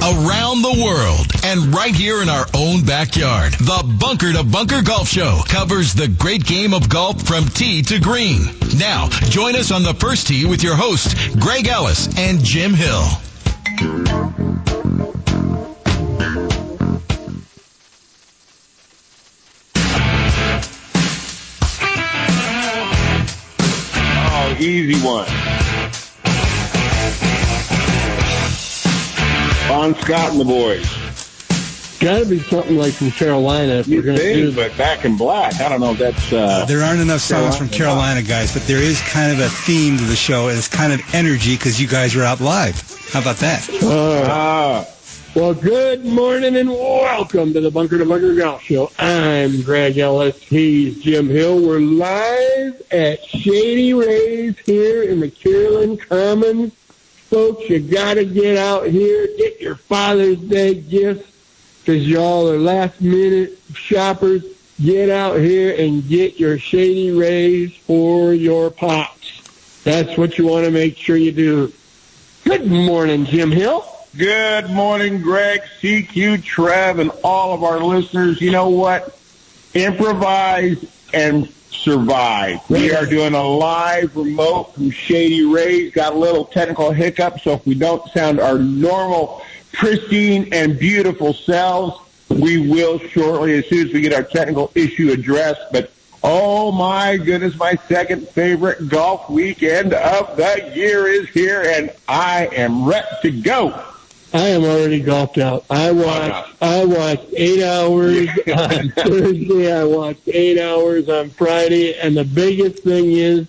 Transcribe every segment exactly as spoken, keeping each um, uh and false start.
around the world, and right here in our own backyard. The Bunker to Bunker Golf Show covers the great game of golf from tee to green. Now, join us on the first tee with your hosts, Greg Ellis and Jim Hill. Oh, easy one. Bon Scott and the boys. Got to be something like from Carolina if You we're going to do think, but Back in Black, I don't know if that's... Uh, there aren't enough songs from Carolina, guys, but there is kind of a theme to the show, and it's kind of energy because you guys are out live. How about that? Uh, ah. Well, good morning and welcome to the Bunker to Bunker Golf Show. I'm Greg Ellis. He's Jim Hill. We're live at Shady Rays here in the Carolyn Commons. Folks, you got to get out here, get your Father's Day gifts, because y'all are last-minute shoppers. Get out here and get your Shady Rays for your pops. That's what you want to make sure you do. Good morning, Jim Hill. Good morning, Greg, C Q, Trev, and all of our listeners. You know what? Improvise and survive. We are doing a live remote from Shady Rays. Got a little technical hiccup, so if we don't sound our normal, pristine, and beautiful selves, we will shortly as soon as we get our technical issue addressed. But, oh, my goodness, my second favorite golf weekend of the year is here, and I am ready to go. I am already golfed out. I watched I watched eight hours on Thursday. I watched eight hours on Friday. And the biggest thing is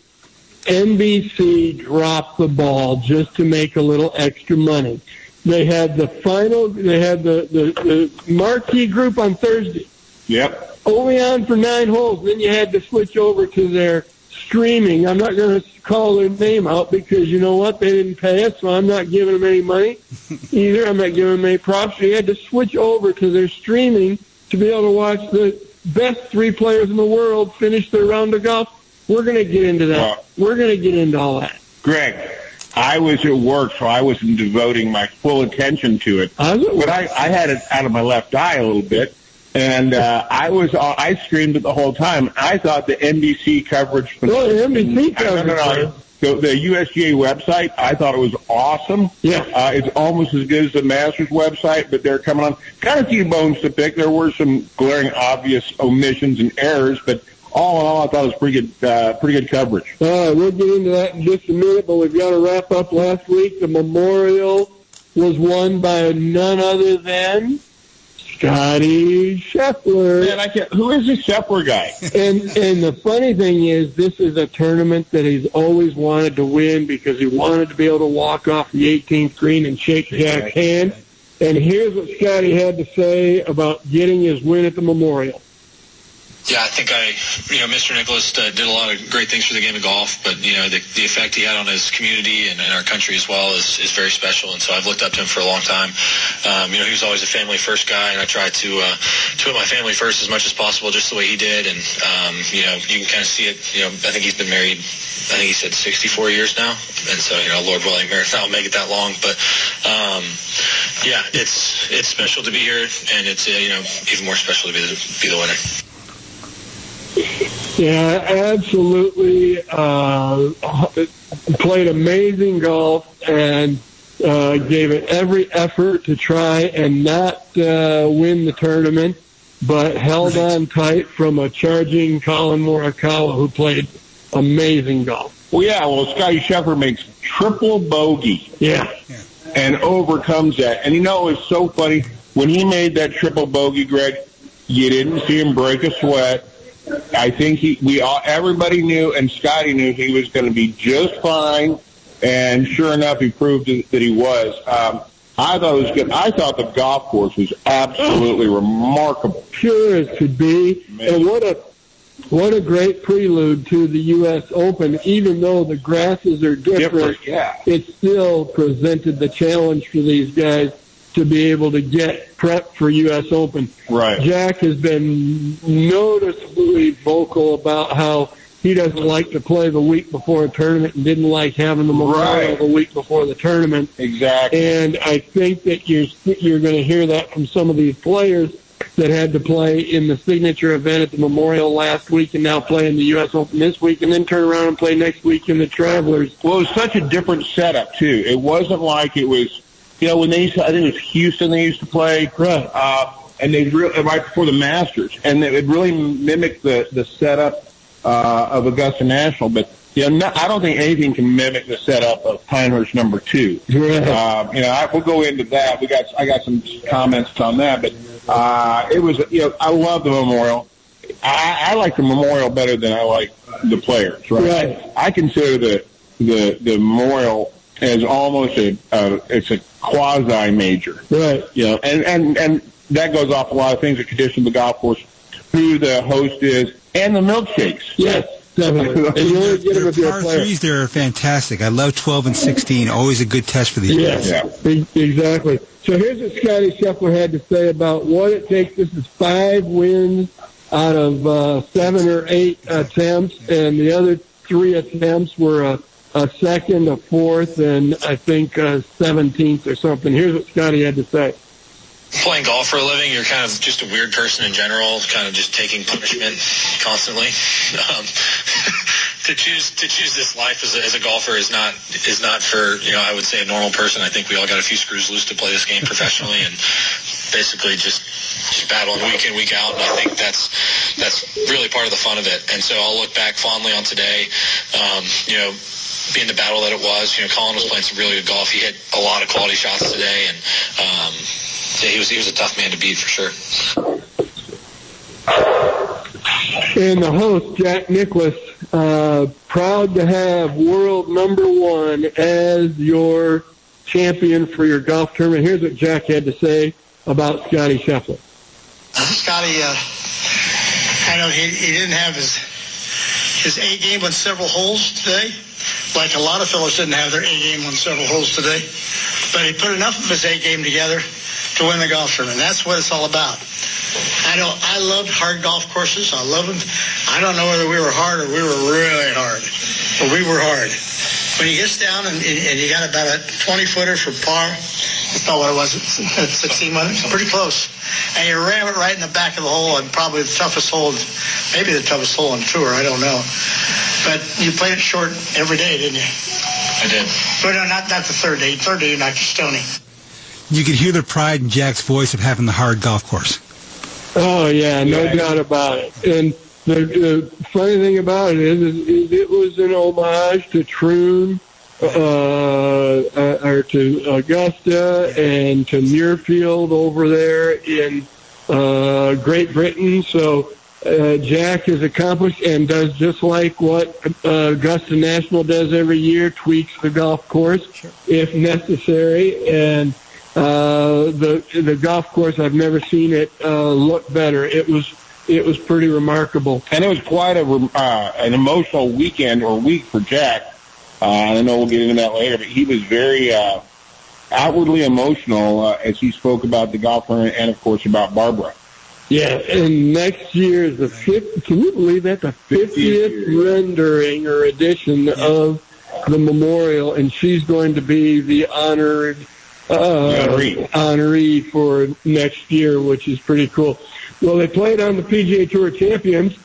N B C dropped the ball just to make a little extra money. They had the final, they had the, the, the marquee group on Thursday. Yep. Only on for nine holes. Then you had to switch over to their streaming. I'm not going to call their name out because you know what? They didn't pay us, so I'm not giving them any money either. I'm not giving them any props. So you had to switch over to their streaming to be able to watch the best three players in the world finish their round of golf. We're going to get into that. Well, We're going to get into all that. Greg, I was at work, so I wasn't devoting my full attention to it. I was at work. But I, I had it out of my left eye a little bit. And uh, I was, uh, I screamed it the whole time. I thought the N B C coverage, from, Well, the N B C no, no, coverage. no, the, the U S G A website, I thought it was awesome. Yeah. Uh, it's almost as good as the Masters website, but they're coming on. Got a few bones to pick. There were some glaring, obvious omissions and errors, but all in all, I thought it was pretty good, uh, pretty good coverage. All right, we'll get into that in just a minute, but we've got to wrap up last week. The Memorial was won by none other than Scotty Scheffler. Man, I can't, who is this Scheffler guy? And and the funny thing is, this is a tournament that he's always wanted to win because he wanted to be able to walk off the eighteenth green and shake Jack's hand. And here's what Scotty had to say about getting his win at the Memorial. Yeah, I think I, you know, Mister Nicklaus uh, did a lot of great things for the game of golf, but, you know, the, the effect he had on his community and, and our country as well is, is very special, and so I've looked up to him for a long time. Um, you know, he was always a family-first guy, and I tried to uh, to put my family first as much as possible, just the way he did, and, um, you know, you can kind of see it. You know, I think he's been married, I think he said sixty-four years now, and so, you know, Lord willing, marriage not make it that long, but, um, yeah, it's it's special to be here, and it's, uh, you know, even more special to be the, be the winner. Yeah, absolutely. Uh, played amazing golf and uh, gave it every effort to try and not uh, win the tournament, but held on tight from a charging Colin Morikawa who played amazing golf. Well, yeah, well, Scotty Scheffler makes triple bogey. Yeah. And overcomes that. And you know, it's so funny. When he made that triple bogey, Greg, you didn't see him break a sweat. I think he, we all, everybody knew, and Scotty knew he was going to be just fine. And sure enough, he proved that he was. Um, I thought it was good. I thought the golf course was absolutely remarkable. Pure as could be. Man. And what a what a great prelude to the U S Open. Even though the grasses are different, different yeah. it still presented the challenge for these guys to be able to get prep for U S Open. Right. Jack has been noticeably vocal about how he doesn't like to play the week before a tournament and didn't like having the Memorial Right. the week before the tournament. Exactly. And I think that you're you're going to hear that from some of these players that had to play in the signature event at the Memorial last week and now play in the U S Open this week and then turn around and play next week in the Travelers. Well, it was such a different setup, too. It wasn't like it was, you know, when they used to, I think it was Houston they used to play. Right. Uh, and they really, right before the Masters. And it really mimicked the, the setup uh, of Augusta National. But, you know, not, I don't think anything can mimic the setup of Pinehurst number two. Right. Uh, you know, I, we'll go into that. We got, I got some comments on that. But uh, it was, you know, I love the Memorial. I, I like the Memorial better than I like the Players, right? Right. I consider the the the Memorial as almost a uh, it's a quasi major, Right. you know, and and and that goes off a lot of things: the condition of the golf course, who the host is, and the milkshakes. Yes, definitely. And you only get them Their if you're a par player. threes there are fantastic. I love twelve and sixteen. Always a good test for these Yes, guys. Yeah. e- exactly. So here's what Scotty Scheffler had to say about what it takes. This is five wins out of uh, seven or eight attempts, and the other three attempts were a, a second, a fourth, and I think a seventeenth or something. Here's what Scotty had to say. Playing golf for a living, you're kind of just a weird person in general, kind of just taking punishment constantly. Um, to choose to choose this life as a, as a golfer is not is not for, you know, I would say a normal person. I think we all got a few screws loose to play this game professionally and basically just, just battle week in, week out. And I think that's that's really part of the fun of it. And so I'll look back fondly on today, um, you know, being the battle that it was. You know, Colin was playing some really good golf. He hit a lot of quality shots today, and um, yeah, he was he was a tough man to beat for sure. And the host, Jack Nicklaus, uh, proud to have world number one as your champion for your golf tournament. Here's what Jack had to say about Scotty Scheffler. Scotty, uh, I know he, he didn't have his his A game on several holes today, like a lot of fellows didn't have their A game on several holes today. But he put enough of his A game together to win the golf tournament. That's what it's all about. I know I loved hard golf courses. I love them. I don't know whether we were hard or we were really hard, but we were hard. When he gets down and, and he got about a twenty footer for par, that's not what it was, sixteen minutes, pretty close. And he ran it right in the back of the hole, and probably the toughest hole, maybe the toughest hole on tour, I don't know. But you played it short every day, didn't you? I did. But no, not, not the third day. Third day, you knocked your stony. You could hear the pride in Jack's voice of having the hard golf course. Oh, yeah, no Yeah. doubt about it. And the, the funny thing about it is, is, is it was an homage to Troon, uh, uh, or to Augusta and to Muirfield over there in uh, Great Britain. So uh, Jack is accomplished and does just like what uh, Augusta National does every year, tweaks the golf course if necessary. And uh, the the golf course, I've never seen it uh, look better. It was it was pretty remarkable. And it was quite a uh, an emotional weekend or week for Jack. Uh, I know we'll get into that later, but he was very uh, outwardly emotional uh, as he spoke about the golf tournament and, of course, about Barbara. Yeah, and next year is the fifth. Can you believe that? The fiftieth rendering or edition of the Memorial, and she's going to be the honored uh, honoree. honoree for next year, which is pretty cool. Well, they played on the P G A Tour Champions,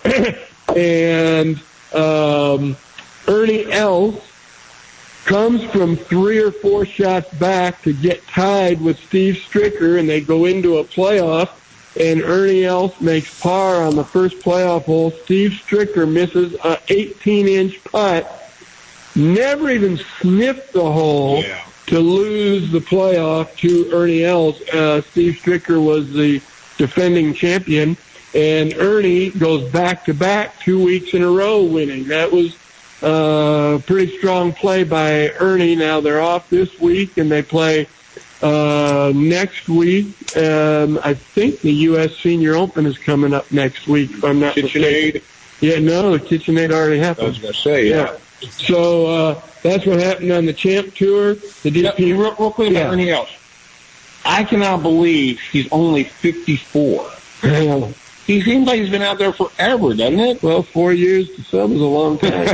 and um, Ernie Els comes from three or four shots back to get tied with Steve Stricker, and they go into a playoff, and Ernie Els makes par on the first playoff hole. Steve Stricker misses an eighteen-inch putt, never even sniffed the hole Yeah. to lose the playoff to Ernie Els. Uh, Steve Stricker was the defending champion, and Ernie goes back-to-back two weeks in a row winning. That was uh, pretty strong play by Ernie. Now they're off this week, and they play uh, next week. Um, I think the U S Senior Open is coming up next week, if I'm not mistaken. KitchenAid. Yeah, no, the KitchenAid already I happened. was going to say, yeah. Yeah. So uh, that's what happened on the Champ Tour. The D Yeah, P. real, real quick about Yeah. Ernie Els. I cannot believe he's only fifty-four. Yeah. he seems like he's been out there forever, doesn't it? Well, four years to some is a long time.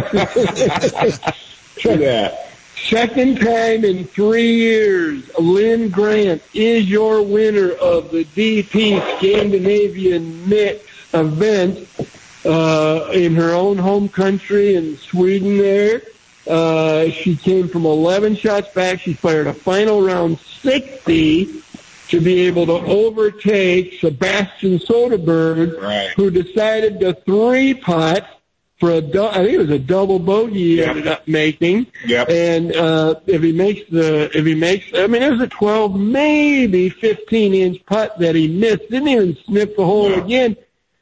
True that. Second time in three years, Lynn Grant is your winner of the D P Scandinavian Mix event uh, in her own home country in Sweden there. Uh, she came from eleven shots back. She fired a final round sixty to be able to overtake Sebastian Soderberg, right, who decided to three-putt for a, du- I think it was a double bogey he yep. ended up making. Yep. And uh, if he makes the, if he makes, I mean, it was a twelve, maybe fifteen inch putt that he missed. Didn't even sniff the hole no. again.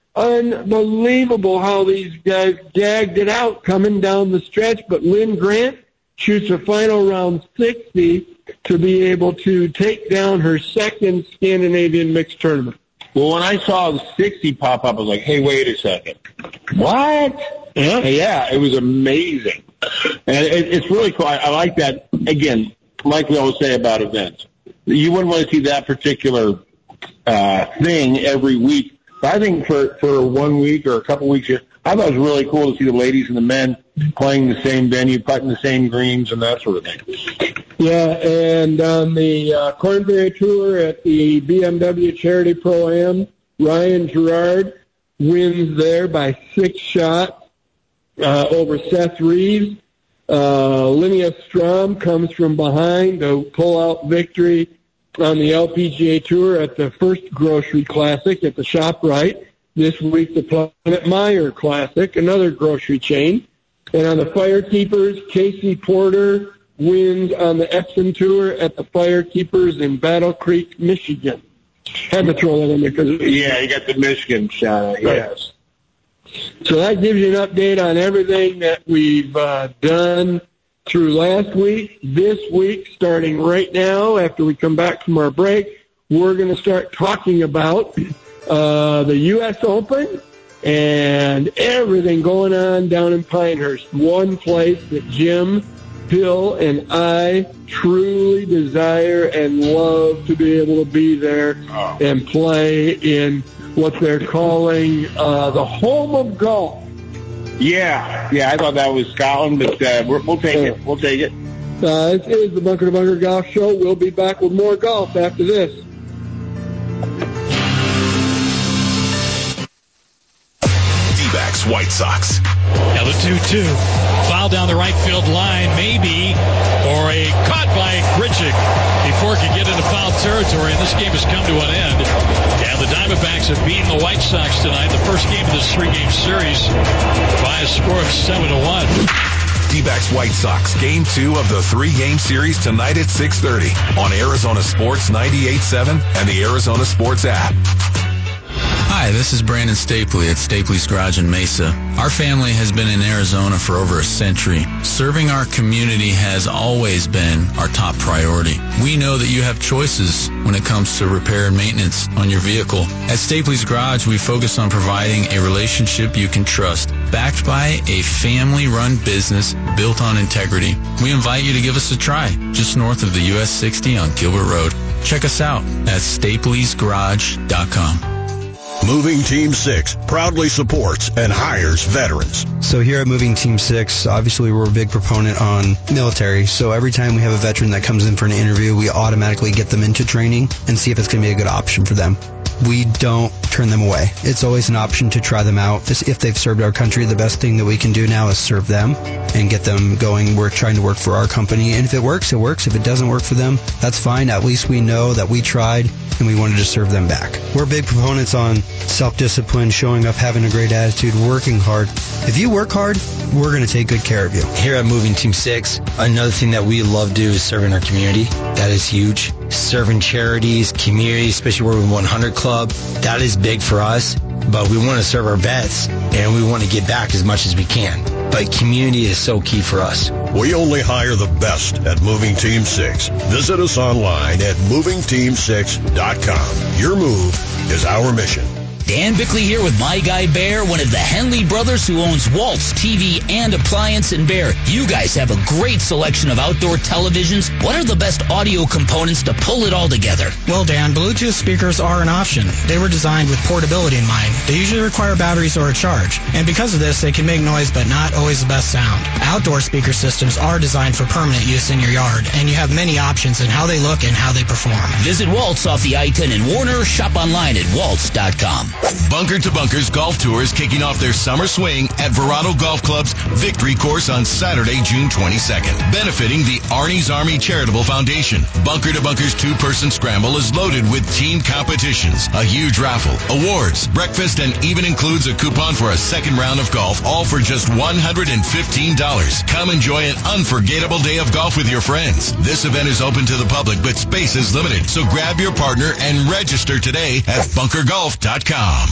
Unbelievable how these guys gagged it out coming down the stretch. But Lynn Grant shoots a final round sixty to be able to take down her second Scandinavian mixed tournament. Well, when I saw the sixty pop up, I was like, hey, wait a second. What? Yeah, yeah, it was amazing. And it, it's really cool. I, I like that. Again, like we always say about events, you wouldn't want to see that particular uh, thing every week. But I think for, for one week or a couple weeks here, I thought it was really cool to see the ladies and the men playing the same venue, putting the same greens, and that sort of thing. Yeah, and on the uh, Corn Ferry Tour at the B M W Charity Pro-Am, Ryan Gerard wins there by six shots uh, over Seth Reeves. Uh, Linnea Strom comes from behind to pull out victory on the L P G A Tour at the first Grocery Classic at the ShopRite. This week, the Planet Meyer Classic, another grocery chain. And on the Firekeepers, Casey Porter wins on the Epson Tour at the Firekeepers in Battle Creek, Michigan. Had to throw that in there because yeah, you got the Michigan shout out. Yes. So that gives you an update on everything that we've uh, done through last week. This week, starting right now, after we come back from our break, we're going to start talking about uh, the U S Open and everything going on down in Pinehurst. One place that Jim Hill and I truly desire and love to be able to be there oh. and play in what they're calling uh, the home of golf. Yeah, yeah, I thought that was Scotland, but uh, we're, we'll take it. We'll take it. Uh, this is the Bunker to Bunker Golf Show. We'll be back with more golf after this. D-backs White Sox. Now the two two. Foul down the right field line, maybe, or a caught by Grichuk before it could get into foul territory, and this game has come to an end. And the Diamondbacks have beaten the White Sox tonight, the first game of this three-game series, by a score of seven to one. D-backs White Sox, game two of the three-game series tonight at six thirty on Arizona Sports ninety-eight point seven and the Arizona Sports app. Hi, this is Brandon Stapley at Stapley's Garage in Mesa. Our family has been in Arizona for over a century. Serving our community has always been our top priority. We know that you have choices when it comes to repair and maintenance on your vehicle. At Stapley's Garage, we focus on providing a relationship you can trust, backed by a family-run business built on integrity. We invite you to give us a try, just north of the U S sixty on Gilbert Road. Check us out at stapleys garage dot com. Moving Team six proudly supports and hires veterans. So here at Moving Team six, obviously we're a big proponent on military. So every time we have a veteran that comes in for an interview, we automatically get them into training and see if it's going to be a good option for them. We don't turn them away. It's always an option to try them out. If they've served our country, the best thing that we can do now is serve them and get them going. We're trying to work for our company. And if it works, it works. If it doesn't work for them, that's fine. At least we know that we tried and we wanted to serve them back. We're big proponents on self-discipline, showing up, having a great attitude, working hard. If you work hard, we're going to take good care of you. Here at Moving Team six, another thing that we love to do is serving our community. That is huge. Serving charities, communities, especially where we one hundred Club, that is big for us. But we want to serve our vets, and we want to give back as much as we can. But community is so key for us. We only hire the best at Moving Team six. Visit us online at moving team six dot com. Your move is our mission. Dan Bickley here with my guy Bear, one of the Henley brothers who owns Waltz T V and Appliance. And Bear, you guys have a great selection of outdoor televisions. What are the best audio components to pull it all together? Well, Dan, Bluetooth speakers are an option. They were designed with portability in mind. They usually require batteries or a charge. And because of this, they can make noise but not always the best sound. Outdoor speaker systems are designed for permanent use in your yard, and you have many options in how they look and how they perform. Visit Waltz off the I ten in Warner. Shop online at waltz dot com. Bunker to Bunkers Golf Tour is kicking off their summer swing at Verado Golf Club's Victory Course on Saturday, June twenty-second, benefiting the Arnie's Army Charitable Foundation. Bunker to Bunkers two-person scramble is loaded with team competitions, a huge raffle, awards, breakfast, and even includes a coupon for a second round of golf, all for just one hundred fifteen dollars. Come enjoy an unforgettable day of golf with your friends. This event is open to the public, but space is limited, so grab your partner and register today at bunker golf dot com.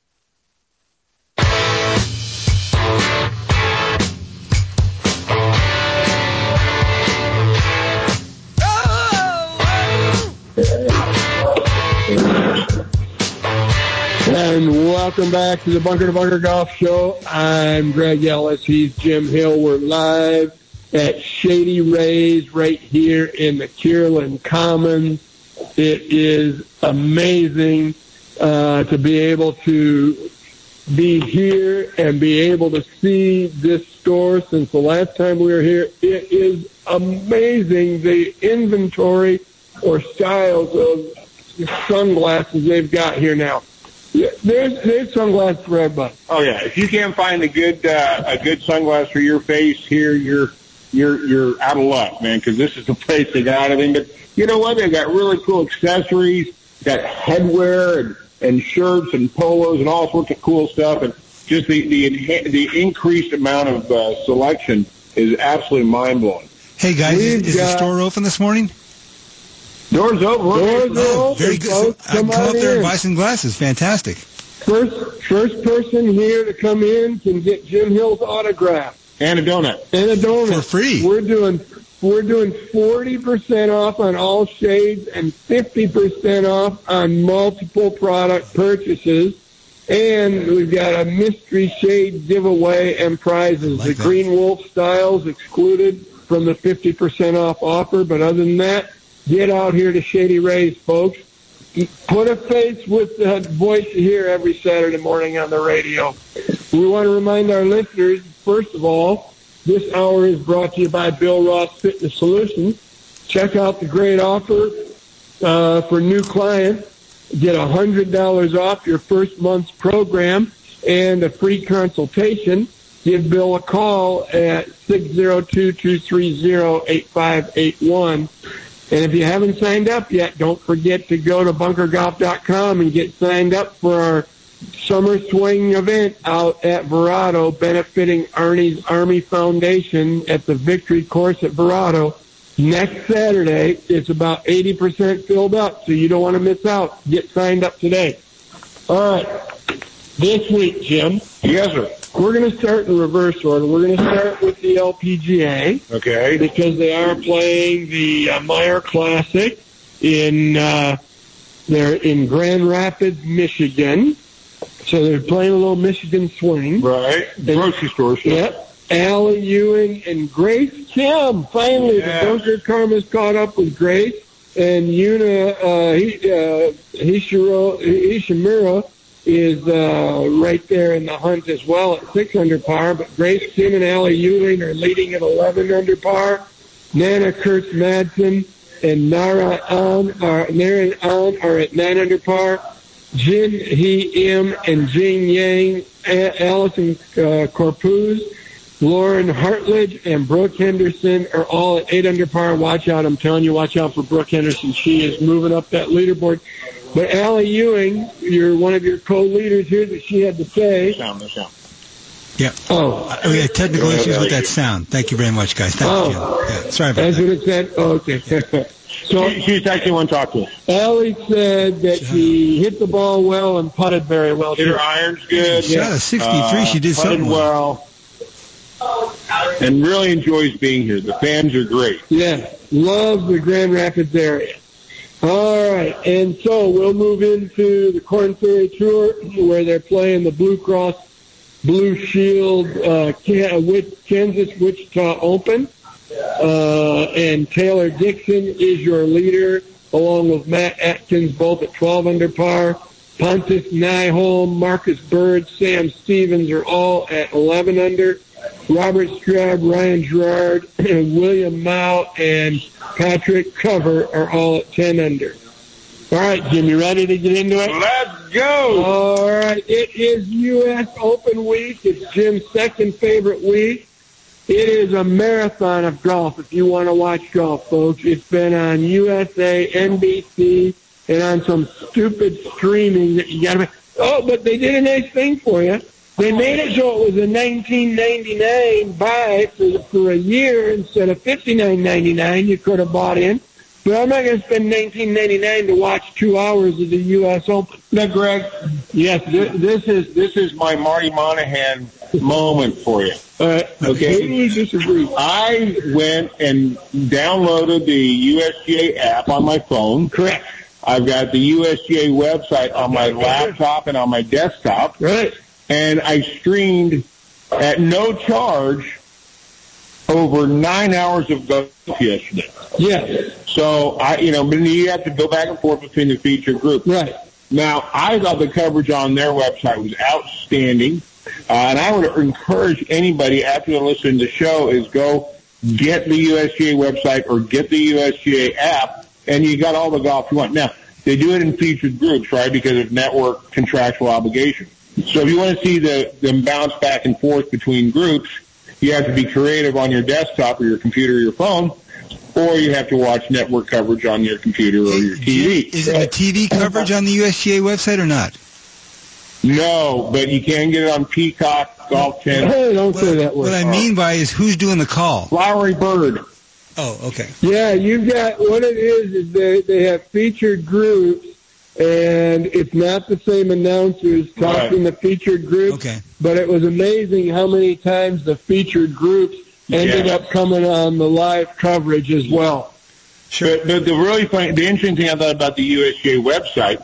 And welcome back to the Bunker to Bunker Golf Show. I'm Greg Ellis. He's Jim Hill. We're live at Shady Rays right here in the Kierland Commons. It is amazing uh, to be able to be here and be able to see this store since the last time we were here. It is amazing the inventory or styles of sunglasses they've got here now. Yeah, there's there's sunglasses for everybody. Oh yeah, if you can't find a good uh, a good sunglass for your face here, you're you're you're out of luck, man. Because this is the place they got everything. But you know what? They got really cool accessories, got headwear and, and shirts and polos and all sorts of cool stuff. And just the the the increased amount of uh, selection is absolutely mind blowing. Hey guys, We've is, is got- the store open this morning? Doors open. Doors are Oh, open. very good. Folks. I can Come come on up there in. and buy some glasses. Fantastic. First, first person here to come in can get Jim Hill's autograph And a donut. and a donut For free. We're doing we're doing forty percent off on all shades and fifty percent off on multiple product purchases. And we've got a mystery shade giveaway and prizes. Like the that. Green Wolf styles excluded from the fifty percent off offer. But other than that, get out here to Shady Rays, folks. Put a face with the voice you hear every Saturday morning on the radio. We want to remind our listeners, first of all, this hour is brought to you by Bill Ross Fitness Solutions. Check out the great offer uh, for new clients. Get one hundred dollars off your first month's program and a free consultation. Give Bill a call at six zero two, two three zero, eight five eight one. And if you haven't signed up yet, don't forget to go to bunker golf dot com and get signed up for our summer swing event out at Verado, benefiting Arnie's Army Foundation at the Victory Course at Verado. Next Saturday, it's about eighty percent filled up, so you don't want to miss out. Get signed up today. All right. This week, Jim. Yes, sir. We're going to start in reverse order. We're going to start with the L P G A. Okay. Because they are playing the uh, Meyer Classic in uh, they're in Grand Rapids, Michigan. So they're playing a little Michigan swing. Right. Grocery store stuff. Yep. Allie Ewing and Grace Kim. Finally, Yeah. the Bunker Karma's caught up with Grace. And Yuna uh, he, uh, Hishiro, Ishimura is uh, right there in the hunt as well at six under par. But Grace Kim and Allie Ewing are leading at eleven under par. Nana Kurtz Madsen and Nara An are, Nara An are at nine under par. Jin Hee Im and Jing Yang, A- Allison uh, Corpuz, Lauren Hartledge, and Brooke Henderson are all at eight under par. Watch out. I'm telling you, watch out for Brooke Henderson. She is moving up that leaderboard. But Allie Ewing, you're one of your co-leaders here that she had to say. Sound, no sound. Yeah. Oh. We had technical Go ahead, issues with Ellie. that sound. Thank you very much, guys. Thank Oh. you. Yeah, sorry about That's that. what it said? Oh, okay. So She, she's actually one to talk to us. Allie said that she hit the ball well and putted very well. Hit her irons good. Shot a sixty-three. She did putted something well. well. And really enjoys being here. The fans are great. Yeah, loves the Grand Rapids area. All right, and so we'll move into the Corn Ferry Tour, where they're playing the Blue Cross Blue Shield uh, Kansas Wichita Open. Uh, and Taylor Dixon is your leader, along with Matt Atkins, both at twelve under par. Pontus Nyholm, Marcus Bird, Sam Stevens are all at eleven under. Robert Straub, Ryan Gerard, William Mao, and Patrick Cover are all at ten under. All right, Jim, you ready to get into it? Let's go! All right, it is U S Open week. It's Jim's second favorite week. It is a marathon of golf if you want to watch golf, folks. It's been on U S A, N B C, and on some stupid streaming that you got to. Oh, but they did a nice thing for you. They made it so it was a nineteen ninety-nine buy for, for a year instead of fifty-nine ninety-nine. You could have bought in. But I'm not going to spend nineteen ninety-nine to watch two hours of the U S Open. Now, Greg, Yes, this, this is this is my Marty Monahan moment for you. uh, Okay. totally disagree. I went and downloaded the U S G A app on my phone. Correct. I've got the U S G A website on my laptop and on my desktop. Right. And I streamed at no charge over nine hours of golf yesterday. Yes. So, I, you know, but you have to go back and forth between the featured groups. Right. Now, I thought the coverage on their website was outstanding. Uh, and I would encourage anybody after they listen to the show is go get the U S G A website or get the U S G A app, and you got all the golf you want. Now, they do it in featured groups, right, because of network contractual obligation. So if you want to see the, them bounce back and forth between groups, you have to be creative on your desktop or your computer or your phone, or you have to watch network coverage on your computer or your T V. Is it a T V coverage on the U S G A website or not? No, but you can get it on Peacock, Golf Channel. Hey, don't say that word. What I mean by is who's doing the call? Flowery Bird. Oh, okay. Yeah, you've got, what it is, is they, they have featured groups, and it's not the same announcers talking Right. to featured groups. Okay. But it was amazing how many times the featured groups ended Yes. up coming on the live coverage as well. Sure. But, but the really funny, the interesting thing I thought about the U S G A website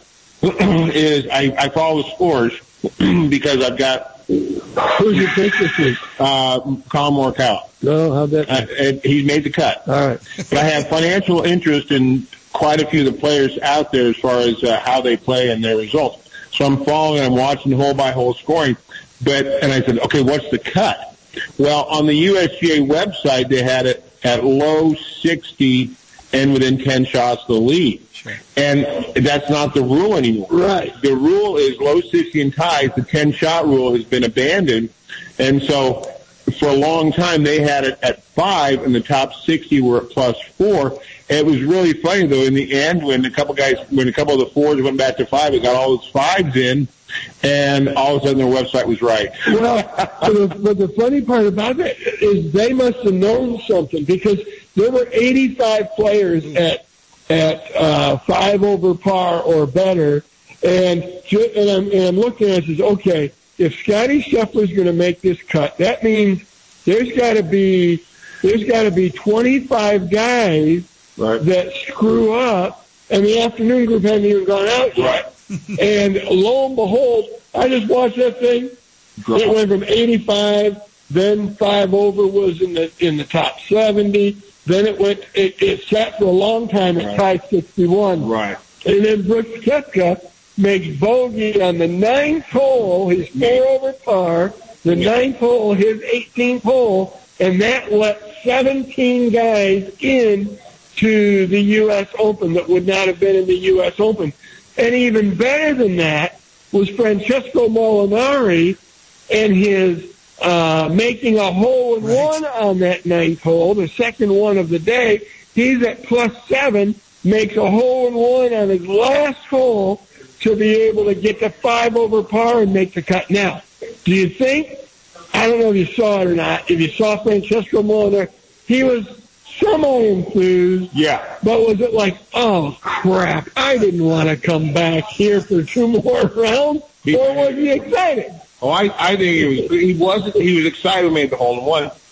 is I, I follow the scores because I've got Who's your pick this week? uh, Colin Morikawa. No, how'd that? Uh, and he made the cut. All right. But I have financial interest in quite a few of the players out there as far as uh, how they play and their results. So I'm following, I'm watching hole by hole scoring. But and I said, okay, what's the cut? Well, on the U S G A website, they had it at low sixty and within ten shots of the lead. Sure. And that's not the rule anymore. Right. The rule is low sixty and ties. The ten-shot rule has been abandoned. And so for a long time, they had it at five, and the top sixty were at plus four. And it was really funny, though, in the end, when a couple guys, when a couple of the fours went back to five, it got all those fives in, and all of a sudden their website was right. Well, but the, but the funny part about it is they must have known something, because there were eighty-five players at at uh, five over par or better, and ju- and I'm, and I'm looking at it and says, okay, if Scotty Scheffler's going to make this cut, that means there's got to be there's got to be twenty-five guys Right. that screw up, and the afternoon group hadn't even gone out yet. And lo and behold, I just watched that thing. Drop. It went from eighty-five, then five over was in the in the top seventy. Then it went. It, it sat for a long time at Right. tie sixty-one. Right. And then Brooks Koepka makes bogey on the ninth hole, his four over par. The ninth hole, his eighteenth hole, and that let seventeen guys in to the U S Open that would not have been in the U S Open. And even better than that was Francesco Molinari and his uh, making a hole in one on that ninth hole, the second one of the day. He's at plus seven, makes a hole in one on his last hole to be able to get to five over par and make the cut. Now, do you think, I don't know if you saw it or not, if you saw Francesco Molinari, he was semi-enthused. Yeah. But was it like, oh, crap, I didn't want to come back here for two more rounds? Or was he excited? Oh, I, I think he was, he wasn't, he was excited when he made the hole in one.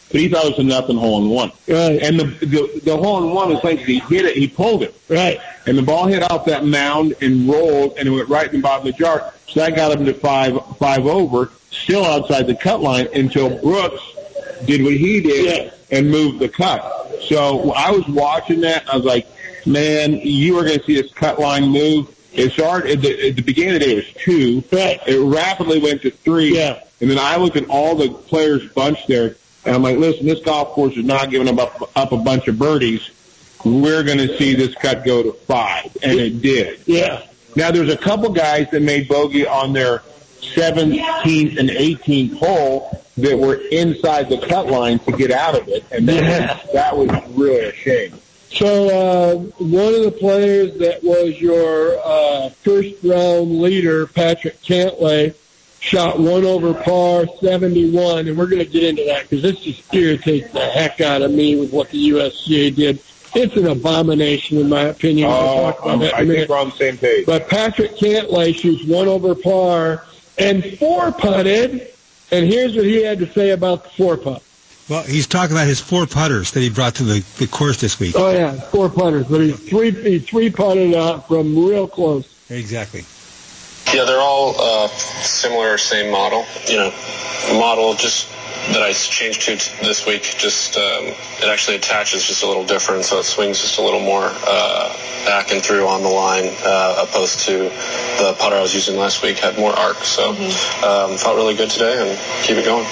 but he thought it was a nothing hole-in-one. Right. And the, the the hole-in-one was like he hit it, he pulled it. Right. And the ball hit off that mound and rolled, and it went right in the bottom of the jar. So that got him to five five over, still outside the cut line, until Brooks did what he did Yeah. and moved the cut. So I was watching that, I was like, man, you are going to see this cut line move. It started at the, at the beginning of the day. It was two. Right. It rapidly went to three. Yeah. And then I looked at all the players bunched there, and I'm like, listen, this golf course is not giving them up, up a bunch of birdies. We're going to see this cut go to five, and it did. Yeah. Now, there's a couple guys that made bogey on their seventeenth and eighteenth hole that were inside the cut line to get out of it, and that, Yeah. that was really a shame. So uh, one of the players that was your uh, first-round leader, Patrick Cantlay, shot one over par, seventy-one, and we're going to get into that because this just irritates the heck out of me with what the U S G A did. It's an abomination, in my opinion. We'll Oh, talk about that in a I think minute. we're on the same page. But Patrick Cantlay shoots one over par and four putted, and here's what he had to say about the four putt. Well, he's talking about his four putters that he brought to the, the course this week. Oh yeah, four putters, but he three he three putted out from real close. Exactly. Yeah, they're all uh, similar, same model. You know, model just that I changed to t- this week. Just um, it actually attaches just a little different, so it swings just a little more uh, back and through on the line, uh, opposed to the putter I was using last week had more arc. So um, felt really good today, and keep it going.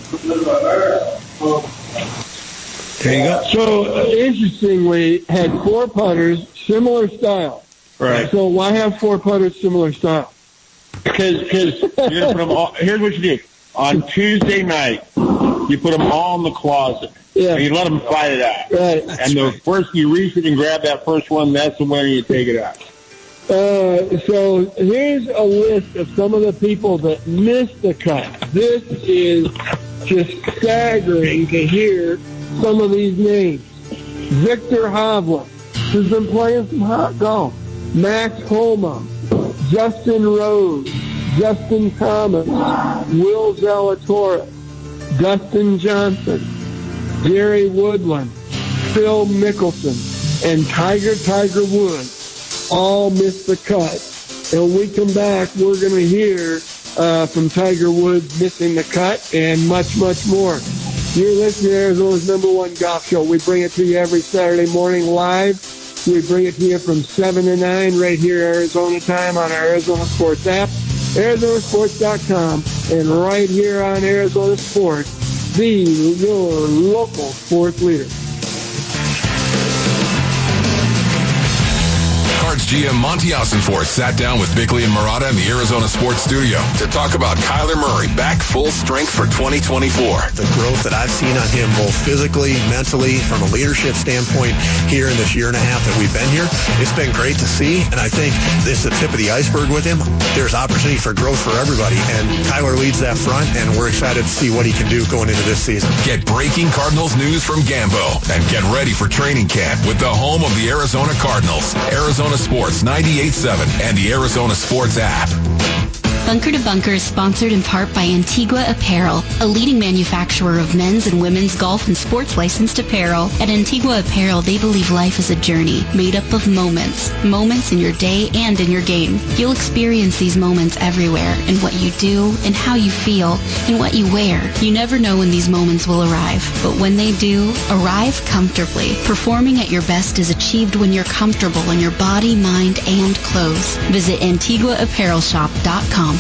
There you go. So uh, interestingly, had four putters, similar style. Right. So why have four putters similar style? Because because you're gonna put them all. Here's what you do on Tuesday night. You put them all in the closet. Yeah. And you let them fight it out. Right. And the right. first you reach it and grab that first one, that's the winner. You take it out. Uh, so here's a list of some of the people that missed the cut. This is just staggering to hear some of these names. Victor Hovland, who's been playing some hot golf. Max Homa, Justin Rose, Justin Thomas, Will Zalatoris, Dustin Johnson, Gary Woodland, Phil Mickelson, and Tiger Tiger Woods all missed the cut. And when we come back, we're going to hear uh, from Tiger Woods missing the cut and much, much more. You're listening to Arizona's number one golf show. We bring it to you every Saturday morning live. We bring it to you from seven to nine right here Arizona time on our Arizona Sports app, Arizona Sports dot com, and right here on Arizona Sports, the your local sports leader. Cards G M Monty Austinford sat down with Bickley and Murata in the Arizona Sports Studio to talk about Kyler Murray back full strength for twenty twenty-four. The growth that I've seen on him both physically, mentally, from a leadership standpoint here in this year and a half that we've been here, it's been great to see, and I think this is the tip of the iceberg with him. There's opportunity for growth for everybody, and Kyler leads that front, and we're excited to see what he can do going into this season. Get breaking Cardinals news from Gambo and get ready for training camp with the home of the Arizona Cardinals, Arizona Sports ninety-eight point seven and the Arizona Sports app. Bunker to Bunker is sponsored in part by Antigua Apparel, a leading manufacturer of men's and women's golf and sports licensed apparel. At Antigua Apparel, they believe life is a journey made up of moments. Moments in your day and in your game. You'll experience these moments everywhere, in what you do, in how you feel, in what you wear. You never know when these moments will arrive, but when they do, arrive comfortably. Performing at your best is achieved when you're comfortable in your body, mind, and clothes. Visit Antigua Apparel Shop dot com.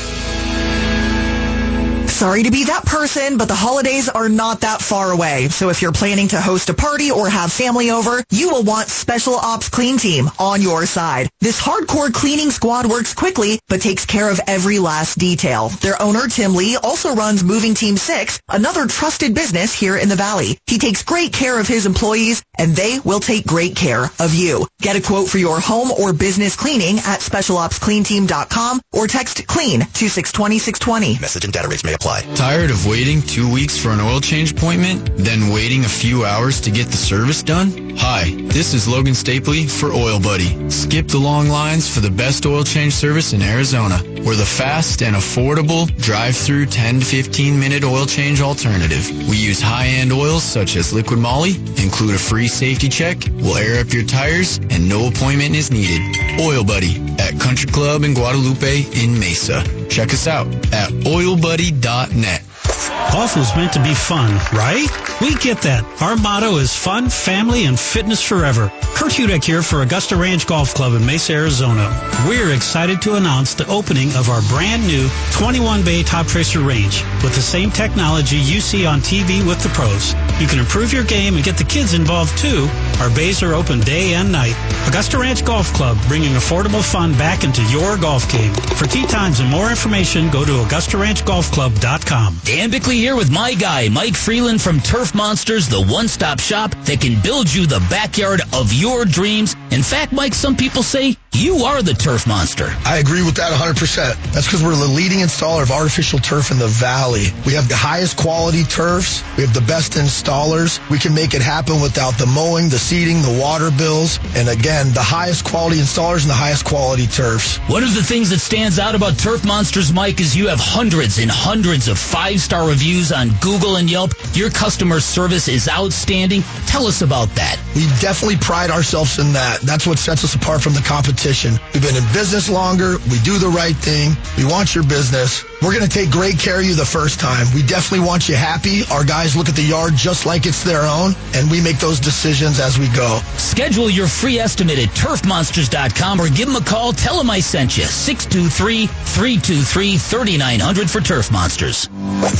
Sorry to be that person, but the holidays are not that far away. So if you're planning to host a party or have family over, you will want Special Ops Clean Team on your side. This hardcore cleaning squad works quickly, but takes care of every last detail. Their owner, Tim Lee, also runs Moving Team six, another trusted business here in the Valley. He takes great care of his employees, and they will take great care of you. Get a quote for your home or business cleaning at special ops clean team dot com or text CLEAN to six two zero, six two zero. Message and data rates may apply. apply. Tired of waiting two weeks for an oil change appointment, then waiting a few hours to get the service done? Hi, this is Logan Stapley for Oil Buddy. Skip the long lines for the best oil change service in Arizona. We're the fast and affordable drive-through ten to fifteen minute oil change alternative. We use high-end oils such as liquid moly, include a free safety check, we'll air up your tires, and no appointment is needed. Oil Buddy at Country Club in Guadalupe in Mesa. Check us out at oil buddy dot net. Golf was meant to be fun, right? We get that. Our motto is fun, family, and fitness forever. Kurt Hudek here for Augusta Ranch Golf Club in Mesa, Arizona. We're excited to announce the opening of our brand new twenty-one bay Top Tracer range with the same technology you see on T V with the pros. You can improve your game and get the kids involved too. Our bays are open day and night. Augusta Ranch Golf Club, bringing affordable fun back into your golf game. For tee times and more information, go to augusta ranch golf club dot com. Dan Bickley here with my guy, Mike Freeland from Turf Monsters, the one-stop shop that can build you the backyard of your dreams. In fact, Mike, some people say you are the turf monster. I agree with that one hundred percent. That's because we're the leading installer of artificial turf in the valley. We have the highest quality turfs. We have the best installers. We can make it happen without the mowing, the seeding, the water bills, and again, the highest quality installers and the highest quality turfs. One of the things that stands out about Turf Monsters, Mike, is you have hundreds and hundreds of five-star reviews on Google and Yelp. Your customer service is outstanding. Tell us about that. We definitely pride ourselves in that. That's what sets us apart from the competition. We've been in business longer. We do the right thing. We want your business. We're going to take great care of you the first time. We definitely want you happy. Our guys look at the yard just like it's their own, and we make those decisions as we go. Schedule your free estimate at turf monsters dot com or give them a call. Tell them I sent you. six two three, three two three, three nine zero zero for Turf Monsters.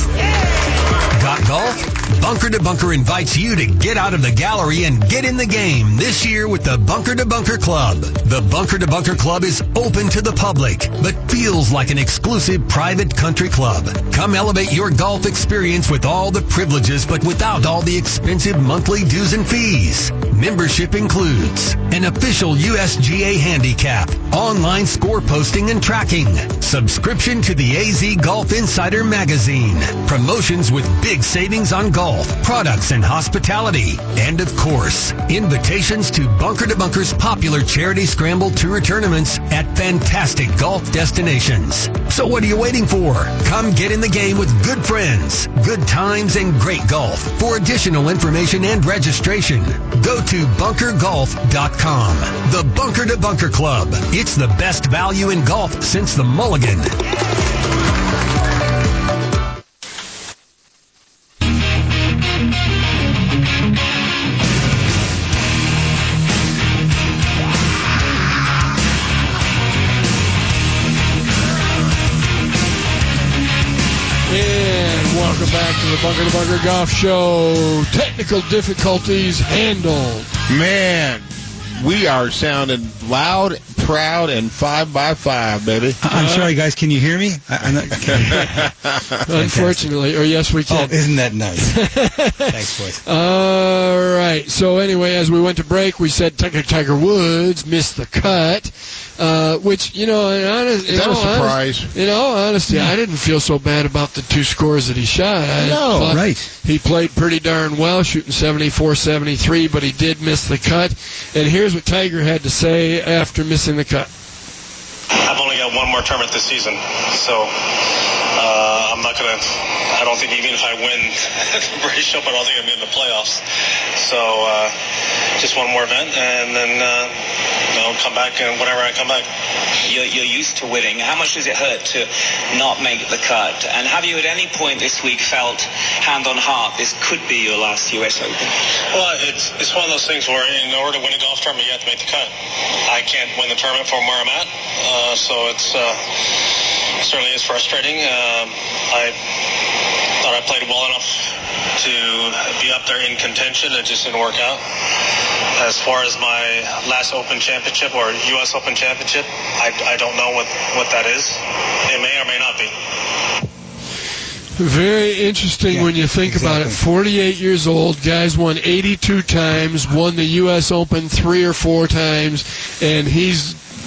Got golf? Bunker to Bunker invites you to get out of the gallery and get in the game this year with the Bunker to Bunker Club. The Bunker to Bunker Club is open to the public, but feels like an exclusive private country club. Come elevate your golf experience with all the privileges, but without all the expensive monthly dues and fees. Membership includes an official U S G A handicap, online score posting and tracking, subscription to the A Z Golf Insider magazine, promotions with big savings on golf, products and hospitality, and of course, invitations to Bunker to Bunker's popular charity scramble tour tournaments at fantastic golf destinations. So what are you waiting for? Come get in the game with good friends, good times, and great golf. For additional information and registration, go to bunker golf dot com. The Bunker to Bunker Club. It's the best value in golf since the Mulligan. Welcome back to the Bunker to Bunker Golf Show. Technical difficulties handled. Man, we are sounding loud, proud, and five by five, baby. I'm uh, sorry, guys. Can you hear me? I, I'm not. Unfortunately, or yes, we can. Oh, isn't that nice? Thanks, boys. All right. So anyway, as we went to break, we said Tiger Tiger Woods missed the cut. Uh, which, you know, in honest, Is that a surprise? Honest, in all honesty, yeah. I didn't feel so bad about the two scores that he shot. I no, right. He played pretty darn well, shooting seventy-four seventy-three, but he did miss the cut. And here's what Tiger had to say after missing the cut. I've only got one more tournament this season, so uh, I'm not going to, I don't think even if I win the British Open, I don't think I'm in the playoffs. So uh, just one more event, and then uh, you know, come back and whenever I come back. You're, you're used to winning. How much does it hurt to not make the cut? And have you at any point this week felt, hand on heart, this could be your last U S Open? Well, it's it's one of those things where in order to win a golf tournament, you have to make the cut. I can't win the tournament from where I'm at, uh, so it's uh, certainly is frustrating. Um, I thought I played well enough to be up there in contention. It just didn't work out. As far as my last Open Championship or U S Open Championship, I, I don't know what, what that is. It may or may not be. Very interesting yeah, when you think exactly. about it. forty-eight years old, guys won eighty-two times, won the U S Open three or four times, and he's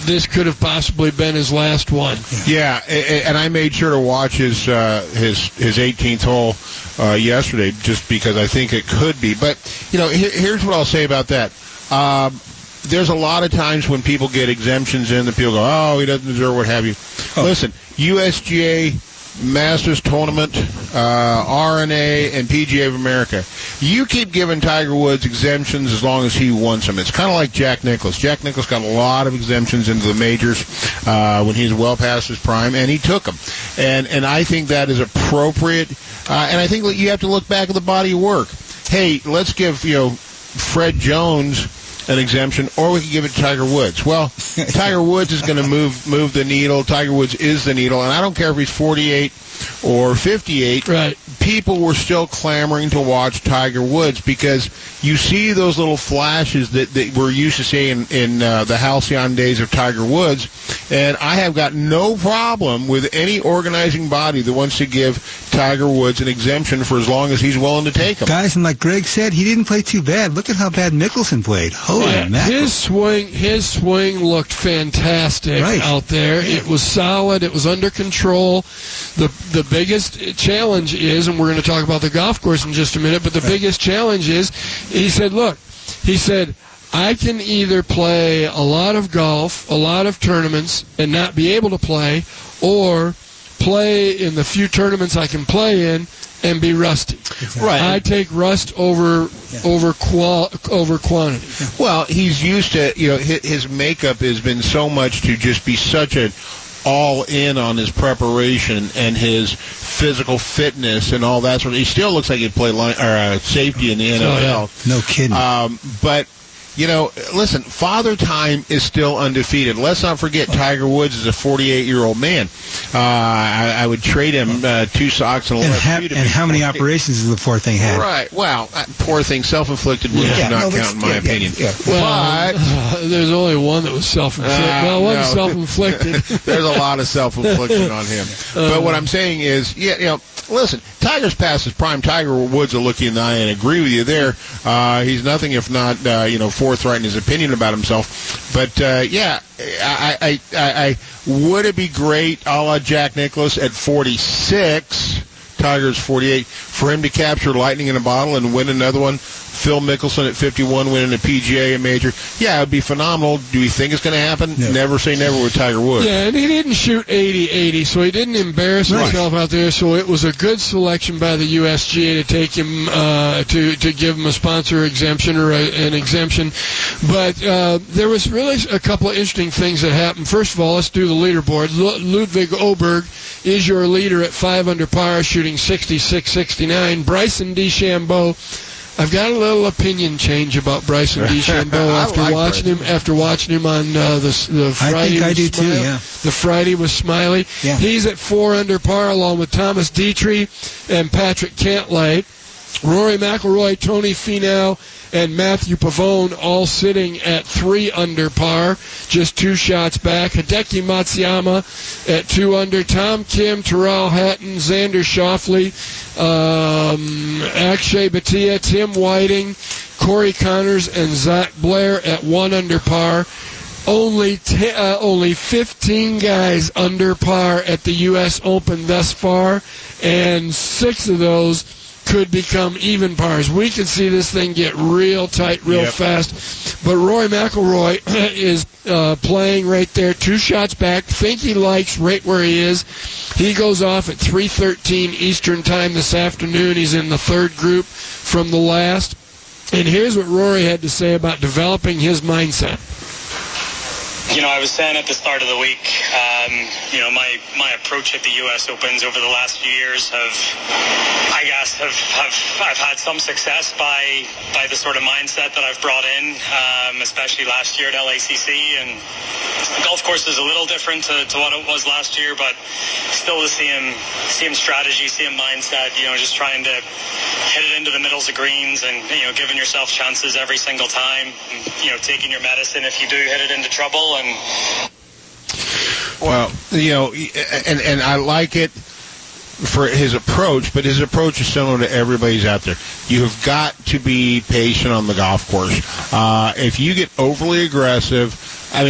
this could have possibly been his last one. Yeah, and I made sure to watch his uh, his his eighteenth hole uh, yesterday, just because I think it could be. But you know, here, here's what I'll say about that. Um, there's a lot of times when people get exemptions in, that people go, "Oh, he doesn't deserve," what have you. Oh. Listen, U S G A Masters Tournament, uh, R N A, and P G A of America. You keep giving Tiger Woods exemptions as long as he wants them. It's kind of like Jack Nicklaus. Jack Nicklaus got a lot of exemptions into the majors uh, when he was well past his prime, and he took them. And and I think that is appropriate. Uh, and I think that you have to look back at the body of work. Hey, let's give you know Fred Jones an exemption, or we could give it to Tiger Woods. Well, Tiger Woods is going to move move the needle. Tiger Woods is the needle, and I don't care if he's forty-eight or fifty-eight. Right. People were still clamoring to watch Tiger Woods because you see those little flashes that, that we're used to seeing in, in uh, the halcyon days of Tiger Woods, and I have got no problem with any organizing body that wants to give Tiger Woods an exemption for as long as he's willing to take them. Guys, and like Greg said, he didn't play too bad. Look at how bad Mickelson played. Holy yeah, mackerel. His swing, his swing looked fantastic right. out there. It was solid. It was under control. The the biggest challenge is, and we're going to talk about the golf course in just a minute, but the right. biggest challenge is, he said, look, he said, I can either play a lot of golf, a lot of tournaments, and not be able to play, or play in the few tournaments I can play in and be rusty. Exactly. Right. I take rust over yeah. over qual over quantity. Well, he's used to, you know, his makeup has been so much to just be such a all in on his preparation and his physical fitness and all that sort of. He still looks like he'd play line, or uh, safety in the N F L. Oh, yeah. No kidding. Um, but. You know, listen, Father Time is still undefeated. Let's not forget Tiger Woods is a forty-eight-year-old man. Uh, I, I would trade him uh, two socks and a and left ha- shoe to And how many forty-eight. operations has the poor thing had? Right. Well, uh, poor thing, self-inflicted wounds Yeah. do not No, count in my yeah, opinion. Yeah, yeah. Well, But uh, there's only one that was self-inflicted. Uh, well, one no. self-inflicted. There's a lot of self-infliction on him. Uh, but what I'm saying is, yeah, you know, listen, Tiger's past his prime. Tiger Woods will look you in the eye and agree with you there. Uh, he's nothing if not, uh, you know, forthright in his opinion about himself. But, uh, yeah, I, I, I, I would it be great, a la Jack Nicklaus at forty-six, Tiger's forty-eight, for him to capture lightning in a bottle and win another one? Phil Mickelson at fifty-one winning a P G A major. Yeah, it would be phenomenal. Do we think it's going to happen? No. Never say never with Tiger Woods. Yeah, and he didn't shoot eighty eighty, so he didn't embarrass Right. himself out there. So it was a good selection by the U S G A to take him uh, to to give him a sponsor exemption or a, an exemption. But uh, there was really a couple of interesting things that happened. First of all, let's do the leaderboard. L- Ludwig Oberg is your leader at five under par, shooting sixty-six sixty-nine. Bryson DeChambeau. I've got a little opinion change about Bryson DeChambeau after like watching Bryson. him after watching him on uh, the the Friday. I think I with do too, Smiley. yeah. The Friday with Smiley. Yeah. He's at four under par along with Thomas Dietrich and Patrick Cantlay. Rory McIlroy, Tony Finau, and Matthew Pavone all sitting at three under par, just two shots back. Hideki Matsuyama at two under. Tom Kim, Terrell Hatton, Xander Schauffele, um, Akshay Bhatia, Tim Whiting, Corey Connors, and Zach Blair at one under par. Only t- uh, only fifteen guys under par at the U S Open thus far, and six of those could become even pars. We can see this thing get real tight real Yep. fast. But Rory McIlroy is uh, playing right there, two shots back. Think he likes right where he is. He goes off at three thirteen Eastern Time this afternoon. He's in the third group from the last. And here's what Rory had to say about developing his mindset. You know, I was saying at the start of the week, um, you know, my, my approach at the U S Opens over the last few years have, I guess, have, have I've had some success by by the sort of mindset that I've brought in, um, especially last year at L A C C. And the golf course is a little different to, to what it was last year, but still the same same strategy, same mindset. You know, just trying to hit it into the middles of greens and, you know, giving yourself chances every single time. And, you know, taking your medicine if you do hit it into trouble. And Well, you know, and and I like it for his approach, but his approach is similar to everybody's out there. You have got to be patient on the golf course. Uh, if you get overly aggressive, I mean,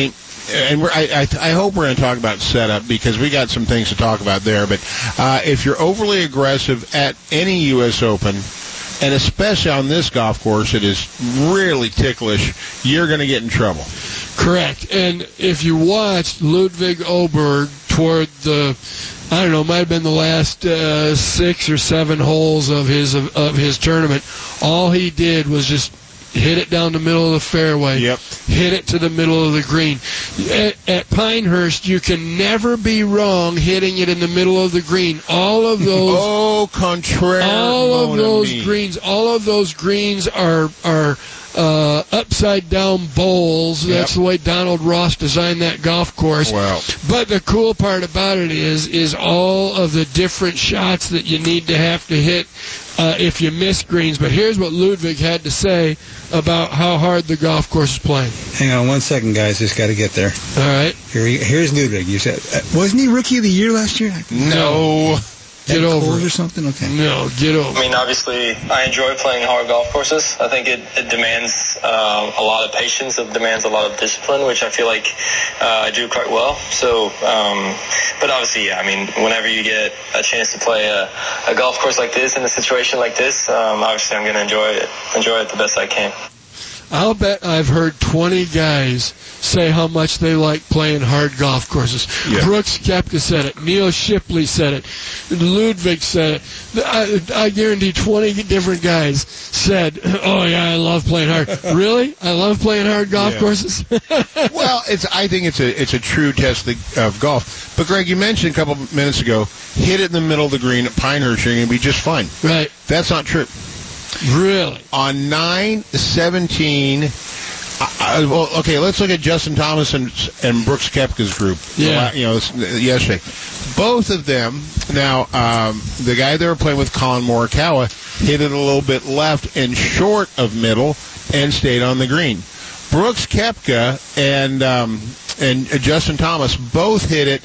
and we're, I, I, I hope we're going to talk about setup because we got some things to talk about there. But uh, if you're overly aggressive at any U S Open, and especially on this golf course, it is really ticklish, you're going to get in trouble. Correct. And if you watched Ludwig Oberg toward the, I don't know, might have been the last uh, six or seven holes of his of, of his tournament, all he did was just hit it down the middle of the fairway. Yep. Hit it to the middle of the green. At, at Pinehurst, you can never be wrong hitting it in the middle of the green. All of those. Oh, contraire. All of those me. greens. All of those greens are are. Uh, upside down bowls. Yep. That's the way Donald Ross designed that golf course. Wow. But the cool part about it is, is all of the different shots that you need to have to hit uh, if you miss greens. But here's what Ludwig had to say about how hard the golf course is playing. Hang on one second, guys. Just got to get there. All right. Here, here's Ludwig. You said, uh, wasn't he Rookie of the Year last year? No. Get over it. Or something? Okay. No, get over it. I mean, obviously, I enjoy playing hard golf courses. I think it, it demands um, a lot of patience. It demands a lot of discipline, which I feel like uh, I do quite well. So, um, but obviously, yeah, I mean, whenever you get a chance to play a, a golf course like this in a situation like this, um, obviously I'm going to enjoy it, enjoy it the best I can. I'll bet I've heard twenty guys say how much they like playing hard golf courses. Yeah. Brooks Koepka said it. Neil Shipley said it. Ludwig said it. I, I guarantee twenty different guys said, oh, yeah, I love playing hard. Really? I love playing hard golf Yeah. courses? Well, it's. I think it's a it's a true test of, of golf. But, Greg, you mentioned a couple minutes ago, hit it in the middle of the green at Pinehurst, you're going to be just fine. Right. That's not true. Really? On nine seventeen, I, I, well, okay, let's look at Justin Thomas and, and Brooks Koepka's group. Yeah. You know, yesterday. Both of them, now, um, the guy they were playing with, Colin Morikawa, hit it a little bit left and short of middle and stayed on the green. Brooks Koepka and, um, and Justin Thomas both hit it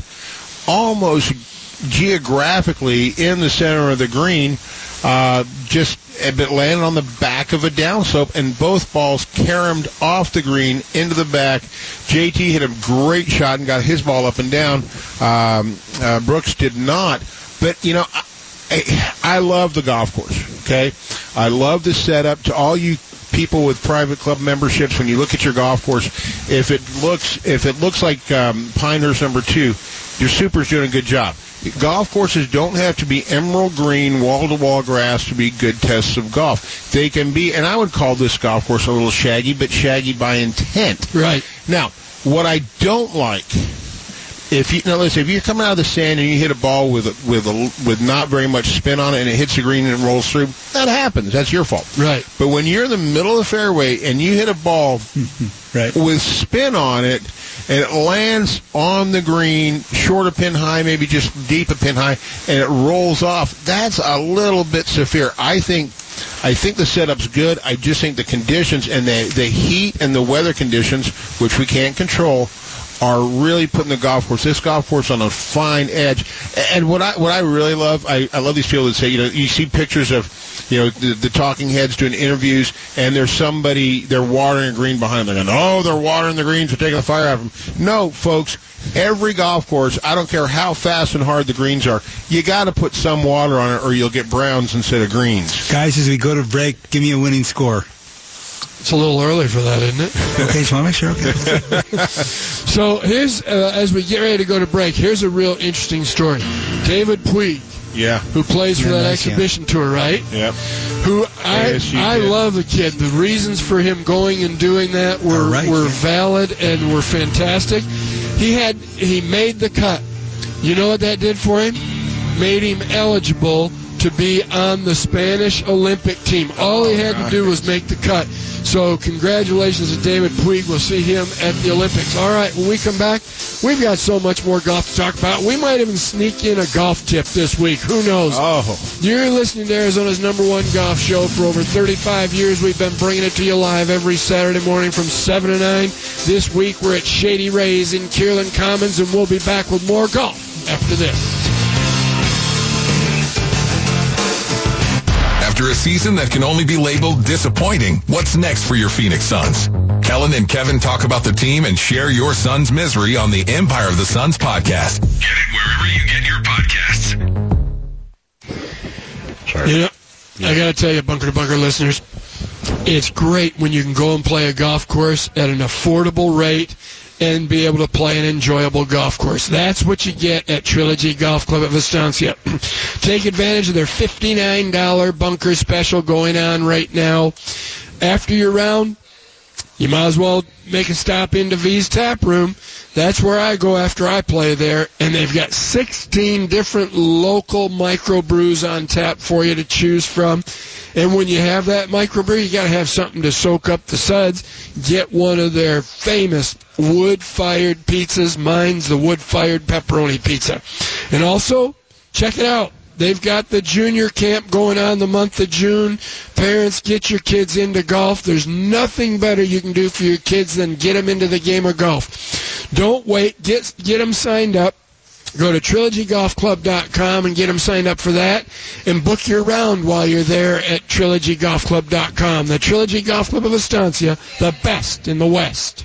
almost geographically in the center of the green, uh, just but landed on the back of a downslope, and both balls caromed off the green into the back. J T hit a great shot and got his ball up and down. Um, uh, Brooks did not. But, you know, I, I love the golf course, okay? I love the setup. To all you people with private club memberships, when you look at your golf course, if it looks if it looks like um, Pinehurst number two, your super's doing a good job. Golf courses don't have to be emerald green, wall-to-wall grass to be good tests of golf. They can be, and I would call this golf course a little shaggy, but shaggy by intent. Right. Now, what I don't like, if you now listen, if you're coming out of the sand and you hit a ball with a, with a, with not very much spin on it and it hits the green and it rolls through, that happens. That's your fault. Right. But when you're in the middle of the fairway and you hit a ball right. with spin on it, and it lands on the green, short of pin high, maybe just deep of pin high, and it rolls off, that's a little bit severe. I think I think the setup's good. I just think the conditions and the, the heat and the weather conditions, which we can't control, are really putting the golf course, this golf course, on a fine edge. And what I what I really love, I, I love these people that say, you know, you see pictures of, you know, the, the talking heads doing interviews, and there's somebody, they're watering a green behind them. They're going, oh, they're watering the greens, they're taking the fire out of them. No, folks, every golf course, I don't care how fast and hard the greens are, you got to put some water on it or you'll get browns instead of greens. Guys, as we go to break, give me a winning score. It's a little early for that, isn't it? Okay, just want to make sure. Okay. So here's, uh, as we get ready to go to break, here's a real interesting story. David Puig, yeah, who plays for yeah, that nice, exhibition yeah. tour, right? Yep. Who I Yes, you I did. love the kid. The reasons for him going and doing that were All right, were yeah. valid and were fantastic. He had he made the cut. You know what that did for him? Made him eligible to be on the Spanish Olympic team. All he had to do was make the cut. So congratulations to David Puig. We'll see him at the Olympics. All right, when we come back, we've got so much more golf to talk about. We might even sneak in a golf tip this week. Who knows? Oh. You're listening to Arizona's number one golf show. For over thirty-five years, we've been bringing it to you live every Saturday morning from seven to nine. This week, we're at Shady Rays in Kierland Commons, and we'll be back with more golf after this. After a season that can only be labeled disappointing, what's next for your Phoenix Suns? Ellen and Kevin talk about the team and share your son's misery on the Empire of the Suns podcast. Get it wherever you get your podcasts. Sorry. You know, yeah. I got to tell you, Bunker to Bunker listeners, it's great when you can go and play a golf course at an affordable rate and be able to play an enjoyable golf course. That's what you get at Trilogy Golf Club at Estancia. Take advantage of their fifty-nine dollars bunker special going on right now. After your round, you might as well make a stop into V's Tap Room. That's where I go after I play there, and they've got sixteen different local microbrews on tap for you to choose from. And when you have that microbrew, you got to have something to soak up the suds. Get one of their famous wood-fired pizzas. Mine's the wood-fired pepperoni pizza. And also, check it out. They've got the junior camp going on the month of June. Parents, get your kids into golf. There's nothing better you can do for your kids than get them into the game of golf. Don't wait. Get, get them signed up. Go to trilogy golf club dot com and get them signed up for that. And book your round while you're there at trilogy golf club dot com. The Trilogy Golf Club of Estancia, the best in the West.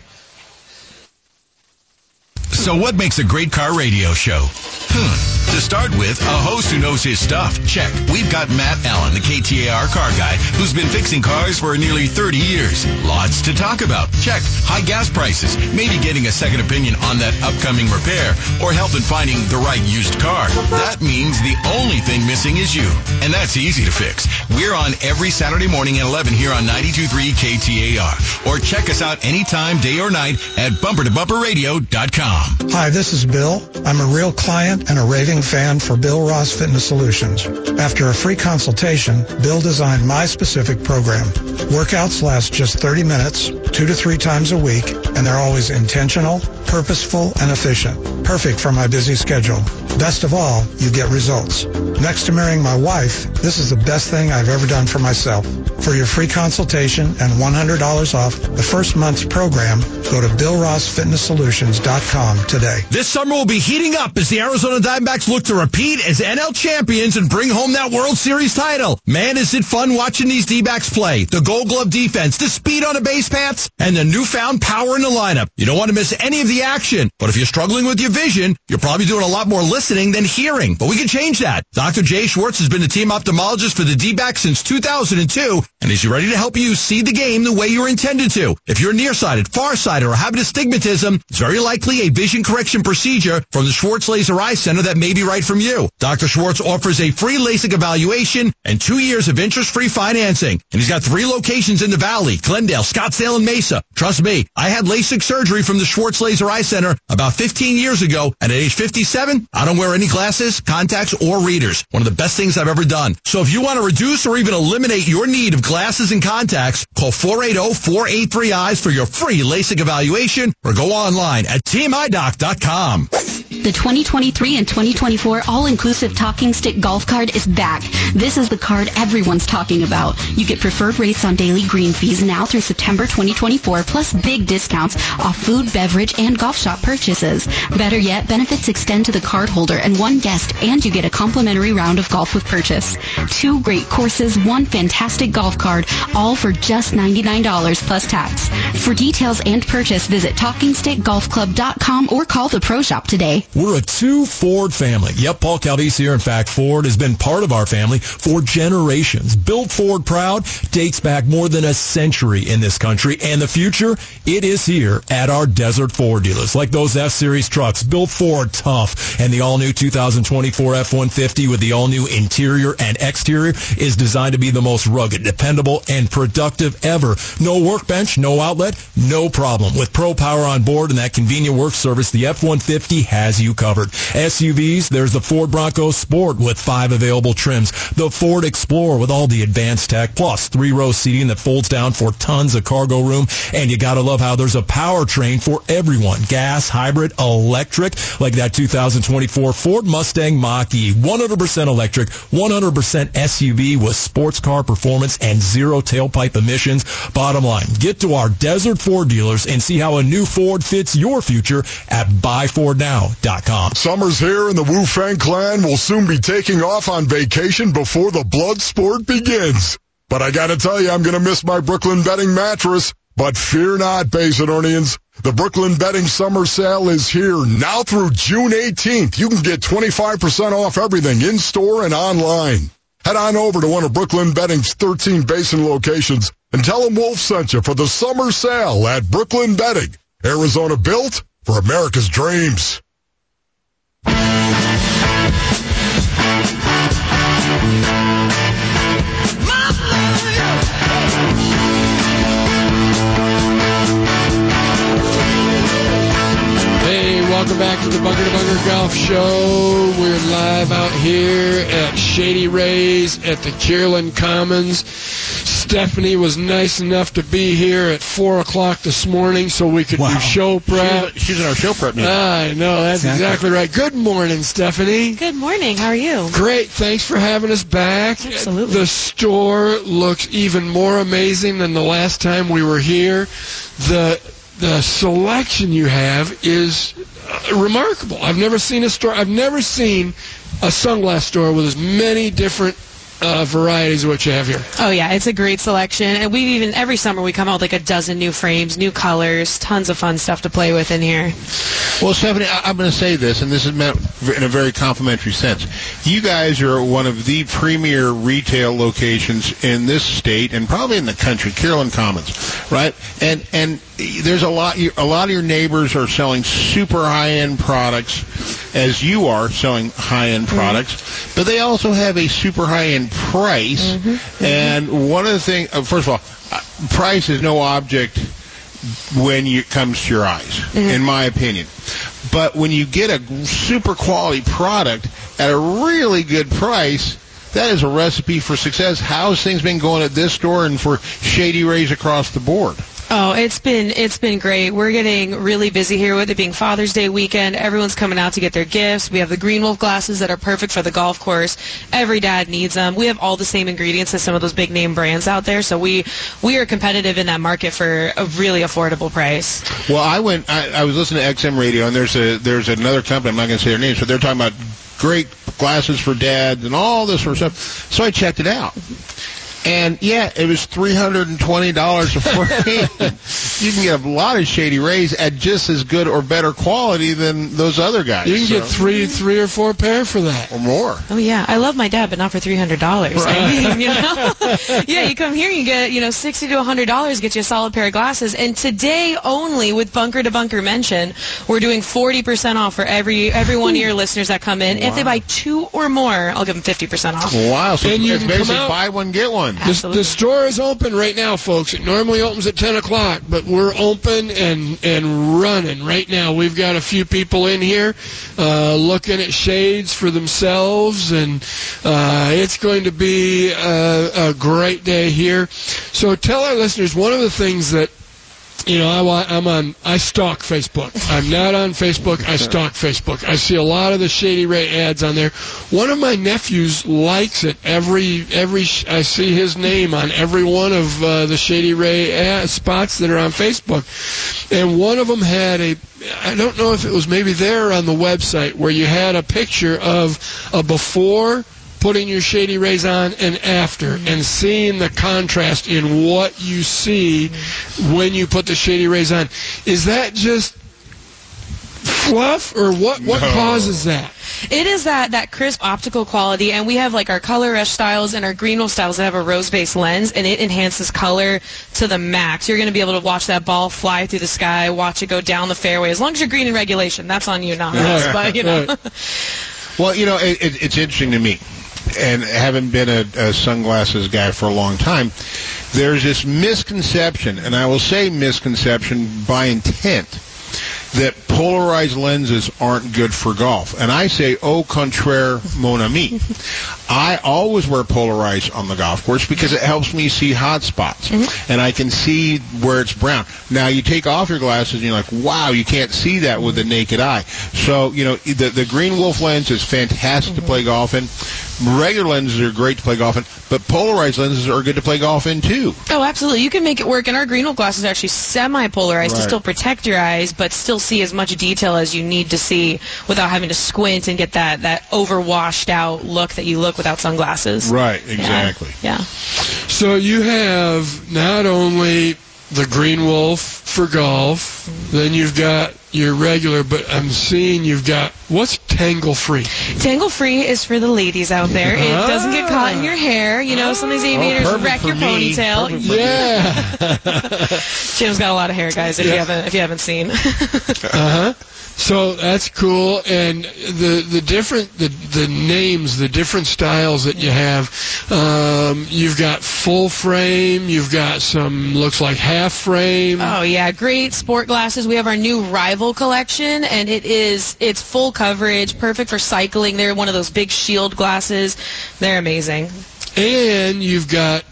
So what makes a great car radio show? Hmm. To start with, a host who knows his stuff. Check. We've got Matt Allen, the K T A R car guy, who's been fixing cars for nearly thirty years. Lots to talk about. Check. High gas prices. Maybe getting a second opinion on that upcoming repair, or help in finding the right used car. That means the only thing missing is you. And that's easy to fix. We're on every Saturday morning at eleven here on ninety-two point three K T A R. Or check us out anytime, day or night, at bumper to bumper radio dot com. Hi, this is Bill. I'm a real client and a raving fan for Bill Ross Fitness Solutions. After a free consultation, Bill designed my specific program. Workouts last just thirty minutes, two to three times a week, and they're always intentional, purposeful, and efficient. Perfect for my busy schedule. Best of all, you get results. Next to marrying my wife, this is the best thing I've ever done for myself. For your free consultation and one hundred dollars off the first month's program, go to bill ross fitness solutions dot com today. This summer will be heating up as the Arizona Diamondbacks look to repeat as N L champions and bring home that World Series title. Man, is it fun watching these D-backs play. The Gold Glove defense, the speed on the base paths, and the newfound power in the lineup. You don't want to miss any of the action, but if you're struggling with your vision, you're probably doing a lot more listening than hearing. But we can change that. Doctor Jay Schwartz has been the team ophthalmologist for the D-backs since two thousand two, and is ready to help you see the game the way you're intended to. If you're nearsighted, farsighted, or have astigmatism, it's very likely a vision correction procedure from the Schwartz Laser Eye Center that may be right from you. Doctor Schwartz offers a free LASIK evaluation and two years of interest-free financing. And he's got three locations in the Valley, Glendale, Scottsdale, and Mesa. Trust me, I had LASIK surgery from the Schwartz Laser Eye Center about fifteen years ago, and at age fifty-seven, I don't wear any glasses, contacts, or readers. One of the best things I've ever done. So if you want to reduce or even eliminate your need of glasses and contacts, call four eight zero, four eight three, eyes for your free LASIK evaluation, or go online at team eye doc dot com. The twenty twenty-three and twenty twenty-four all-inclusive talking stick golf card is back. This is the card everyone's talking about. You get preferred rates on daily green fees now through September twenty twenty-four, plus big discounts off food, beverage, and golf shop purchases. Better yet, benefits extend to the card holder and one guest, and you get a complimentary round of golf with purchase. Two great courses, one fantastic golf card, all for just ninety-nine dollars plus tax. For details and purchase, visit talking stick golf club dot com or call the Pro Shop today. We're a two Ford family. Yep, Paul Calvise here. In fact, Ford has been part of our family for generations. Built Ford proud dates back more than a century in this country, and the future, it is here at our Desert Ford dealers. Like those F-Series trucks, built Ford tough, and the all-new two thousand twenty-four F one fifty with the all-new interior and exterior is designed to be the most rugged, dependable, and productive ever. No workbench, no outlet, no problem. With Pro Power on board and that convenient work service, the F one fifty has you covered. S U Vs, there's the Ford Bronco Sport with five available trims, the Ford Explorer with all the advanced tech, plus three-row seating that folds down for tons of cargo room, and you gotta love how there's a powertrain for everyone. Gas, hybrid, electric, like that two thousand twenty-four Ford Mustang Mach-E, one hundred percent electric, one hundred percent S U V with sports car performance and zero tailpipe emissions. Bottom line, get to our Desert Ford dealers and see how a new Ford fits your future at buy ford now dot com. Summer's here and the Wu Fang clan will soon be taking off on vacation before the blood sport begins. But I gotta tell you, I'm gonna miss my Brooklyn bedding mattress. But fear not, Basinonians. The Brooklyn Betting Summer Sale is here now through June eighteenth. You can get twenty-five percent off everything in-store and online. Head on over to one of Brooklyn Betting's thirteen Basin locations and tell them Wolf sent you for the summer sale at Brooklyn Betting. Arizona built for America's dreams. Hey, welcome back to the Bunker to Bunker Golf Show. We're live out here at Shady Rays at the Kierland Commons. Stephanie was nice enough to be here at four o'clock this morning so we could Wow. do show prep. She's, she's in our show prep meeting. I know, that's exactly. exactly right. Good morning, Stephanie. Good morning. How are you? Great. Thanks for having us back. Absolutely. The store looks even more amazing than the last time we were here. The the selection you have is uh, remarkable. I've never seen a store. I've never seen a sunglass store with as many different uh, varieties of what you have here. Oh, yeah. It's a great selection. And we even, every summer, we come out with like a dozen new frames, new colors, tons of fun stuff to play with in here. Well, Stephanie, I- I'm going to say this, and this is meant in a very complimentary sense. You guys are one of the premier retail locations in this state and probably in the country, Kierland Commons, right? And and there's a lot. A lot of your neighbors are selling super high-end products, as you are selling high-end products, mm-hmm. but they also have a super high-end price. Mm-hmm. And one of the things, first of all, price is no object when you, it comes to your eyes, mm-hmm. in my opinion. But when you get a super quality product at a really good price, that is a recipe for success. How's things been going at this store and for Shady Rays across the board? Oh, it's been it's been great. We're getting really busy here with it being Father's Day weekend. Everyone's coming out to get their gifts. We have the Green Wolf glasses that are perfect for the golf course. Every dad needs them. We have all the same ingredients as some of those big name brands out there, so we we are competitive in that market for a really affordable price. Well, I went. I, I was listening to X M radio, and there's a there's another company. I'm not going to say their names, but they're talking about great glasses for dads and all this sort of stuff. So I checked it out. And, yeah, it was three hundred twenty dollars a frame. You can get a lot of Shady Rays at just as good or better quality than those other guys. You can so. get three three or four pair for that. Or more. Oh, yeah. I love my dad, but not for three hundred dollars. Right. I mean, you know? Yeah, you come here, you get, you know, sixty to one hundred dollars, get you a solid pair of glasses. And today only, with Bunker to Bunker Mention, we're doing forty percent off for every every one of your listeners that come in. Wow. If they buy two or more, I'll give them fifty percent off. Wow. So and it's basically buy one, get one. The, the store is open right now, folks. It normally opens at ten o'clock, but we're open and, and running right now. We've got a few people in here uh, looking at shades for themselves, and uh, it's going to be a, a great day here. So tell our listeners, one of the things that You know, I, I'm on, I stalk Facebook. I'm not on Facebook. I stalk Facebook. I see a lot of the Shady Ray ads on there. One of my nephews likes it. Every, every, I see his name on every one of uh, the Shady Ray ad spots that are on Facebook. And one of them had a, I don't know if it was maybe there on the website, where you had a picture of a before putting your Shady Rays on and after, mm-hmm. and seeing the contrast in what you see mm-hmm. when you put the Shady Rays on. Is that just fluff, or what, what no. causes that? It is that, that crisp optical quality, and we have like our Color Rush styles and our Green Wolf styles that have a rose-based lens, and it enhances color to the max. You're going to be able to watch that ball fly through the sky, watch it go down the fairway. As long as you're green in regulation, that's on you, not us. But, you know. Well, you know, it, it, it's interesting to me, and having been a, a sunglasses guy for a long time, there's this misconception, and I will say misconception by intent, that polarized lenses aren't good for golf. And I say, au contraire, mon ami. I always wear polarized on the golf course because it helps me see hot spots. Mm-hmm. And I can see where it's brown. Now, you take off your glasses and you're like, wow, you can't see that with the naked eye. So, you know, the, the Green Wolf lens is fantastic mm-hmm. to play golf in. Regular lenses are great to play golf in, but polarized lenses are good to play golf in, too. Oh, absolutely. You can make it work. And our Green Wolf glasses are actually semi-polarized right. to still protect your eyes, but still see as much detail as you need to see without having to squint and get that, that over-washed out look that you look without sunglasses. Right, exactly. Yeah. yeah. So you have not only the Green Wolf for golf. Then you've got your regular, but I'm seeing you've got, what's Tangle Free? Tangle Free is for the ladies out there. It Ah. doesn't get caught in your hair. You know, sometimes aviators perfect wreck for your me. ponytail. Perfect for Yeah. Jim's got a lot of hair, guys, if Yeah. you haven't if you haven't seen. Uh-huh. So that's cool, and the the different the the names, the different styles that you have. Um, you've got full frame. You've got some looks like half frame. Oh yeah, great sport glasses. We have our new Rival collection, and it is it's full coverage, perfect for cycling. They're one of those big shield glasses. They're amazing. And you've got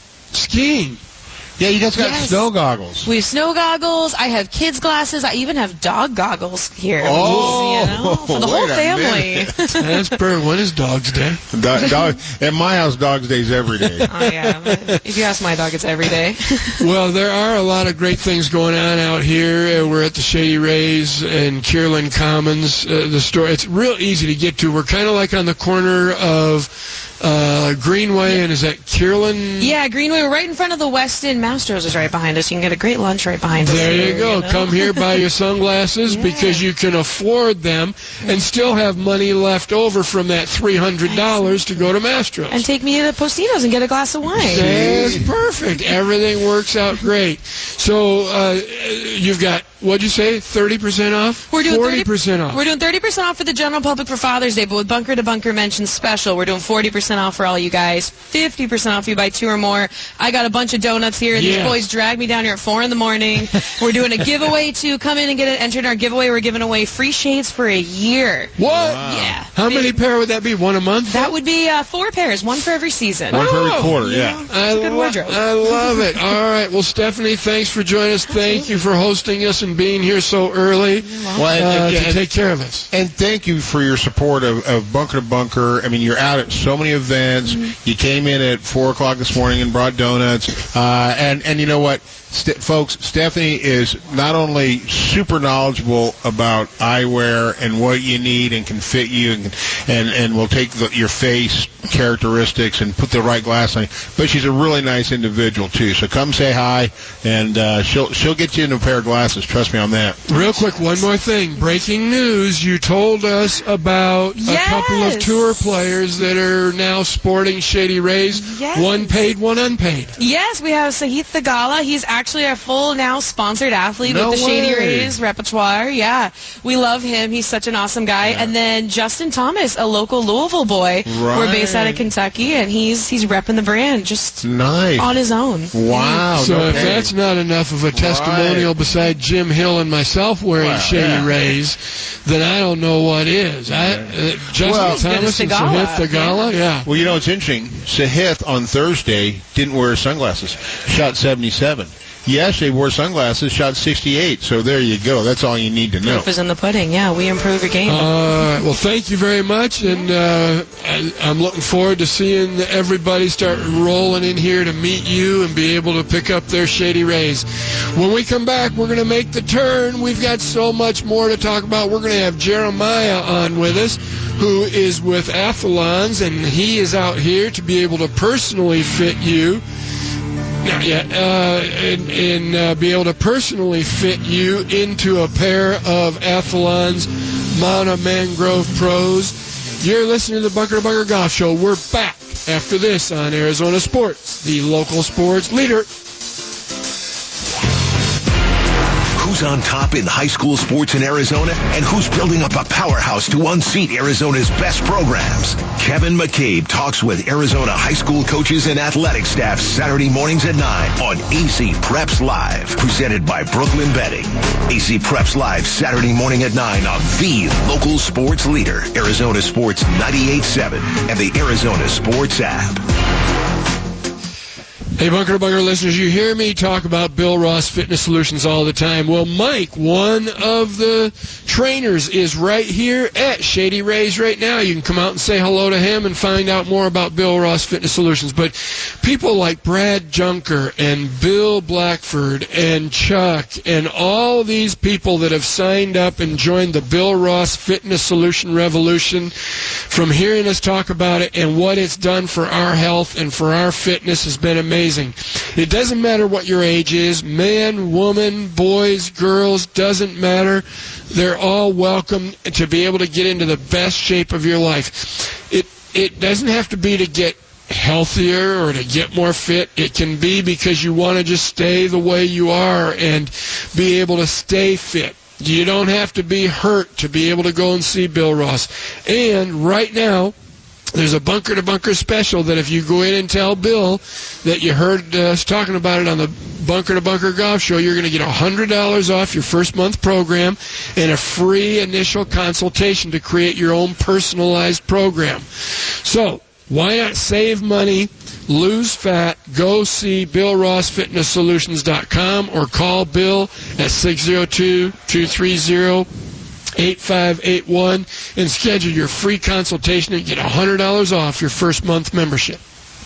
skiing. Yeah, you guys got Yes. snow goggles. We have snow goggles. I have kids' glasses. I even have dog goggles here. Oh, you know, for the whole wait a family. minute. That's perfect. When is Dog's Day? Do- dog, at my house, Dog's Day's every day. Oh yeah. If you ask my dog, it's every day. Well, there are a lot of great things going on out here. Uh, We're at the Shady Rays and Kierland Commons. Uh, the store, it's real easy to get to. We're kind of like on the corner of uh, Greenway, and is that Kierland? Yeah, Greenway. We're right in front of the Westin. Mastro's is right behind us. You can get a great lunch right behind us. There here, you go. you know? Come here, buy your sunglasses because you can afford them and still have money left over from that three hundred dollars to go to Mastro's. And take me to Postino's and get a glass of wine. That's perfect. Everything works out great. So uh, you've got, what'd you say, thirty percent off? We're doing forty percent off. We're doing thirty percent off for the general public for Father's Day, but with Bunker to Bunker Mention special, we're doing forty percent off for all you guys, fifty percent off if you buy two or more. I got a bunch of donuts here. Yeah. These boys drag me down here at four in the morning. We're doing a giveaway, too. Come in and get it entered in our giveaway. We're giving away free shades for a year. What? Yeah. How many pair would that be? One a month? That would be uh, four pairs, one for every season. One for every Oh, quarter, you yeah. know, I, it's a good lo- wardrobe. I love it. All right. Well, Stephanie, thanks for joining us. Thank you for hosting us and being here so early Well, and- uh, and- to and- take care of us. And thank you for your support of, of Bunker to Bunker. I mean, you're out at so many events. You came in at four o'clock this morning and brought donuts. Uh, and, and you know what? St- folks, Stephanie is not only super knowledgeable about eyewear and what you need and can fit you and and, and will take the, your face characteristics and put the right glass on you, but she's a really nice individual, too. So come say hi, and uh, she'll she'll get you into a pair of glasses. Trust me on that. Real quick, one more thing. Breaking news. You told us about Yes. a couple of tour players that are now sporting Shady Rays. Yes. One paid, one unpaid. Yes, we have Sahith Thagala. He's actually a full now sponsored athlete No with the Shady way. Rays repertoire. Yeah, we love him. He's such an awesome guy. And then Justin Thomas, a local Louisville boy. We're based out of Kentucky, and he's he's repping the brand just Nice. on his own. Wow. So no if kidding. that's not enough of a testimonial beside Jim Hill and myself wearing Wow, Shady yeah. Rays, then I don't know what is. I, uh, Justin Well, As good Thomas as and Thagala, Sahith Thagala, yeah. Well, you know, it's interesting. Sahith on Thursday didn't wear sunglasses, shot seventy-seven. Yesterday wore sunglasses, shot sixty-eight. So there you go. That's all you need to know. Proof is in the pudding. Yeah, we improve your game. All right. Well, thank you very much, and uh, I, I'm looking forward to seeing everybody start rolling in here to meet you and be able to pick up their Shady Rays. When we come back, we're going to make the turn. We've got so much more to talk about. We're going to have Jeremiah on with us, who is with Athlons, and he is out here to be able to personally fit you. Not yet. Uh, and and uh, be able to personally fit you into a pair of Athlon's Mana Mangrove Pros. You're listening to the Bunker to Bunker Golf Show. We're back after this on Arizona Sports, the local sports leader. Who's on top in high school sports in Arizona, and who's building up a powerhouse to unseat Arizona's best programs? Kevin McCabe talks with Arizona high school coaches and athletic staff Saturday mornings at nine on A C Preps Live, presented by Brooklyn Betting. A C Preps Live Saturday morning at nine on the local sports leader, Arizona Sports ninety-eight point seven and the Arizona Sports app. Hey, Bunker to Bunker listeners, you hear me talk about Bill Ross Fitness Solutions all the time. Well, Mike, one of the trainers, is right here at Shady Rays right now. You can come out and say hello to him and find out more about Bill Ross Fitness Solutions. But people like Brad Junker and Bill Blackford and Chuck and all these people that have signed up and joined the Bill Ross Fitness Solution revolution, from hearing us talk about it and what it's done for our health and for our fitness, has been amazing. amazing. It doesn't matter what your age is, man, woman, boys, girls, doesn't matter. They're all welcome to be able to get into the best shape of your life. It it doesn't have to be to get healthier or to get more fit. It can be because you want to just stay the way you are and be able to stay fit. You don't have to be hurt to be able to go and see Bill Ross. And right now, there's a Bunker to Bunker special that if you go in and tell Bill that you heard us talking about it on the Bunker to Bunker Golf Show, you're going to get one hundred dollars off your first month program and a free initial consultation to create your own personalized program. So, why not save money, lose fat, go see Bill Ross Fitness Solutions dot com or call Bill at six oh two, two three oh, eight five eight one and schedule your free consultation and get one hundred dollars off your first month membership.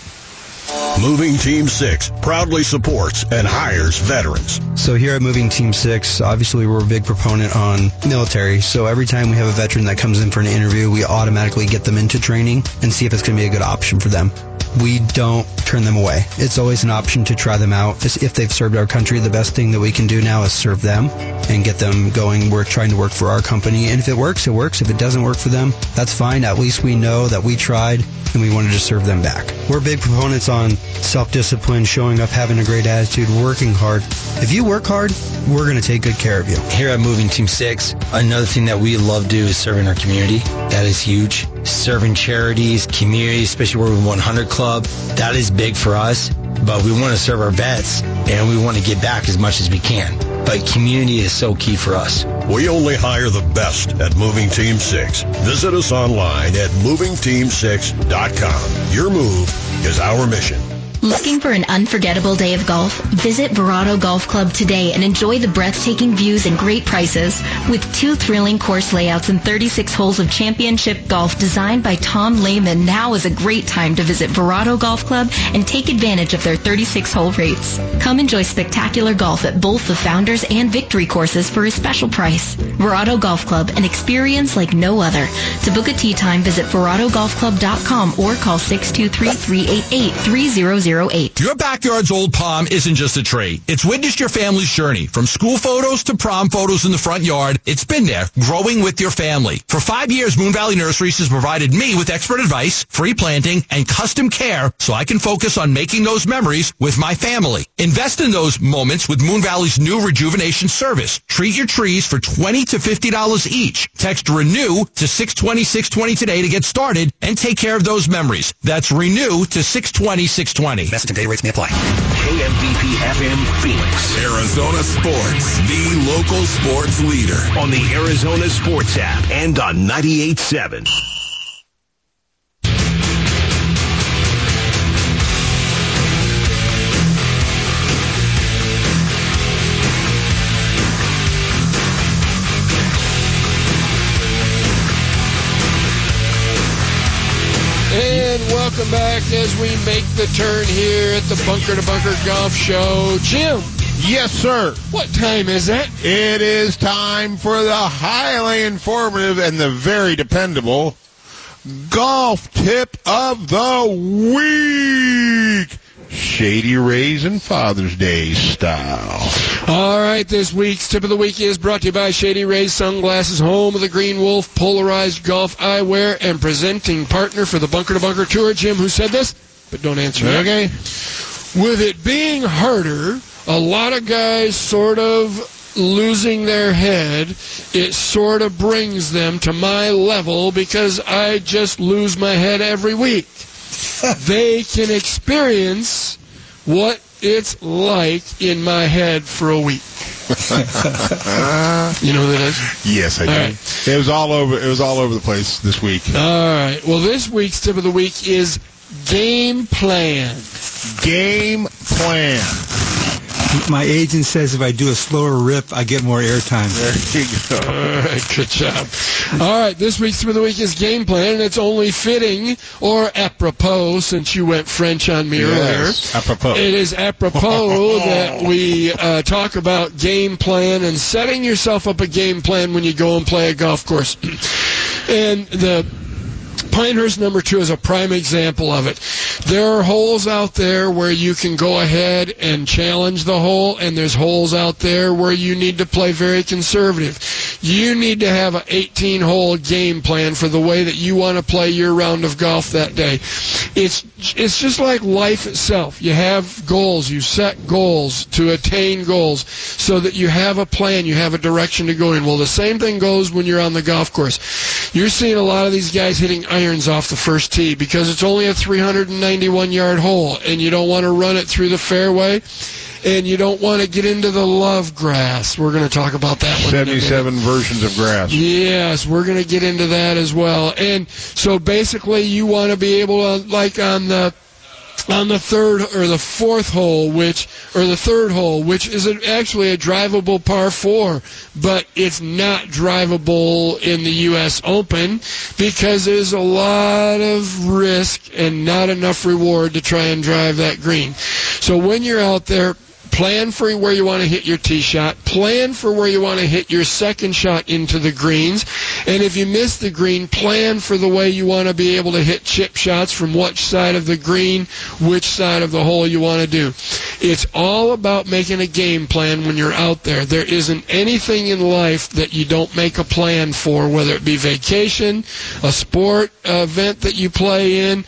Moving Team six proudly supports and hires veterans. So here at Moving Team six, obviously we're a big proponent on military. So every time we have a veteran that comes in for an interview, we automatically get them into training and see if it's going to be a good option for them. We don't turn them away. It's always an option to try them out. If they've served our country, the best thing that we can do now is serve them and get them going. We're trying to work for our company. And if it works, it works. If it doesn't work for them, that's fine. At least we know that we tried and we wanted to serve them back. We're big proponents on self-discipline, showing up, having a great attitude, working hard. If you work hard, we're going to take good care of you. Here at Moving Team six, another thing that we love to do is serving our community. That is huge. Serving charities, communities, especially where we one hundred Club, that is big for us. But we want to serve our vets, and we want to give back as much as we can. But community is so key for us. We only hire the best at Moving Team six. Visit us online at moving team six dot com. Your move is our mission. Looking for an unforgettable day of golf? Visit Verado Golf Club today and enjoy the breathtaking views and great prices. With two thrilling course layouts and thirty-six holes of championship golf designed by Tom Lehman, now is a great time to visit Verado Golf Club and take advantage of their thirty-six hole rates. Come enjoy spectacular golf at both the Founders and Victory courses for a special price. Verado Golf Club, an experience like no other. To book a tee time, visit verado golf club dot com or call six two three, three eight eight, three zero zero eight. Your backyard's old palm isn't just a tree. It's witnessed your family's journey. From school photos to prom photos in the front yard, it's been there, growing with your family. For five years, Moon Valley Nurseries has provided me with expert advice, free planting, and custom care so I can focus on making those memories with my family. Invest in those moments with Moon Valley's new rejuvenation service. Treat your trees for twenty to fifty dollars each. Text RENEW to six twenty, six twenty today to get started and take care of those memories. That's RENEW to six twenty, six twenty. Message and data rates may apply. K M B P F M Phoenix. Arizona Sports, the local sports leader. On the Arizona Sports app and on ninety-eight point seven. And welcome back as we make the turn here at the Bunker to Bunker Golf Show. Jim. Yes, sir. What time is it? It is time for the highly informative and the very dependable golf tip of the week. Shady Rays and Father's Day style. All right, this week's tip of the week is brought to you by Shady Rays Sunglasses, home of the Green Wolf Polarized Golf Eyewear and presenting partner for the Bunker to Bunker Tour. Jim, who said this? But don't answer it. Okay. With it being harder, a lot of guys sort of losing their head, it sort of brings them to my level because I just lose my head every week. They can experience what it's like in my head for a week. You know who that is? Yes, I do. Right. It was all over. It was all over the place this week. All right. Well, this week's tip of the week is game plan. Game plan. My agent says if I do a slower rip, I get more airtime. There you go. All right, good job. All right, this week's tip of the week is game plan, and it's only fitting or apropos, since you went French on me yes, earlier. Apropos. It is apropos that we uh, talk about game plan and setting yourself up a game plan when you go and play a golf course. And the Pinehurst number two is a prime example of it. There are holes out there where you can go ahead and challenge the hole, and there's holes out there where you need to play very conservative. You need to have an eighteen-hole game plan for the way that you want to play your round of golf that day. It's it's just like life itself. You have goals. You set goals to attain goals so that you have a plan. You have a direction to go in. Well, the same thing goes when you're on the golf course. You're seeing a lot of these guys hitting irons off the first tee because it's only a three hundred ninety-one yard hole, and you don't want to run it through the fairway, and you don't want to get into the love grass. We're going to talk about that one. seventy-seven versions of grass. Yes, we're going to get into that as well. And so basically you want to be able to, like on the on the third or the fourth hole, which or the third hole, which is a, actually a drivable par four, but it's not drivable in the U S Open because there's a lot of risk and not enough reward to try and drive that green. So when you're out there, plan for where you want to hit your tee shot. Plan for where you want to hit your second shot into the greens. And if you miss the green, plan for the way you want to be able to hit chip shots from which side of the green, which side of the hole you want to do. It's all about making a game plan when you're out there. There isn't anything in life that you don't make a plan for, whether it be vacation, a sport event that you play in,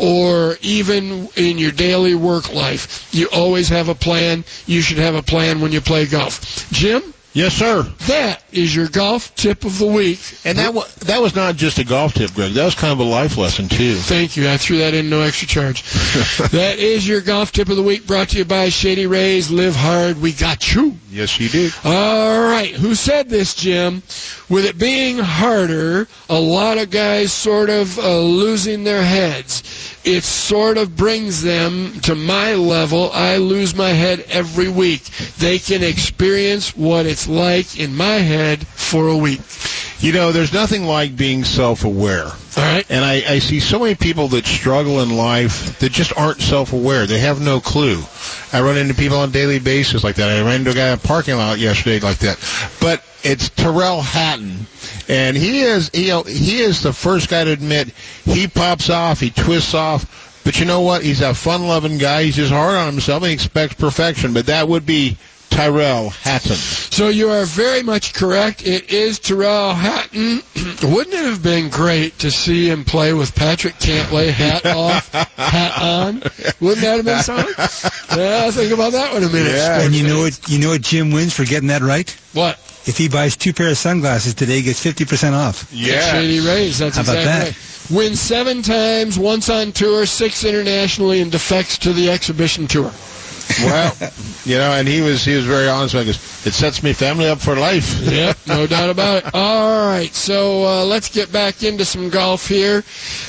or even in your daily work life. You always have a plan. You should have a plan when you play golf. Jim? Yes, sir. That is your golf tip of the week. And that was, that was not just a golf tip, Greg. That was kind of a life lesson, too. Thank you. I threw that in, no extra charge. That is your golf tip of the week, brought to you by Shady Rays. Live hard. We got you. Yes, you did. All right. Who said this, Jim? With it being harder, a lot of guys sort of uh, losing their heads. It sort of brings them to my level. I lose my head every week. They can experience what it's like in my head for a week. You know, there's nothing like being self-aware. All right. And I, I see so many people that struggle in life that just aren't self-aware. They have no clue. I run into people on a daily basis like that. I ran into a guy in a parking lot yesterday like that. But it's Terrell Hatton. And he is he, he is the first guy to admit he pops off, he twists off. But you know what? He's a fun-loving guy. He's just hard on himself and he expects perfection. But that would be Tyrell Hatton. So you are very much correct. It is Tyrell Hatton. Wouldn't it have been great to see him play with Patrick Cantlay, hat off, hat on? Wouldn't that have been something? Yeah, think about that one a minute. Yeah. And you know what? You know what Jim wins for getting that right? What? If he buys two pair of sunglasses today, he gets fifty percent off. Yeah, Shady Rays. That's How about exactly that? right. Wins seven times, once on tour, six internationally, and defects to the exhibition tour. Well, you know, and he was he was very honest with us. It sets me family up for life. Yep, no doubt about it. All right, so uh, let's get back into some golf here.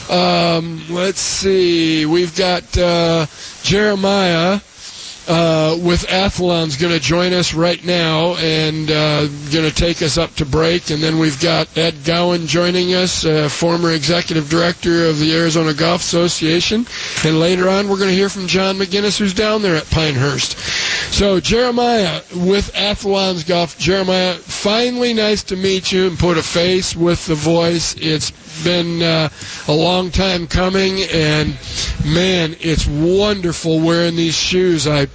Um, let's see. We've got uh, Jeremiah uh, with Athlon's going to join us right now and uh, going to take us up to break. And then we've got Ed Gowan joining us, uh, former executive director of the Arizona Golf Association. And later on, we're going to hear from John McGinnis, who's down there at Pinehurst. So Jeremiah with Athlon's Golf. Jeremiah, finally nice to meet you and put a face with the voice. It's been uh, a long time coming, and man, it's wonderful wearing these shoes. I,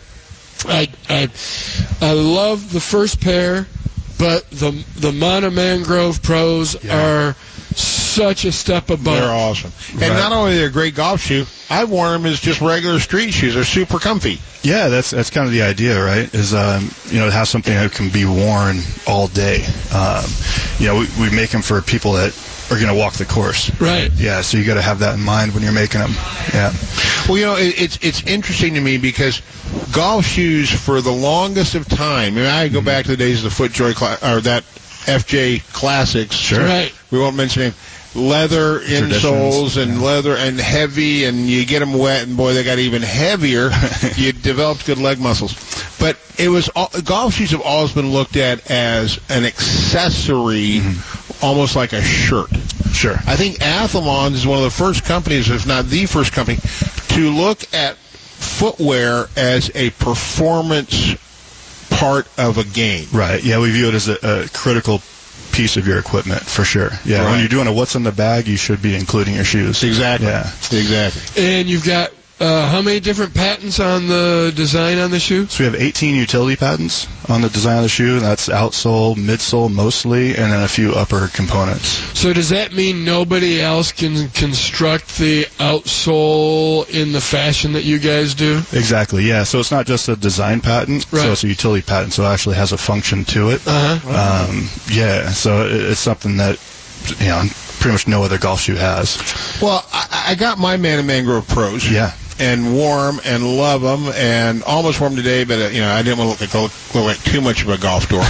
I, I, I love the first pair, but the the Mana Mangrove Pros yeah. are such a step above. They're awesome, and right. not only they're a great golf shoe, I've worn them as just regular street shoes. They're super comfy. Yeah, that's that's kind of the idea, right? Is um, you know, to have something that can be worn all day. Um, you know, we, we make them for people that are going to walk the course. Right. Yeah, so you got to have that in mind when you're making them. Yeah. Well, you know, it, it's it's interesting to me because golf shoes for the longest of time, I mean, I go mm-hmm. back to the days of the FootJoy cla- or that F J Classics. Sure. Right. We won't mention him. Leather insoles and yeah. leather and heavy, and you get them wet, and boy, they got even heavier. You developed good leg muscles. But it was all, golf shoes have always been looked at as an accessory, mm-hmm. almost like a shirt. Sure. I think Athlon is one of the first companies, if not the first company, to look at footwear as a performance part of a game. Right. Yeah, we view it as a, a critical piece of your equipment for sure. Yeah, right. When you're doing a what's in the bag, you should be including your shoes. Exactly. Yeah, exactly. And you've got uh, how many different patents on the design on the shoe? So we have eighteen utility patents on the design of the shoe. That's outsole, midsole mostly, and then a few upper components. So does that mean nobody else can construct the outsole in the fashion that you guys do? Exactly, yeah. So it's not just a design patent, right. So it's a utility patent, so it actually has a function to it. Uh-huh. Um, yeah, so it, it's something that, you know, pretty much no other golf shoe has. Well, I, I got my Man and Mangrove Pros. Yeah. And wore them and love them and almost wore them today, but, uh, you know, I didn't want to look like, look like too much of a golf dork.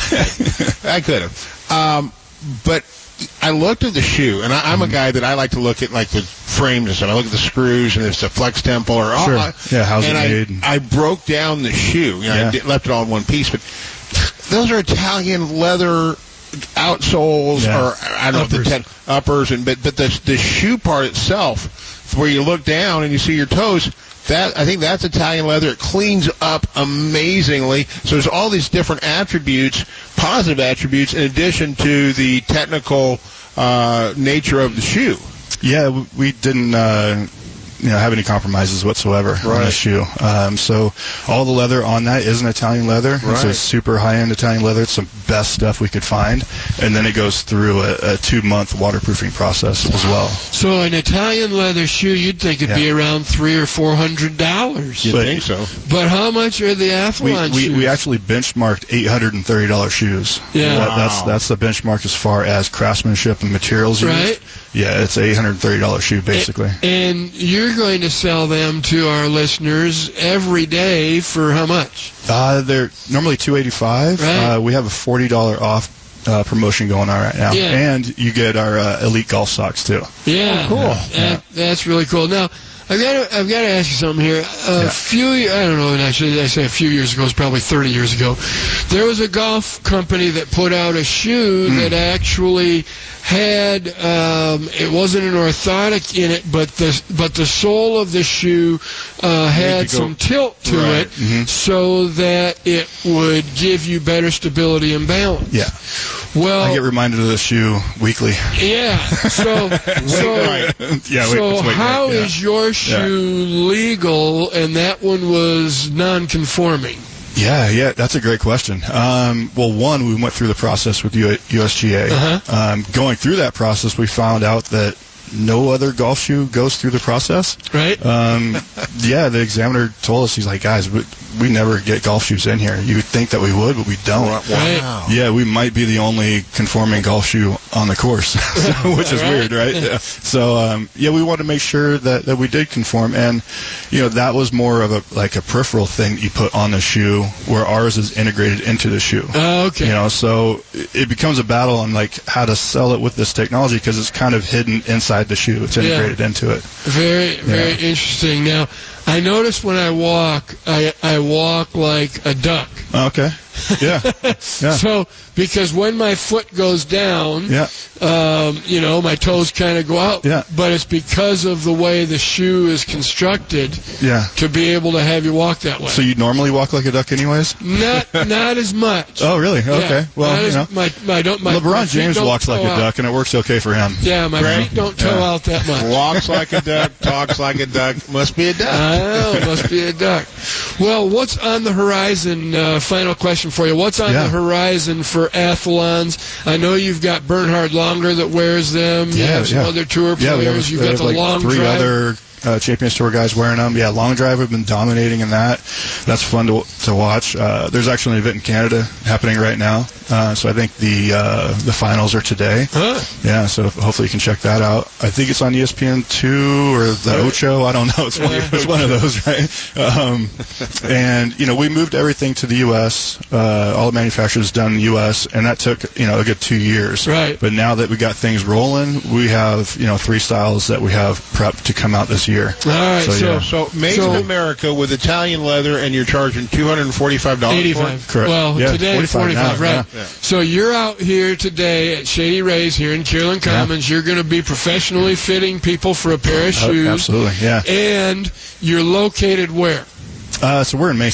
I could have. Um, but I looked at the shoe, and I, I'm a guy that I like to look at, like, the frames and stuff. I look at the screws, and it's a flex temple. Or, sure. oh, yeah, how's and it I, made? I broke down the shoe. You know, Yeah. I did, left it all in one piece. But those are Italian leather outsoles, Yeah. or I don't know if the ten, uppers, and but but the the shoe part itself, where you look down and you see your toes, that I think that's Italian leather. It cleans up amazingly. So there's all these different attributes, positive attributes, in addition to the technical uh, nature of the shoe. Yeah, we- we didn't, uh, you know, have any compromises whatsoever on Right. the shoe. Um, so all the leather on that is an Italian leather. It's Right. a super high-end Italian leather. It's the best stuff we could find. And then it goes through a, a two-month waterproofing process as well. So an Italian leather shoe, you'd think it'd Yeah. be around three or four hundred dollars. You'd But- think so. But how much are the We, Athlon we, shoes? we actually benchmarked eight hundred thirty dollars shoes. Yeah. That- That's, Wow. that's the benchmark as far as craftsmanship and materials used. Right. Yeah, it's an eight hundred thirty dollars shoe, basically. And you're going to sell them to our listeners every day for how much? Uh, they're normally two hundred eighty-five dollars. Right. Uh, we have a forty dollars off uh, promotion going on right now. Yeah. And you get our uh, elite golf socks, too. Yeah, cool. That, Yeah. That's really cool. Now, I've got to, I've got to ask you something here. A Yeah. few, I don't know, and I should I say a few years ago, it's probably thirty years ago. There was a golf company that put out a shoe Mm. that actually had, um, it wasn't an orthotic in it, but the but the sole of the shoe uh, had to go- some tilt to Right. it, Mhm. so that it would give you better stability and balance. Yeah. Well, I get reminded of the shoe weekly. yeah. So, so. Right. yeah, wait, So it's wait, how right, yeah. is your shoe legal, and that one was non-conforming? Yeah, yeah, that's a great question. Um, well, one, we went through the process with U- USGA. Uh-huh. Um, going through that process, we found out that no other golf shoe goes through the process. Right. Um, yeah, the examiner told us, he's like, guys, we, we never get golf shoes in here. You would think that we would, but we don't. Wow. Yeah, we might be the only conforming golf shoe on the course, which is Right. weird, right? Yeah. So, um, yeah, we wanted to make sure that, that we did conform, and you know that was more of a like a peripheral thing that you put on the shoe, where ours is integrated into the shoe. Oh, okay. You know, so it it becomes a battle on like how to sell it with this technology because it's kind of hidden inside the shoe. It's integrated into it. Very, very interesting. Now, I notice when I walk, I I walk like a duck. Okay. Yeah. Yeah. So, because when my foot goes down, Yeah. um, you know, my toes kind of go out. Yeah. But it's because of the way the shoe is constructed Yeah. to be able to have you walk that way. So you normally walk like a duck, anyways? Not not as much. Oh, really? Yeah, Okay. Well, not you as- know, my, my, don't, my, my LeBron feet James don't walks like toe a out. duck, and it works okay for him. Yeah, my Right. feet don't toe Yeah. out that much. Walks like a duck, talks like a duck, must be a duck. I know, must be a duck. Well, what's on the horizon? Uh, final question for you. What's on Yeah. the horizon for Athlons? I know you've got Bernhard Longer that wears them. You Yeah, have some yeah. other tour Yeah, we have, players. You've we got have the like long three drive. other uh, Champions Tour guys wearing them. Yeah, long drive have been dominating in that. That's fun to to watch. Uh, there's actually an event in Canada happening right now. Uh, so I think the uh, the finals are today. Huh? Yeah, so hopefully you can check that out. I think it's on E S P N two or the Right. Ocho. I don't know. It's one, it's one of those, right? Um, and you know, we moved everything to the U S. Uh, all the manufacturers done in the U S, and that took you know a good two years. Right. But now that we got things rolling, we have you know three styles that we have prepped to come out this year. All right, So, so, yeah. So made So- in America with Italian leather, and you're charging two hundred and forty-five dollars. eighty-five. Correct. Well, Yeah, today forty-five forty-five, now, right? yeah. So you're out here today at Shady Rays here in Carolyn Commons. You're going to be professionally fitting people for a pair of Uh, shoes. absolutely, yeah. And you're located where? Uh, so we're in Mesa.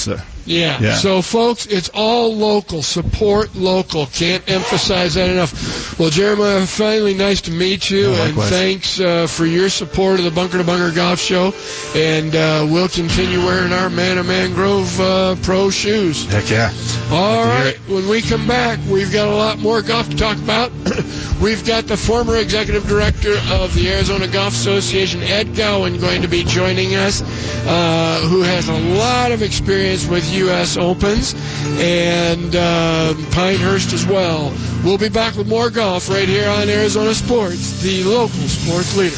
Yeah. Yeah. So, folks, it's all local. Support local. Can't emphasize that enough. Well, Jeremiah, finally nice to meet you, Yeah, and likewise. thanks uh, for your support of the Bunker to Bunker Golf Show. And uh, we'll continue wearing our Man of Mangrove uh, Pro shoes. Heck yeah. All Like to hear right. When we come back, we've got a lot more golf to talk about. We've got the former executive director of the Arizona Golf Association, Ed Gowen, going to be joining us, uh, who has a lot of experience with U S Opens and uh, Pinehurst as well. We'll be back with more golf right here on Arizona Sports, the local sports leader.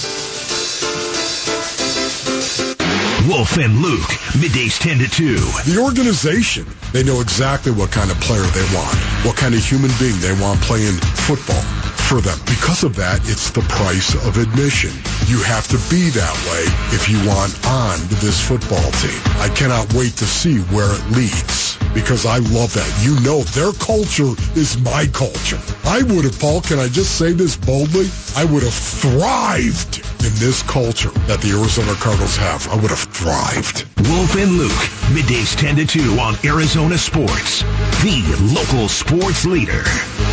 Wolf and Luke, middays ten to two. The organization, they know exactly what kind of player they want, what kind of human being they want playing football for them. Because of that, it's the price of admission. You have to be that way if you want on this football team. I cannot wait to see where it leads because I love that. You know, their culture is my culture. I would have, Paul, can I just say this boldly? I would have thrived in this culture that the Arizona Cardinals have. I would have thrived. Wolf and Luke, middays ten to two on Arizona Sports, the local sports leader.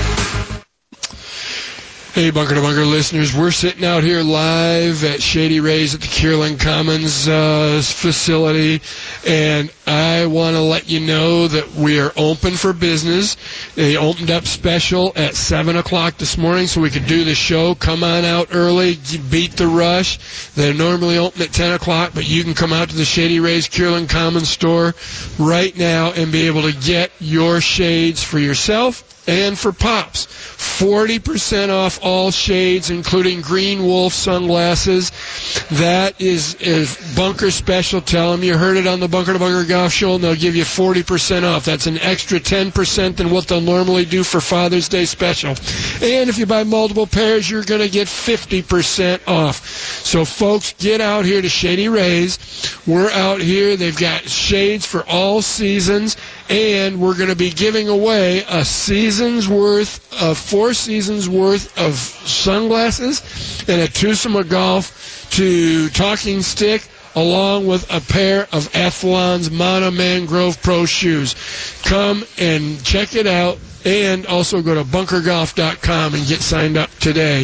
Hey, Bunker to Bunker listeners, we're sitting out here live at Shady Rays at the Kierland Commons uh, facility, and I want to let you know that we are open for business. They opened up special at seven o'clock this morning so we could do the show. Come on out early, beat the rush. They're normally open at ten o'clock, but you can come out to the Shady Rays Kierland Commons store right now and be able to get your shades for yourself and for Pops. forty percent off all shades, including Green Wolf sunglasses. That is, is Bunker special. Tell them you heard it on the Bunker to Bunker Golf Show, and they'll give you forty percent off. That's an extra ten percent than what they'll normally do for Father's Day special. And if you buy multiple pairs, you're going to get fifty percent off. So, folks, get out here to Shady Rays. We're out here. They've got shades for all seasons. And we're going to be giving away a season's worth of four seasons worth of sunglasses and a twosome of golf to Talking Stick, along with a pair of Athlon's Mono Mangrove Pro shoes. Come and check it out, and also go to bunker golf dot com and get signed up today.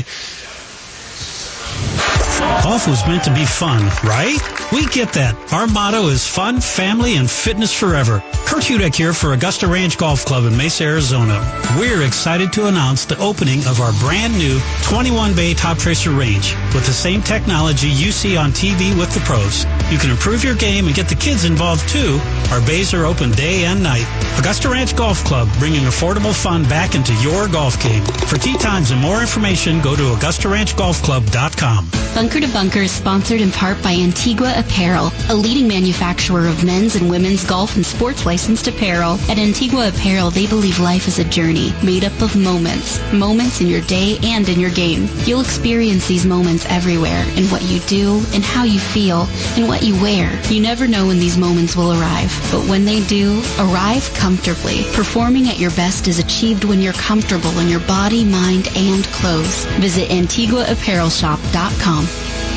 Golf was meant to be fun, right? We get that. Our motto is fun, family, and fitness forever. Kurt Hudek here for Augusta Ranch Golf Club in Mesa, Arizona. We're excited to announce the opening of our brand new twenty-one bay Top Tracer range with the same technology you see on T V with the pros. You can improve your game and get the kids involved too. Our bays are open day and night. Augusta Ranch Golf Club, bringing affordable fun back into your golf game. For tee times and more information, go to augusta ranch golf club dot com. Bunker to Bunker is sponsored in part by Antigua Apparel, a leading manufacturer of men's and women's golf and sports licensed apparel. At Antigua Apparel, they believe life is a journey made up of moments. Moments in your day and in your game. You'll experience these moments everywhere, in what you do, in how you feel, in what you wear. You never know when these moments will arrive, but when they do, arrive comfortably. Performing at your best is achieved when you're comfortable in your body, mind, and clothes. Visit antigua apparel shop dot com.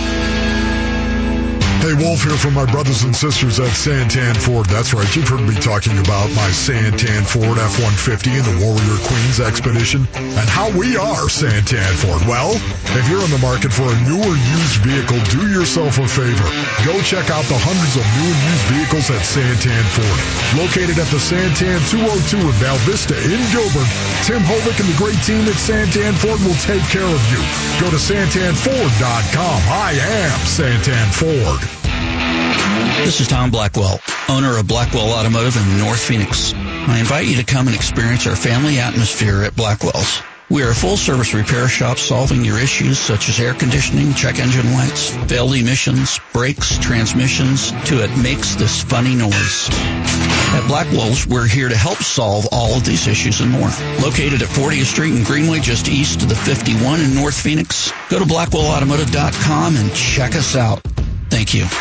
Hey, Wolf here from my brothers and sisters at Santan Ford. That's right, you've heard me talking about my Santan Ford F one fifty and the Warrior Queens Expedition and how we are Santan Ford. Well, if you're in the market for a new or used vehicle, do yourself a favor. Go check out the hundreds of new and used vehicles at Santan Ford. Located at the Santan two oh two in Val Vista in Gilbert, Tim Hovick and the great team at Santan Ford will take care of you. Go to santan ford dot com. I am Santan Ford. This is Tom Blackwell, owner of Blackwell Automotive in North Phoenix. I invite you to come and experience our family atmosphere at Blackwell's. We are a full-service repair shop solving your issues such as air conditioning, check engine lights, failed emissions, brakes, transmissions, to it makes this funny noise. At Blackwell's, we're here to help solve all of these issues and more. Located at fortieth Street in Greenway, just east of the fifty-one in North Phoenix, go to blackwell automotive dot com and check us out. Thank you.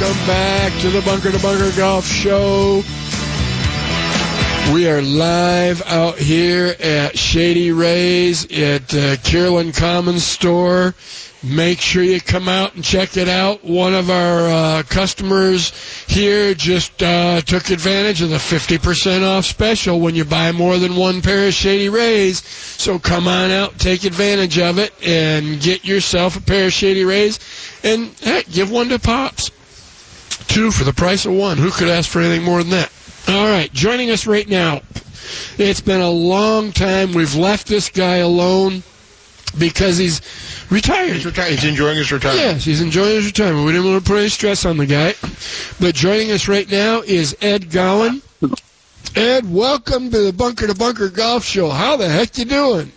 welcome back to the Bunker to Bunker Golf Show. We are live out here at Shady Rays at uh, Kierland Commons store. Make sure you come out and check it out. One of our uh, customers here just uh, took advantage of the fifty percent off special when you buy more than one pair of Shady Rays. So come on out, take advantage of it, and get yourself a pair of Shady Rays. And heck, give one to Pops. Two for the price of one. Who could ask for anything more than that? All right, joining us right now. It's been a long time. We've left this guy alone because he's retired. He's retired. He's enjoying his retirement. Yes, he's enjoying his retirement. We didn't want to put any stress on the guy. But joining us right now is Ed Gowan. Ed, welcome to the Bunker to Bunker Golf Show. How the heck you doing?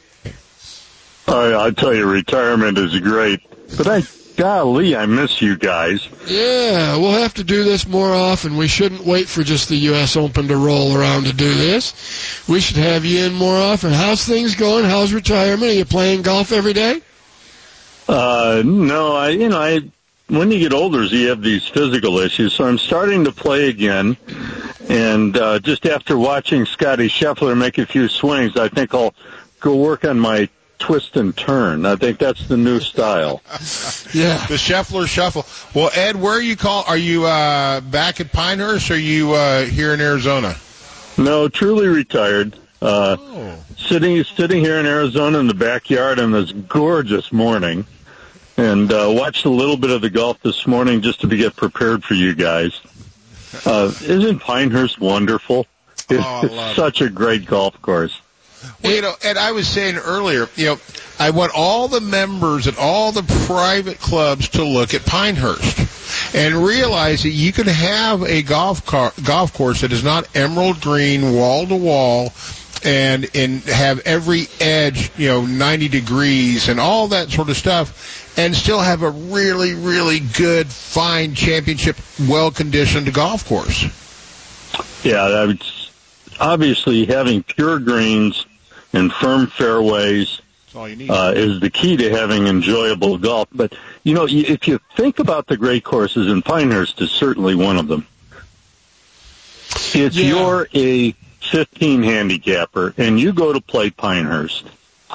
I, I tell you, retirement is great. But I, golly, I miss you guys. Yeah, we'll have to do this more often. We shouldn't wait for just the U S Open to roll around to do this. We should have you in more often. How's things going? How's retirement? Are you playing golf every day? Uh, no, I, you know, I, when you get older, you have these physical issues, so I'm starting to play again. And, uh, just after watching Scotty Scheffler make a few swings, I think I'll go work on my twist and turn. I think that's the new style. Yeah. The Scheffler Shuffle. Well, Ed, where are you call? Are you, uh, back at Pinehurst, or are you, uh, here in Arizona? No, truly retired. Uh, oh. sitting, sitting here in Arizona in the backyard on this gorgeous morning. And uh, watched a little bit of the golf this morning just to get prepared for you guys. Uh, isn't Pinehurst wonderful? It's, Oh, I it's love such a great golf course. Well, you know, and I was saying earlier, you know, I want all the members at all the private clubs to look at Pinehurst and realize that you can have a golf car, golf course that is not emerald green, wall to wall, and and have every edge, you know, ninety degrees and all that sort of stuff, and still have a really, really good, fine, championship, well-conditioned golf course. Yeah, it's obviously having pure greens and firm fairways all you need. Uh, is the key to having enjoyable golf. But, you know, if you think about the great courses, and Pinehurst is certainly one of them, if Yeah. you're a fifteen handicapper and you go to play Pinehurst,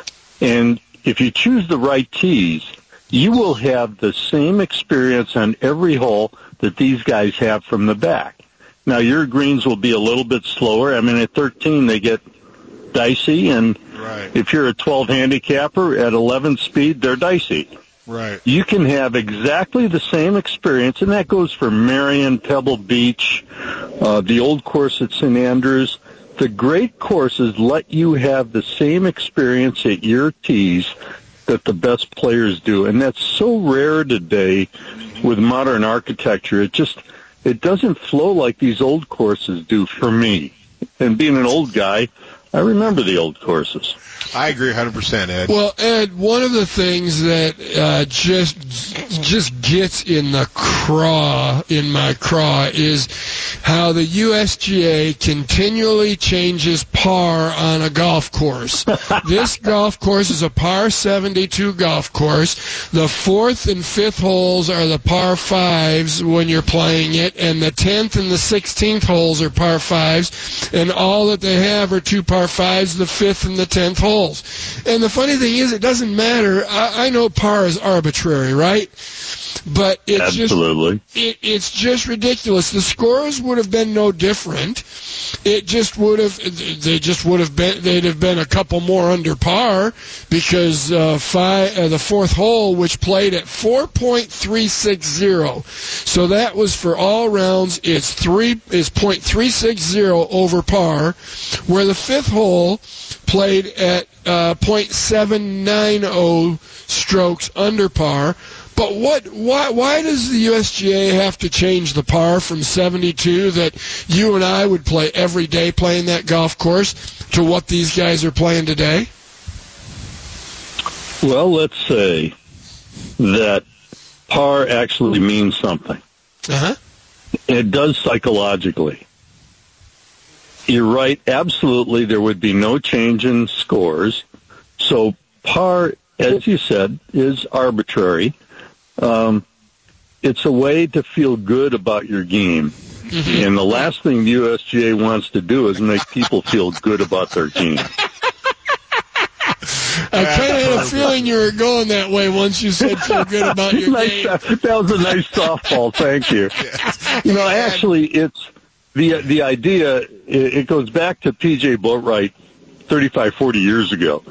and if you choose the right tees, you will have the same experience on every hole that these guys have from the back. Now, your greens will be a little bit slower. I mean, at thirteen, they get dicey, and right. if you're a twelve handicapper at eleven speed, they're dicey. Right. You can have exactly the same experience, and that goes for Marion, Pebble Beach, uh, the old course at Saint Andrews. The great courses let you have the same experience at your tees that the best players do, and that's so rare today with modern architecture. It just it doesn't flow like these old courses do for me. And being an old guy, I remember the old courses. I agree one hundred percent, Ed. Well, Ed, one of the things that uh, just just gets in the craw, in my craw, is how the U S G A continually changes par on a golf course. This golf course is a par seventy-two golf course. The fourth and fifth holes are the par fives when you're playing it, and the tenth and the sixteenth holes are par fives, and all that they have are two par fives, the fifth and the tenth holes. And the funny thing is, it doesn't matter. I, I know par is arbitrary, right? But it's Absolutely. just it, it's just ridiculous. The scores would have been no different. It just would have they just would have been they'd have been a couple more under par because uh, five uh, the fourth hole, which played at four point three six zero, so that was for all rounds. It's three is point three six zero over par, where the fifth hole played at uh, point seven nine zero strokes under par. But what? Why? Why does the U S G A have to change the par from seventy-two that you and I would play every day playing that golf course to what these guys are playing today? Well, let's say that par actually means something. Uh-huh. It does psychologically. You're right. Absolutely, there would be no change in scores. So par, as you said, is arbitrary. Um, it's a way to feel good about your game. Mm-hmm. And the last thing the U S G A wants to do is make people feel good about their game. I kind of had a feeling you were going that way once you said feel good about your nice, game. Uh, that was a nice softball. Thank you. You know, actually, it's the the idea. It, it goes back to P J Boatwright thirty-five, forty years ago.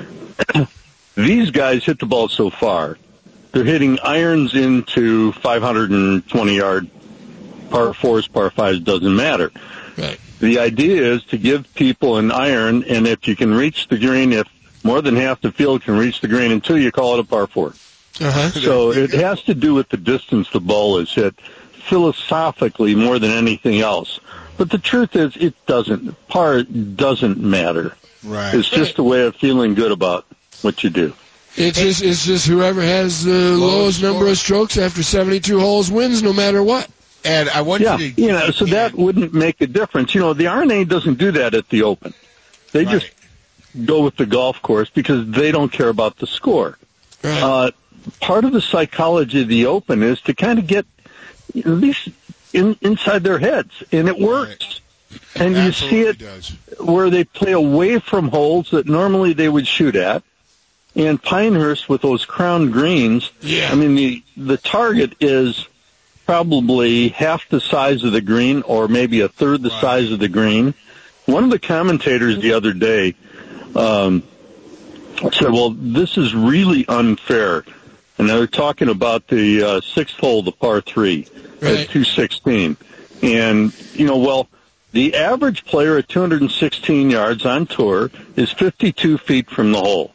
These guys hit the ball so far. They're hitting irons into five hundred twenty yard par fours, par fives, doesn't matter. Right. The idea is to give people an iron, and if you can reach the green, if more than half the field can reach the green in two, you call it a par four. Uh-huh. So it has to do with the distance the ball is hit, philosophically more than anything else. But the truth is, it doesn't. Par doesn't matter. Right. It's just a way of feeling good about what you do. It's just, it's just whoever has the lowest, lowest number of strokes after seventy-two holes wins no matter what. And I want yeah, you to... you know, so that wouldn't make a difference. You know, the R N A doesn't do that at the Open. They right. just go with the golf course because they don't care about the score. Right. Uh, part of the psychology of the Open is to kind of get at least in, inside their heads, and it works. Right. And you see it does. where they play away from holes that normally they would shoot at. And Pinehurst with those crown greens, yeah. I mean, the, the target is probably half the size of the green or maybe a third the right. size of the green. One of the commentators the other day um, said, well, this is really unfair. And they're talking about the uh, sixth hole, the par three, right. at two sixteen. And, you know, well, the average player at two hundred sixteen yards on tour is fifty-two feet from the hole.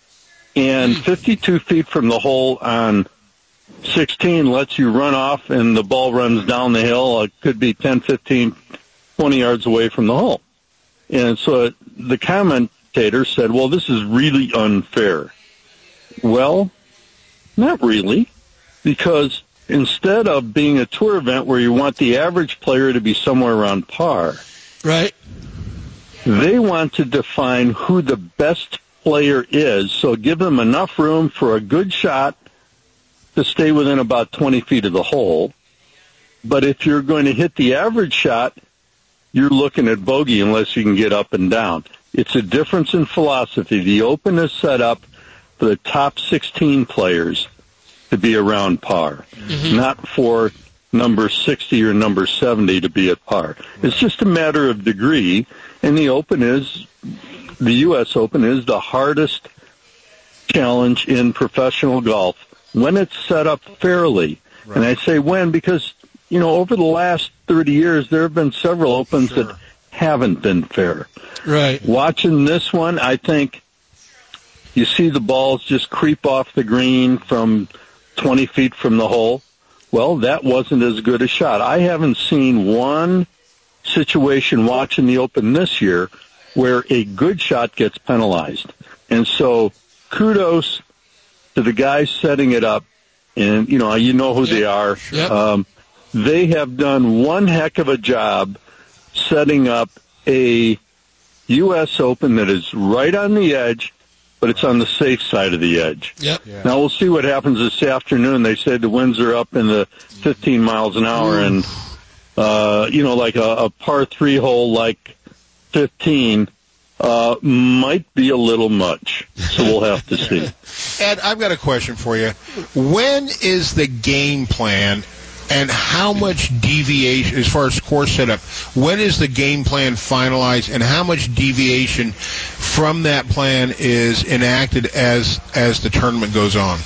And fifty-two feet from the hole on sixteen lets you run off and the ball runs down the hill. It could be ten, fifteen, twenty yards away from the hole. And so the commentator said, well, this is really unfair. Well, not really, because instead of being a tour event where you want the average player to be somewhere around par, right? They want to define who the best player is, so give them enough room for a good shot to stay within about twenty feet of the hole. But if you're going to hit the average shot, you're looking at bogey unless you can get up and down. It's a difference in philosophy. The Open is set up for the top sixteen players to be around par, mm-hmm. not for number sixty or number seventy to be at par. It's just a matter of degree, and the Open is, the U S Open is the hardest challenge in professional golf when it's set up fairly. Right. And I say when because, you know, over the last thirty years, there have been several Opens sure. that haven't been fair. Right. Watching this one, I think you see the balls just creep off the green from twenty feet from the hole. Well, that wasn't as good a shot. I haven't seen one situation watching the Open this year where a good shot gets penalized. And so kudos to the guys setting it up. And, you know, you know who yep. they are. Yep. Um, they have done one heck of a job setting up a U S Open that is right on the edge, but it's on the safe side of the edge. Yep. Yeah. Now, we'll see what happens this afternoon. They say the winds are up in the fifteen miles an hour, Ooh. and, uh, you know, like a, a par three hole like fifteen uh, might be a little much. So we'll have to see. Ed, I've got a question for you. When is the game plan and how much deviation, as far as course setup, when is the game plan finalized and how much deviation from that plan is enacted as as the tournament goes on?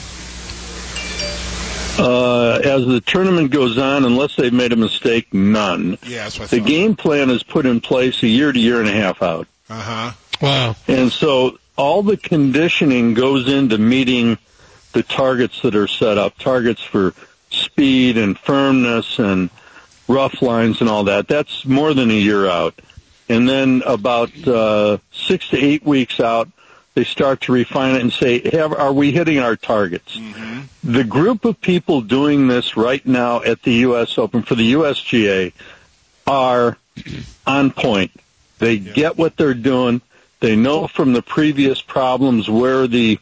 Uh, as the tournament goes on, unless they've made a mistake, none. Yeah, that's what I the thought. game plan is put in place a year to year and a half out. Uh-huh. Wow. And so all the conditioning goes into meeting the targets that are set up, targets for speed and firmness and rough lines and all that. That's more than a year out. And then about uh, six to eight weeks out, they start to refine it and say, Have, are we hitting our targets? Mm-hmm. The group of people doing this right now at the U S Open for the U S G A are on point. They yeah. get what they're doing. They know from the previous problems where the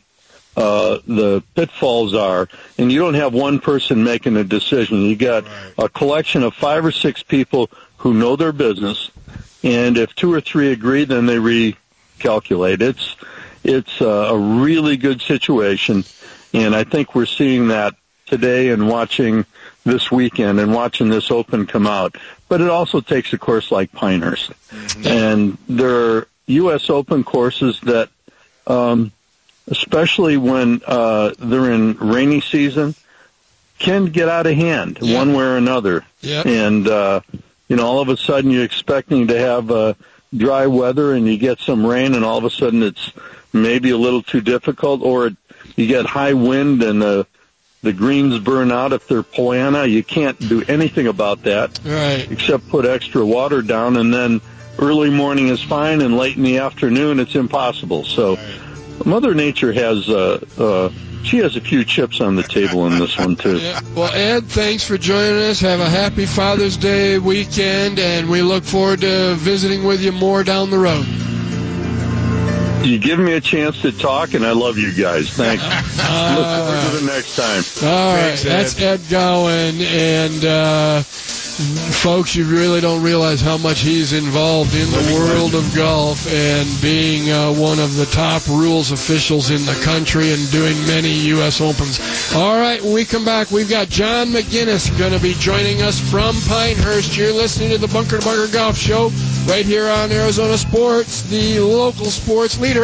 uh, the pitfalls are, and you don't have one person making a decision. You got a collection of five or six people who know their business, and if two or three agree, then they recalculate. It's it's a really good situation, and I think we're seeing that today and watching this weekend and watching this Open come out. But it also takes a course like Pinehurst, and there are U S Open courses that, um, especially when uh, they're in rainy season, can get out of hand yeah. one way or another. Yeah. And uh, you know, all of a sudden you're expecting to have uh, dry weather, and you get some rain, and all of a sudden it's maybe a little too difficult, or you get high wind and the the greens burn out if they're Poana. You can't do anything about that, right? Except put extra water down, and then early morning is fine, and late in the afternoon it's impossible. So Mother Nature has uh, uh, she has a few chips on the table in this one too. Yeah. Well, Ed, thanks for joining us. Have a happy Father's Day weekend, and we look forward to visiting with you more down the road. You give me a chance to talk, and I love you guys. Thanks. Uh, Look forward to the next time. All right, Thanks, Ed. that's Ed Gowen, and uh, folks, you really don't realize how much he's involved in the world of golf and being uh, one of the top rules officials in the country and doing many U S Opens. All right, when we come back, we've got John McGinnis going to be joining us from Pinehurst. You're listening to the Bunker to Bunker Golf Show right here on Arizona Sports, the local sports leader.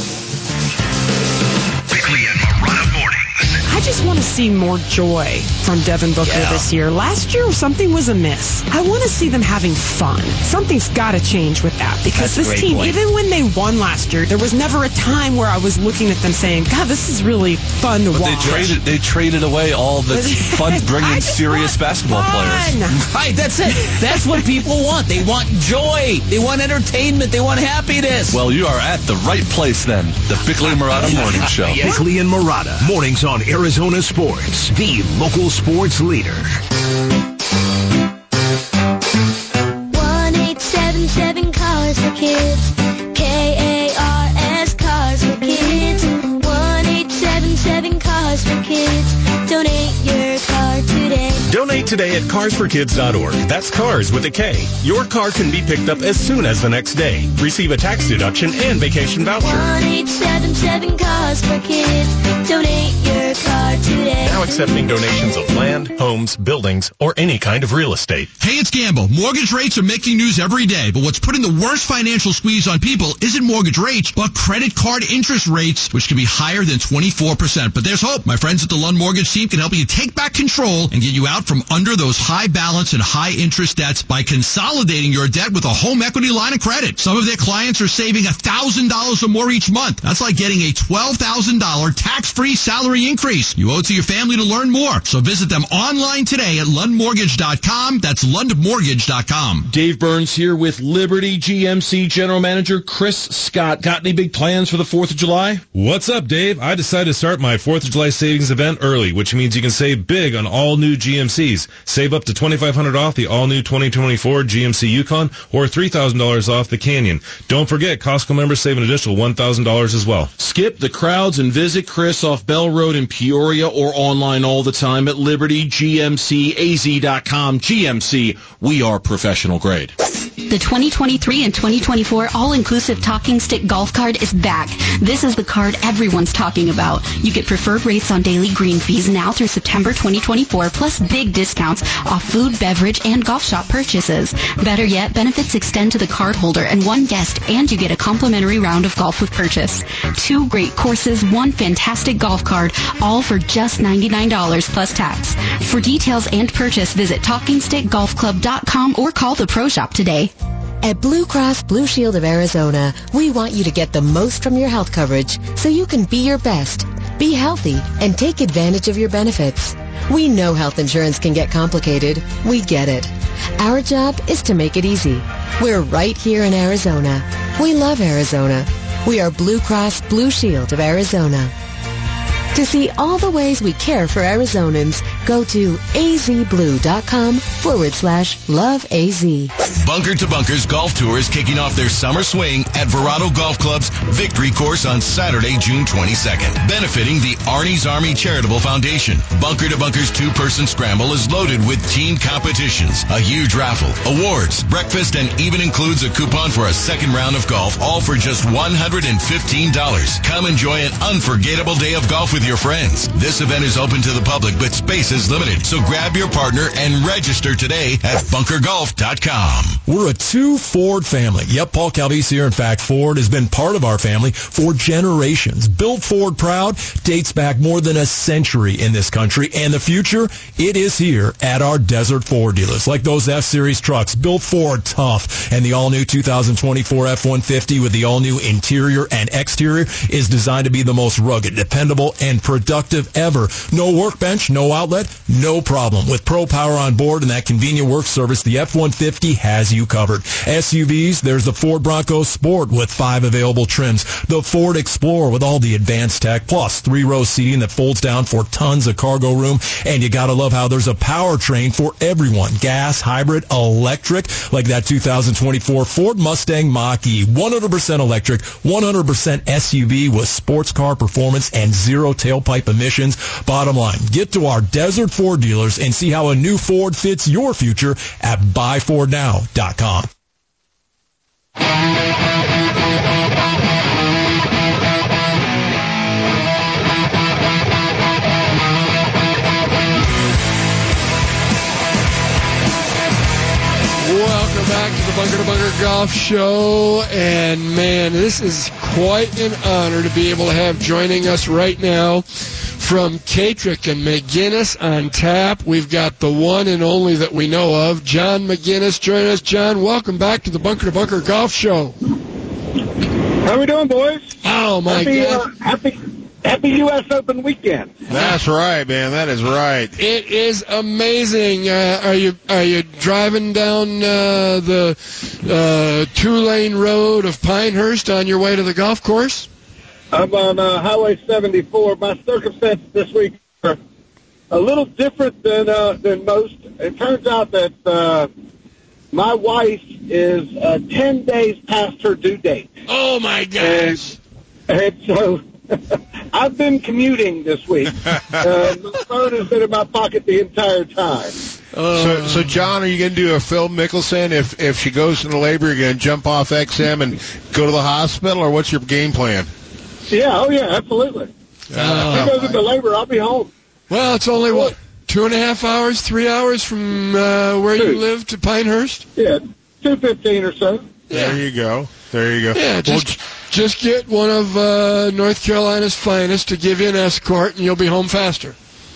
Bickley and Marotta mornings. I just want to see more joy from Devin Booker Yeah. this year. Last year, something was amiss. I want to see them having fun. Something's got to change with that, because That's a this great team, point. even when they won last year, there was never a time where I was looking at them saying, God, this is really fun to But watch. they traded they traded away all the fun, bringing serious basketball players. Right, that's it. That's what people want. They want joy. They want entertainment. They want happiness. Well, you are at the right place then. The Bickley and Marotta Morning Show. Bickley and Marotta mornings on Arizona Sports, the local sports leader. one eight seven seven Cars for Kids. K A R S Cars for Kids. one eight seven seven Cars for Kids. Donate your car today. Donate today at cars for kids dot org. That's cars with a K. Your car can be picked up as soon as the next day. Receive a tax deduction and vacation voucher. one eight seven seven Cars for Kids. Donate your car today. Now accepting donations of land, homes, buildings, or any kind of real estate. Hey, it's Gamble. Mortgage rates are making news every day, but what's putting the worst financial squeeze on people isn't mortgage rates, but credit card interest rates, which can be higher than twenty-four percent. But there's hope. My friends at the Lund Mortgage team can help you take back control and get you out from under those high balance and high interest debts by consolidating your debt with a home equity line of credit. Some of their clients are saving one thousand dollars or more each month. That's like getting a twelve thousand dollars tax-free salary increase. You owe it to your family to learn more. So visit them online today at lund mortgage dot com. That's lund mortgage dot com. Dave Burns here with Liberty G M C General Manager Chris Scott. Got any big plans for the fourth of July? What's up, Dave? I decided to start my fourth of July savings event early, which means you can save big on all new G M Cs. Save up to twenty-five hundred dollars off the all-new twenty twenty-four G M C Yukon or three thousand dollars off the Canyon. Don't forget, Costco members save an additional one thousand dollars as well. Skip the crowds and visit Chris off Bell Road in Peoria or online all the time at liberty g m c a z dot com. G M C, we are professional grade. The twenty twenty-three and twenty twenty-four all-inclusive talking stick golf card is back. This is the card everyone's talking about. You get preferred rates on daily green fees now through September twenty twenty-four, plus big discounts off food, beverage, and golf shop purchases. Better yet, benefits extend to the card holder and one guest, and you get a complimentary round of golf with purchase. Two great courses, one fantastic golf card, all for just ninety-nine dollars plus tax. For details and purchase, visit talking stick golf club dot com or call the Pro Shop today. At Blue Cross Blue Shield of Arizona, we want you to get the most from your health coverage so you can be your best, be healthy, and take advantage of your benefits. We know health insurance can get complicated. We get it. Our job is to make it easy. We're right here in Arizona. We love Arizona. We are Blue Cross Blue Shield of Arizona. To see all the ways we care for Arizonans, Go to azblue.com forward slash love AZ. Bunker to Bunkers Golf Tour is kicking off their summer swing at Verado Golf Club's Victory Course on Saturday, June twenty-second, benefiting the Arnie's Army Charitable Foundation. Bunker to Bunkers two-person scramble is loaded with team competitions, a huge raffle, awards, breakfast, and even includes a coupon for a second round of golf, all for just one hundred fifteen dollars. Come enjoy an unforgettable day of golf with your friends. This event is open to the public, but space is limited, so grab your partner and register today at bunker golf dot com. We're a two Ford family. Yep, Paul Calvise here. In fact, Ford has been part of our family for generations. Built Ford proud dates back more than a century in this country, and the future, it is here at our Desert Ford dealers. Like those F-Series trucks, built Ford tough, and the all-new two thousand twenty-four F one fifty with the all-new interior and exterior is designed to be the most rugged, dependable, and productive ever. No workbench, no outlet, no problem. With Pro Power on board and that convenient work service, the F one fifty has you covered. S U Vs, there's the Ford Bronco Sport with five available trims, the Ford Explorer with all the advanced tech, plus three-row seating that folds down for tons of cargo room, and you gotta love how there's a powertrain for everyone. Gas, hybrid, electric, like that two thousand twenty-four Ford Mustang Mach-E, one hundred percent electric, one hundred percent S U V with sports car performance and zero tailpipe emissions. Bottom line, get to our Desert Ford dealers and see how a new Ford fits your future at buy ford now dot com. Welcome back to the Bunker to Bunker Golf Show, and man, this is quite an honor to be able to have joining us right now from Catrick and McGinnis on tap. We've got the one and only that we know of, John McGinnis, joining us. John, welcome back to the Bunker to Bunker Golf Show. How we doing, boys? Oh, my happy, God. Uh, happy, happy U S Open weekend. That's right, man. That is right. It is amazing. Uh, are you are you driving down uh, the uh, two-lane road of Pinehurst on your way to the golf course? I'm on uh, Highway seventy-four. My circumstances this week are a little different than uh, than most. It turns out that uh, my wife is uh, ten days past her due date. Oh, my gosh. And, and so I've been commuting this week. uh, my phone has been in my pocket the entire time. Uh, so, so John, are you going to do a Phil Mickelson? If if she goes into labor, you're going to jump off X M and go to the hospital, or what's your game plan? Yeah, oh yeah, absolutely. Uh, if she goes into labor, I'll be home. Well, it's only, what, two and a half hours, three hours from uh, where Two. you live to Pinehurst? Yeah, two fifteen or so. There you go. There you go. Yeah, just, just get one of uh, North Carolina's finest to give you an escort, and you'll be home faster.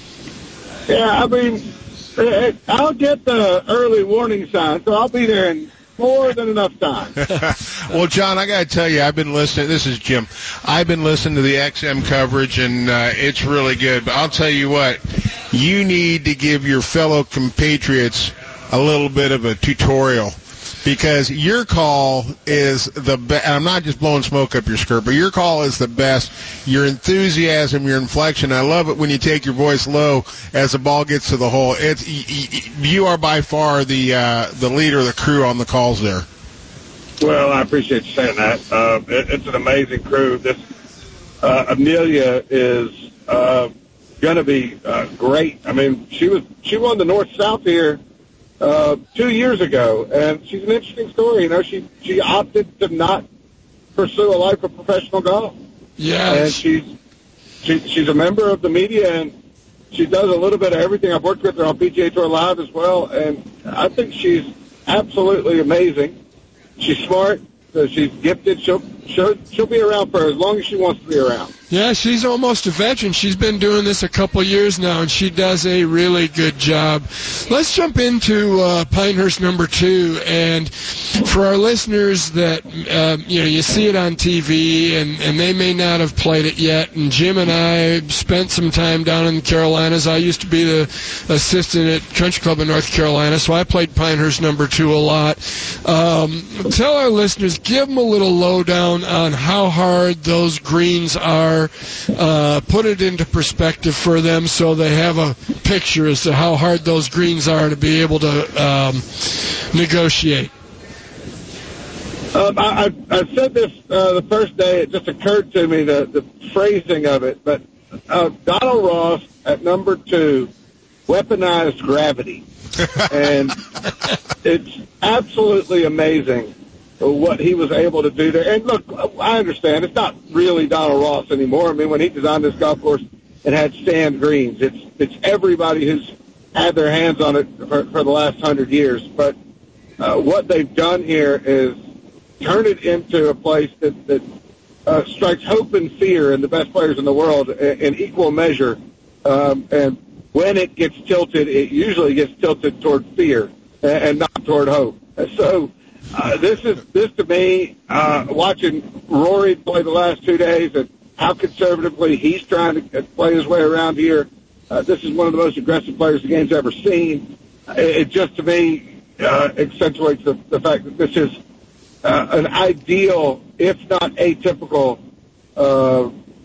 Yeah, I mean, uh, I'll get the early warning sign, so I'll be there in more than enough time. Well, John, I got to tell you, I've been listening. This is Jim. I've been listening to the X M coverage, and uh, it's really good. But I'll tell you what, you need to give your fellow compatriots a little bit of a tutorial, because your call is the best. I'm not just blowing smoke up your skirt, but your call is the best. Your enthusiasm, your inflection. I love it when you take your voice low as the ball gets to the hole. It's you are by far the uh, the leader of the crew on the calls there. Well, I appreciate you saying that. Uh, it, it's an amazing crew. This uh, Amelia is uh, going to be uh, great. I mean, she was she won the North South here uh, two years ago, and she's an interesting story. You know, she she opted to not pursue a life of professional golf. Yeah, and she's she, she's a member of the media, and she does a little bit of everything. I've worked with her on P G A Tour Live as well, and I think she's absolutely amazing. She's smart. So she's gifted. She'll, she'll she'll be around for as long as she wants to be around. Yeah, she's almost a veteran. She's been doing this a couple years now, and she does a really good job. Let's jump into uh, Pinehurst number two. And for our listeners that, uh, you know, you see it on T V, and, and they may not have played it yet. And Jim and I spent some time down in the Carolinas. I used to be the assistant at Country Club in North Carolina, so I played Pinehurst number two a lot. Um, tell our listeners, give them a little lowdown on how hard those greens are par. Uh, put it into perspective for them so they have a picture as to how hard those greens are to be able to um, negotiate. Um, I, I, I said this uh, the first day. It just occurred to me, the, the phrasing of it. But uh, Donald Ross at number two weaponized gravity. And it's absolutely amazing what he was able to do there. And look, I understand it's not really Donald Ross anymore. I mean, when he designed this golf course, it had sand greens. It's it's everybody who's had their hands on it for, for the last hundred years. But uh, what they've done here is turn it into a place that, that uh, strikes hope and fear in the best players in the world in, in equal measure. Um, and when it gets tilted, it usually gets tilted toward fear and, and not toward hope. So uh, this is this to me, uh, watching Rory play the last two days and how conservatively he's trying to play his way around here. Uh, this is one of the most aggressive players the game's ever seen. It, it just, to me, uh, accentuates the, the fact that this is Uh, an ideal, if not atypical, uh,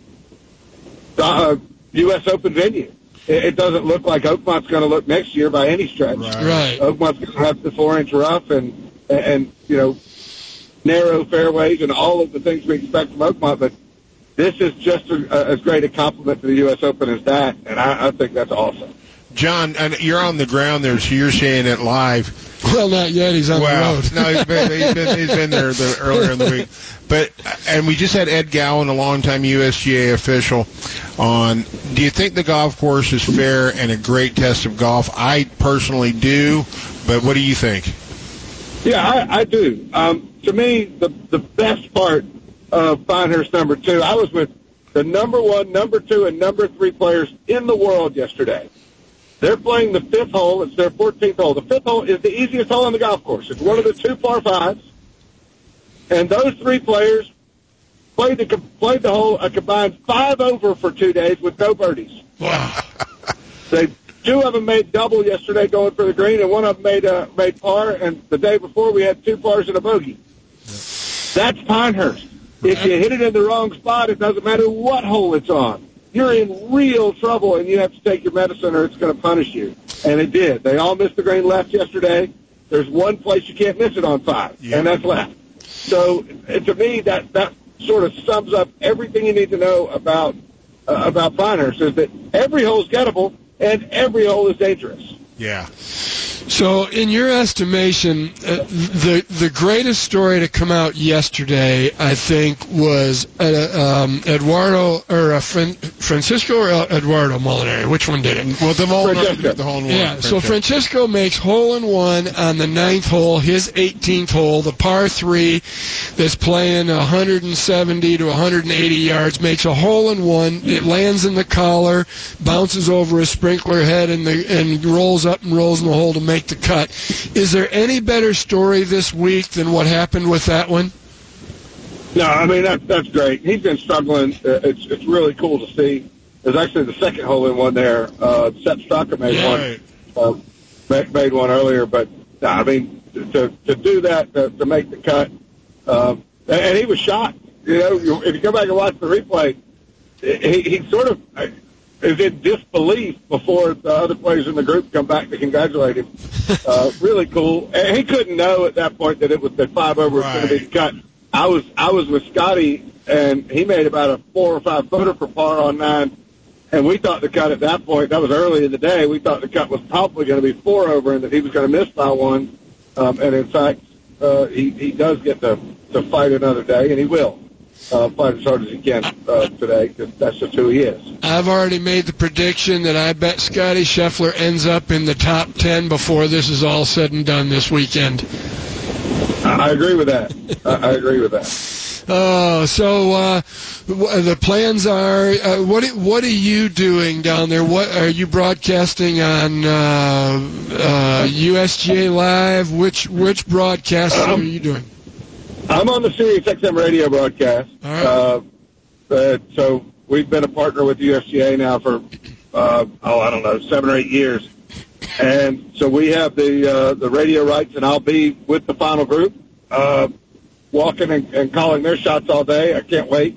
uh, U S Open venue. It, it doesn't look like Oakmont's going to look next year by any stretch. Right. right. Oakmont's going to have the four-inch rough and, and, you know, narrow fairways and all of the things we expect from Oakmont, but this is just a, a, as great a compliment to the U S Open as that, and I, I think that's awesome. John, and you're on the ground there, so you're seeing it live. Well, not yet. He's on well, the road. no, he's been, he's been, he's been there the, earlier in the week. But and we just had Ed Gowan, a longtime U S G A official, on. Do you think the golf course is fair and a great test of golf? I personally do, but what do you think? Yeah, I, I do. Um, to me, the the best part of Pinehurst number two, I was with the number one, number two, and number three players in the world yesterday. They're playing the fifth hole. It's their fourteenth hole. The fifth hole is the easiest hole on the golf course. It's one of the two par fives. And those three players played the, played the hole a combined five over for two days with no birdies. Wow. They, two of them made double yesterday going for the green, and one of them made, uh, made par. And the day before, we had two pars and a bogey. That's Pinehurst. If you hit it in the wrong spot, it doesn't matter what hole it's on. You're in real trouble, and you have to take your medicine or it's going to punish you. And it did. They all missed the green left yesterday. There's one place you can't miss it on five, yeah. and that's left. So to me, that, that sort of sums up everything you need to know about uh, about Pinehurst, is that every hole is gettable and every hole is dangerous. Yeah. So, in your estimation, uh, the the greatest story to come out yesterday, I think, was uh, um, Eduardo or uh, Fran- Francisco or Eduardo Molinari. Which one did it? Well, the Molinari, the hole in one. Yeah. So Francisco makes hole in one on the ninth hole, his eighteenth hole, the par three, that's playing one hundred seventy to one hundred eighty yards. Makes a hole in one. It lands in the collar, bounces over a sprinkler head, and the and rolls up and rolls in the hole to make the cut. Is there any better story this week than what happened with that one? No, I mean, that, that's great. He's been struggling. Uh, it's it's really cool to see. There's actually the second hole in one there. Uh, Sepp Straka made yeah. one. Uh, made, made one earlier, but no, I mean, to to do that, to, to make the cut, um, and, and he was shocked. You know, if you go back and watch the replay, he, he sort of is in disbelief before the other players in the group come back to congratulate him. Uh, really cool. And he couldn't know at that point that it was that five over was right. going to be the cut. I was I was with Scotty, and he made about a four or five footer for par on nine, and we thought the cut at that point, that was early in the day, we thought the cut was probably going to be four over and that he was going to miss by one. Um, and in fact, uh, he, he does get to, to fight another day, and he will. Uh, fight as hard as he can uh, today, because that's just who he is. I've already made the prediction that I bet Scotty Scheffler ends up in the top ten before this is all said and done this weekend. I, I agree with that. I, I agree with that. Oh, so uh, the plans are. Uh, what what are you doing down there? What are you broadcasting on uh, uh, U S G A Live? Which which broadcast um, are you doing? I'm on the Sirius X M radio broadcast. All right. Uh, uh, so we've been a partner with U S G A now for, uh, oh, I don't know, seven or eight years. And so we have the uh, the radio rights, and I'll be with the final group, uh, walking and, and calling their shots all day. I can't wait.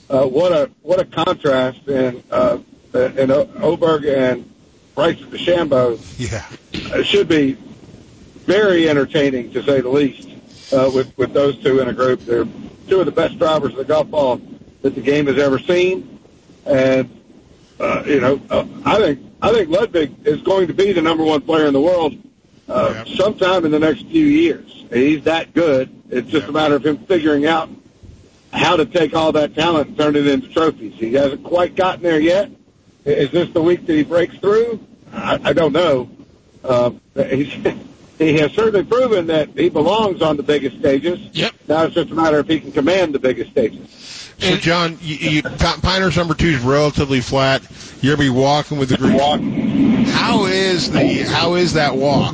uh, what a what a contrast in uh, in Oberg and Bryce DeChambeau. Yeah, it should be very entertaining to say the least. Uh, with with those two in a group, they're two of the best drivers of the golf ball that the game has ever seen, and uh, you know, uh, I think I think Ludwig is going to be the number one player in the world uh, yep. sometime in the next few years. He's that good. It's just yep. a matter of him figuring out how to take all that talent and turn it into trophies. He hasn't quite gotten there yet. Is this the week that he breaks through? I, I don't know. Uh, he's, he has certainly proven that he belongs on the biggest stages. Yep. Now it's just a matter of he can command the biggest stages. So, John, you, you, Pinehurst number two is relatively flat. You're going to be walking with the group. How is the how is that walk?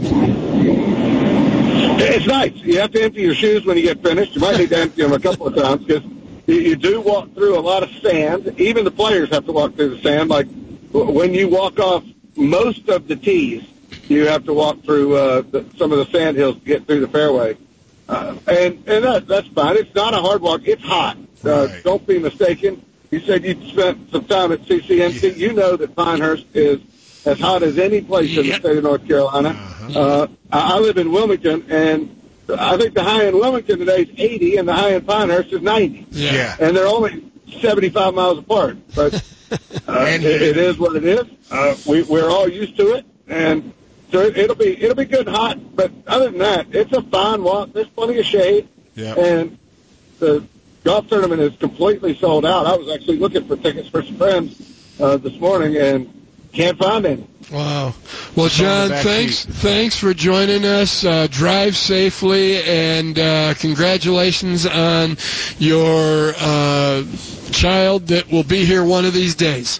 It's nice. You have to empty your shoes when you get finished. You might need to empty them a couple of times because you, you do walk through a lot of sand. Even the players have to walk through the sand. Like when you walk off most of the tees, you have to walk through uh, the, some of the sand hills to get through the fairway. Uh, and and that, that's fine. It's not a hard walk. It's hot. Uh, right. Don't be mistaken. You said you spent some time at C C N C. Yeah. You know that Pinehurst is as hot as any place yeah. in the state of North Carolina. Uh-huh. Uh, I live in Wilmington, and I think the high in Wilmington today is eighty, and the high in Pinehurst is ninety. Yeah. And they're only seventy-five miles apart. But uh, it, it is what it is. Uh, we, we're all used to it, and so it, it'll be it'll be good and hot. But other than that, it's a fine walk. There's plenty of shade, yeah. and the golf tournament is completely sold out. I was actually looking for tickets for some friends uh, this morning and can't find any. Wow. Well, John, thanks seat. thanks for joining us. Uh, drive safely, and uh, congratulations on your uh, child that will be here one of these days.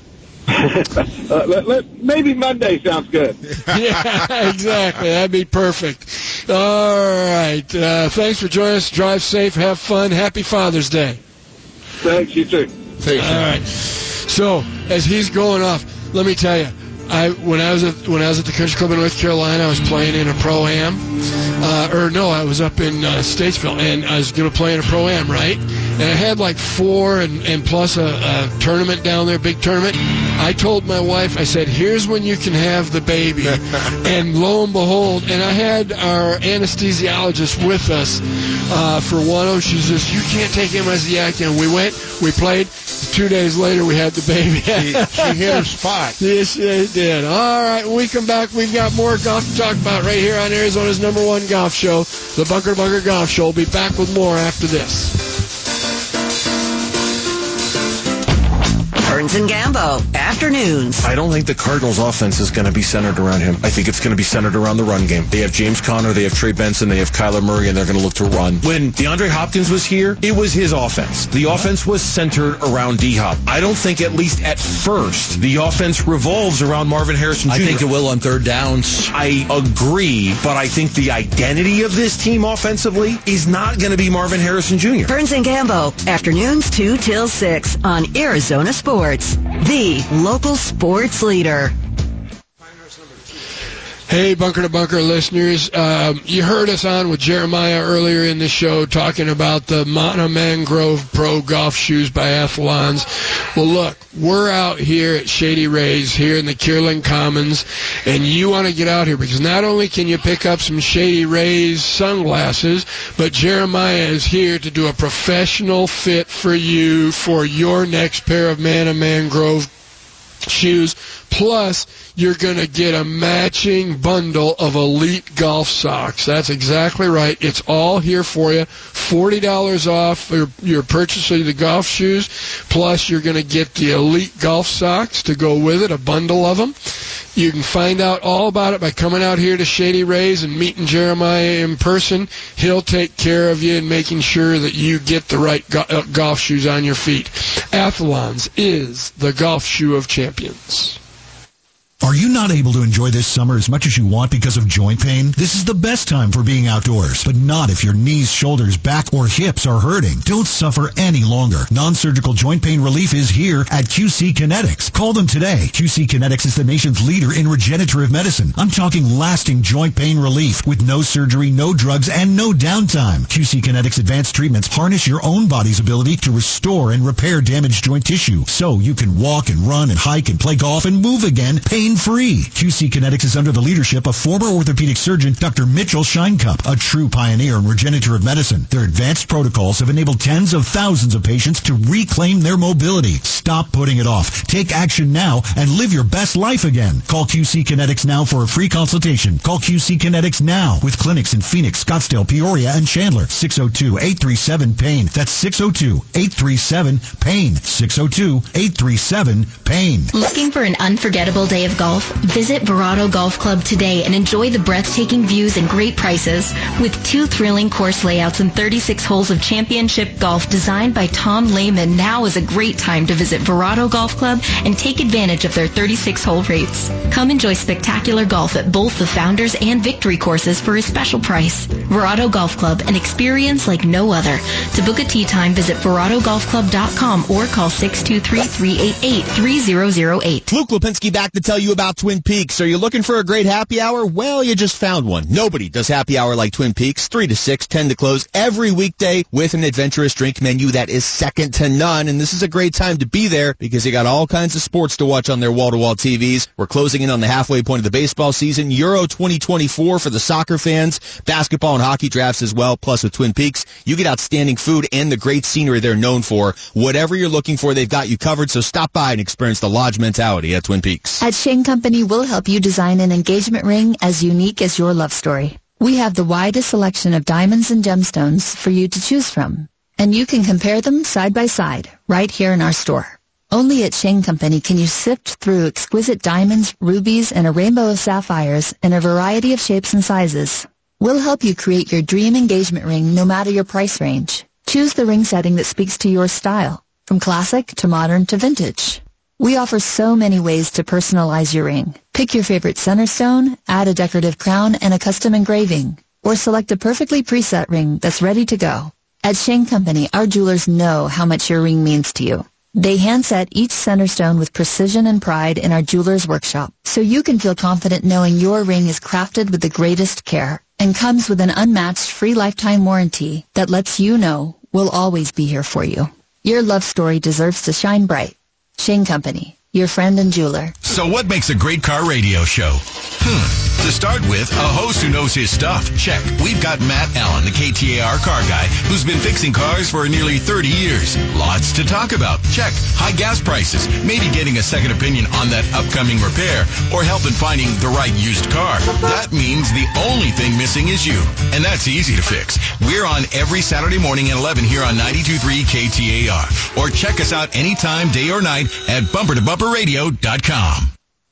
uh, let, let, maybe Monday sounds good. Yeah, exactly. That'd be perfect. All right. Uh, thanks for joining us. Drive safe. Have fun. Happy Father's Day. Thanks. You too. Thanks. All right. So as he's going off, let me tell you, I when I was at when I was at the Country Club in North Carolina, I was playing in a pro-am, uh, or no, I was up in uh, Statesville, and I was going to play in a pro-am, right? And I had like four and, and plus a, a tournament down there, big tournament. I told my wife, I said, here's when you can have the baby. And lo and behold, and I had our anesthesiologist with us uh, for one of them. She says, you can't take him as the acting. And we went, we played. Two days later, we had the baby. she, she hit her spot. Yes, she did. All right, when we come back, we've got more golf to talk about right here on Arizona's number one golf show, the Bunker to Bunker Golf Show. We'll be back with more after this. Burns and Gambo, afternoons. I don't think the Cardinals' offense is going to be centered around him. I think it's going to be centered around the run game. They have James Conner, they have Trey Benson, they have Kyler Murray, and they're going to look to run. When DeAndre Hopkins was here, it was his offense. The offense was centered around D-Hop. I don't think, at least at first, the offense revolves around Marvin Harrison Junior I think it will on third downs. I agree, but I think the identity of this team offensively is not going to be Marvin Harrison Junior Burns and Gambo, afternoons two till six on Arizona Sports. The local sports leader. Hey, Bunker to Bunker listeners. Um, you heard us on with Jeremiah earlier in the show talking about the Mono Mangrove Pro Golf Shoes by Athlons. Well, look, we're out here at Shady Rays here in the Kierland Commons, and you want to get out here because not only can you pick up some Shady Rays sunglasses, but Jeremiah is here to do a professional fit for you for your next pair of Mono Mangrove shoes. Plus, you're going to get a matching bundle of elite golf socks. That's exactly right. It's all here for you. forty dollars off your, your purchase of the golf shoes. Plus, you're going to get the elite golf socks to go with it, a bundle of them. You can find out all about it by coming out here to Shady Rays and meeting Jeremiah in person. He'll take care of you and making sure that you get the right go- uh, golf shoes on your feet. Athlons is the golf shoe of champions. Are you not able to enjoy this summer as much as you want because of joint pain? This is the best time for being outdoors, but not if your knees, shoulders, back, or hips are hurting. Don't suffer any longer. Non-surgical joint pain relief is here at Q C Kinetics. Call them today. Q C Kinetics is the nation's leader in regenerative medicine. I'm talking lasting joint pain relief with no surgery, no drugs, and no downtime. Q C Kinetics advanced treatments harness your own body's ability to restore and repair damaged joint tissue so you can walk and run and hike and play golf and move again pain-free. Q C Kinetics is under the leadership of former orthopedic surgeon Doctor Mitchell Scheinkup, a true pioneer in regenerative medicine. Their advanced protocols have enabled tens of thousands of patients to reclaim their mobility. Stop putting it off. Take action now and live your best life again. Call Q C Kinetics now for a free consultation. Call Q C Kinetics now with clinics in Phoenix, Scottsdale, Peoria, and Chandler. six oh two, eight three seven, pain. That's six oh two, eight three seven, pain. six oh two, eight three seven, pain. Looking for an unforgettable day of golf? Visit Verado Golf Club today and enjoy the breathtaking views and great prices. With two thrilling course layouts and thirty-six holes of championship golf designed by Tom Lehman, now is a great time to visit Verado Golf Club and take advantage of their thirty-six hole rates. Come enjoy spectacular golf at both the Founders and Victory courses for a special price. Verado Golf Club, an experience like no other. To book a tee time, visit verado golf club dot com or call six two three, three eight eight, three zero zero eight. Luke Lipinski back to tell you about Twin Peaks. Are you looking for a great happy hour? Well, you just found one. Nobody does happy hour like Twin Peaks. three to six, ten to close every weekday with an adventurous drink menu that is second to none. And this is a great time to be there because you got all kinds of sports to watch on their wall-to-wall T Vs. We're closing in on the halfway point of the baseball season. Euro twenty twenty-four for the soccer fans. Basketball and hockey drafts as well. Plus with Twin Peaks, you get outstanding food and the great scenery they're known for. Whatever you're looking for, they've got you covered. So stop by and experience the lodge mentality at Twin Peaks. At Shane Company, we'll help you design an engagement ring as unique as your love story. We have the widest selection of diamonds and gemstones for you to choose from, and you can compare them side by side right here in our store. Only at Shane Company can you sift through exquisite diamonds, rubies, and a rainbow of sapphires in a variety of shapes and sizes. We'll help you create your dream engagement ring no matter your price range. Choose the ring setting that speaks to your style, from classic to modern to vintage. We offer so many ways to personalize your ring. Pick your favorite center stone, add a decorative crown and a custom engraving, or select a perfectly preset ring that's ready to go. At Shane Company, our jewelers know how much your ring means to you. They hand-set each center stone with precision and pride in our jeweler's workshop, so you can feel confident knowing your ring is crafted with the greatest care and comes with an unmatched free lifetime warranty that lets you know we'll always be here for you. Your love story deserves to shine bright. Shane Company, your friend and jeweler. So what makes a great car radio show? Hmm. To start with, a host who knows his stuff. Check. We've got Matt Allen, the K T A R car guy, who's been fixing cars for nearly thirty years. Lots to talk about. Check. High gas prices. Maybe getting a second opinion on that upcoming repair, or help in finding the right used car. That means the only thing missing is you. And that's easy to fix. We're on every Saturday morning at eleven here on ninety-two point three K T A R. Or check us out anytime, day or night, at bumper to bumper radio dot com.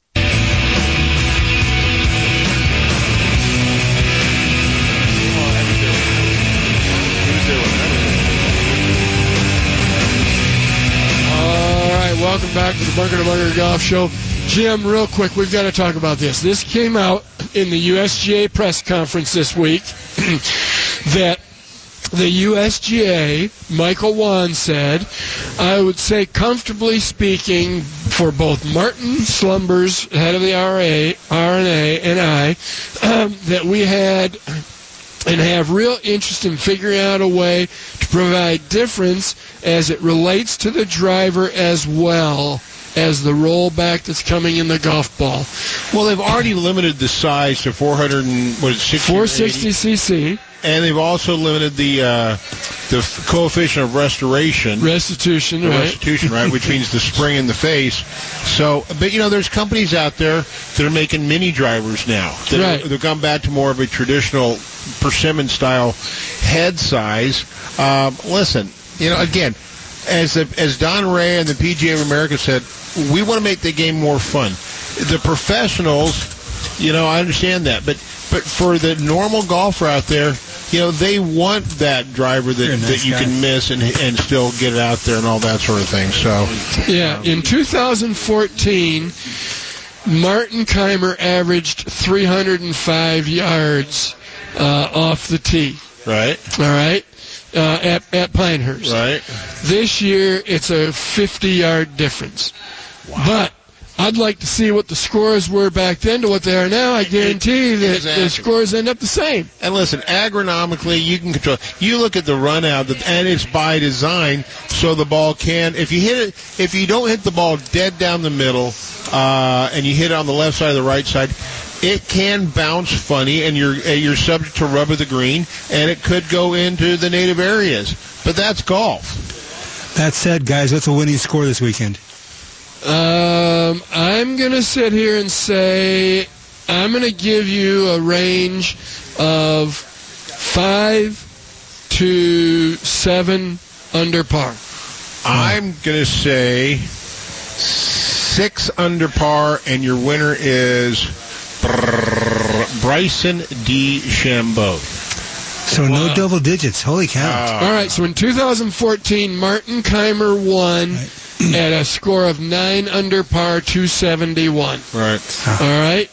Welcome back to the Bunker to Bunker Golf Show. Jim, real quick, we've got to talk about this. This came out in the U S G A press conference this week that the U S G A, Michael Wan said, I would say comfortably speaking for both Martin Slumbers, head of the R A, R N A, and I, um, that we had and have real interest in figuring out a way to provide difference as it relates to the driver as well as the rollback that's coming in the golf ball. Well, they've already limited the size to four hundred and what is it, four sixty c c, and they've also limited the uh, the coefficient of restoration, restitution, the right? Restitution, right, which means the spring in the face. So, but you know, there's companies out there that are making mini drivers now. That right. are, they've gone back to more of a traditional persimmon style head size. Um, listen, you know, again, as the, as Don Ray and the P G A of America said, we want to make the game more fun. The professionals, you know, I understand that, but but for the normal golfer out there, you know, they want that driver that, nice that you guy. can miss and and still get it out there and all that sort of thing. So yeah, in two thousand fourteen, Martin Keimer averaged three hundred five yards uh, off the tee. Right. All right. Uh, at, at Pinehurst. Right. This year, it's a fifty-yard difference. Wow. But I'd like to see what the scores were back then to what they are now. I guarantee that exactly. the scores end up the same. And listen, agronomically, you can control. You look at the run out, and it's by design, so the ball can. If you hit it, if you don't hit the ball dead down the middle, uh, and you hit it on the left side or the right side, it can bounce funny, and you're uh, you're subject to rubber the green, and it could go into the native areas. But that's golf. That said, guys, what's the winning score this weekend? Um, I'm going to sit here and say I'm going to give you a range of five to seven under par. I'm going to say six under par, and your winner is Bryson DeChambeau. So wow. No double digits. Holy cow. Uh, All right, so in two thousand fourteen, Martin Keimer won right. at a score of nine under par, two seventy-one. Right. Huh. All right.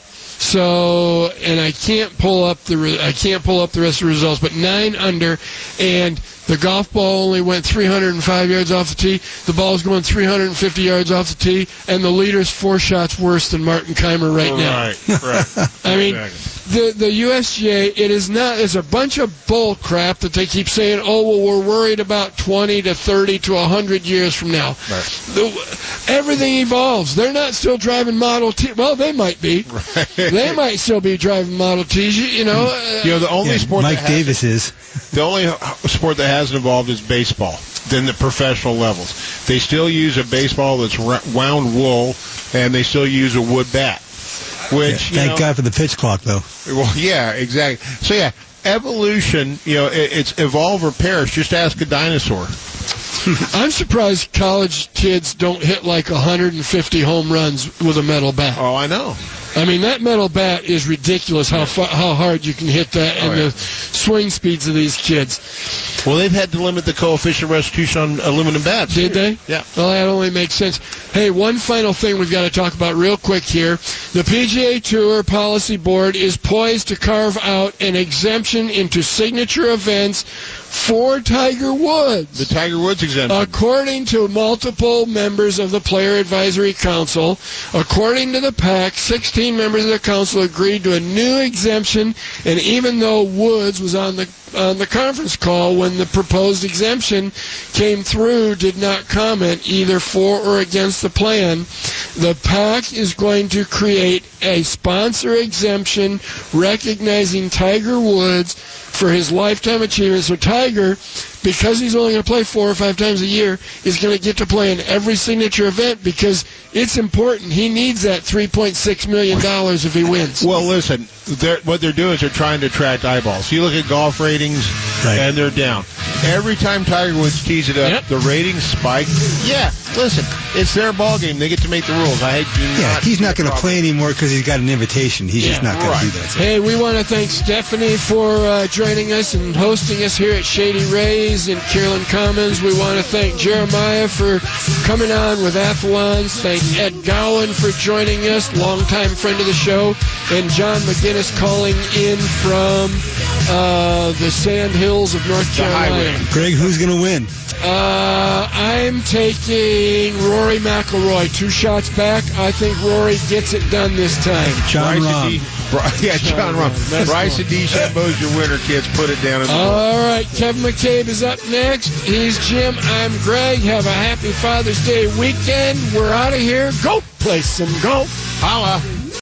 So, and I can't pull up the re- I can't pull up the rest of the results, but nine under, and the golf ball only went three hundred five yards off the tee. The ball's going three hundred fifty yards off the tee, and the leader's four shots worse than Martin Keimer right now. Right, right. I mean, the the U S G A, it is not. It's a bunch of bull crap that they keep saying. Oh, well, we're worried about twenty to thirty to one hundred years from now. Right. The, everything evolves. They're not still driving Model T. Well, they might be. Right. They might still be driving Model Ts. You, you know. Uh, you know, the only yeah, sport Mike that Davis is the only sport that hasn't evolved is baseball. Than the professional levels, they still use a baseball that's wound wool, and they still use a wood bat. Which yeah, thank you know, God for the pitch clock, though. Well, yeah, exactly. So yeah, evolution. You know, it, it's evolve or perish. Just ask a dinosaur. I'm surprised college kids don't hit like one hundred fifty home runs with a metal bat. Oh, I know. I mean, that metal bat is ridiculous how far, how hard you can hit that and oh, yeah. the swing speeds of these kids. Well, they've had to limit the coefficient restitution on aluminum bats. Did they? Yeah. Well, that only makes sense. Hey, one final thing we've got to talk about real quick here. The P G A Tour Policy Board is poised to carve out an exemption into signature events for Tiger Woods. The Tiger Woods exemption. According to multiple members of the Player Advisory Council, according to the PAC, sixteen members of the council agreed to a new exemption, and even though Woods was on the on the conference call when the proposed exemption came through, did not comment either for or against the plan, the PAC is going to create a sponsor exemption recognizing Tiger Woods for his lifetime achievements. So Tiger, because he's only going to play four or five times a year, is going to get to play in every signature event because it's important. He needs that three point six million dollars if he wins. Well, listen, they're, what they're doing is they're trying to attract eyeballs. You look at golf ratings, right. and they're down. Every time Tiger Woods tees it up, yep. the ratings spike. Yeah, listen, it's their ball game. They get to make the rules. I do yeah, not he's not going to play anymore because he's got an invitation. He's yeah, just not going right. to do that. So. Hey, we want to thank Stephanie for uh, joining us and hosting us here at Shady Rays in Kierland Commons. We want to thank Jeremiah for coming on with Athlons. Thank Ed Gowan for joining us, longtime friend of the show, and John McGinnis calling in from uh, the Sand Hills of North Carolina. Greg, who's going to win? Uh, I'm taking Rory McIlroy. Two shots back. I think Rory gets it done this time. John Rahm. D- Bri- yeah, John Rahm. Bryson DeChambeau's your winner, kids. Put it down in the All board. Right, Kevin McCabe is up next. He's Jim. I'm Greg. Have a happy Father's Day weekend. We're out of here. Go play some golf. Holla.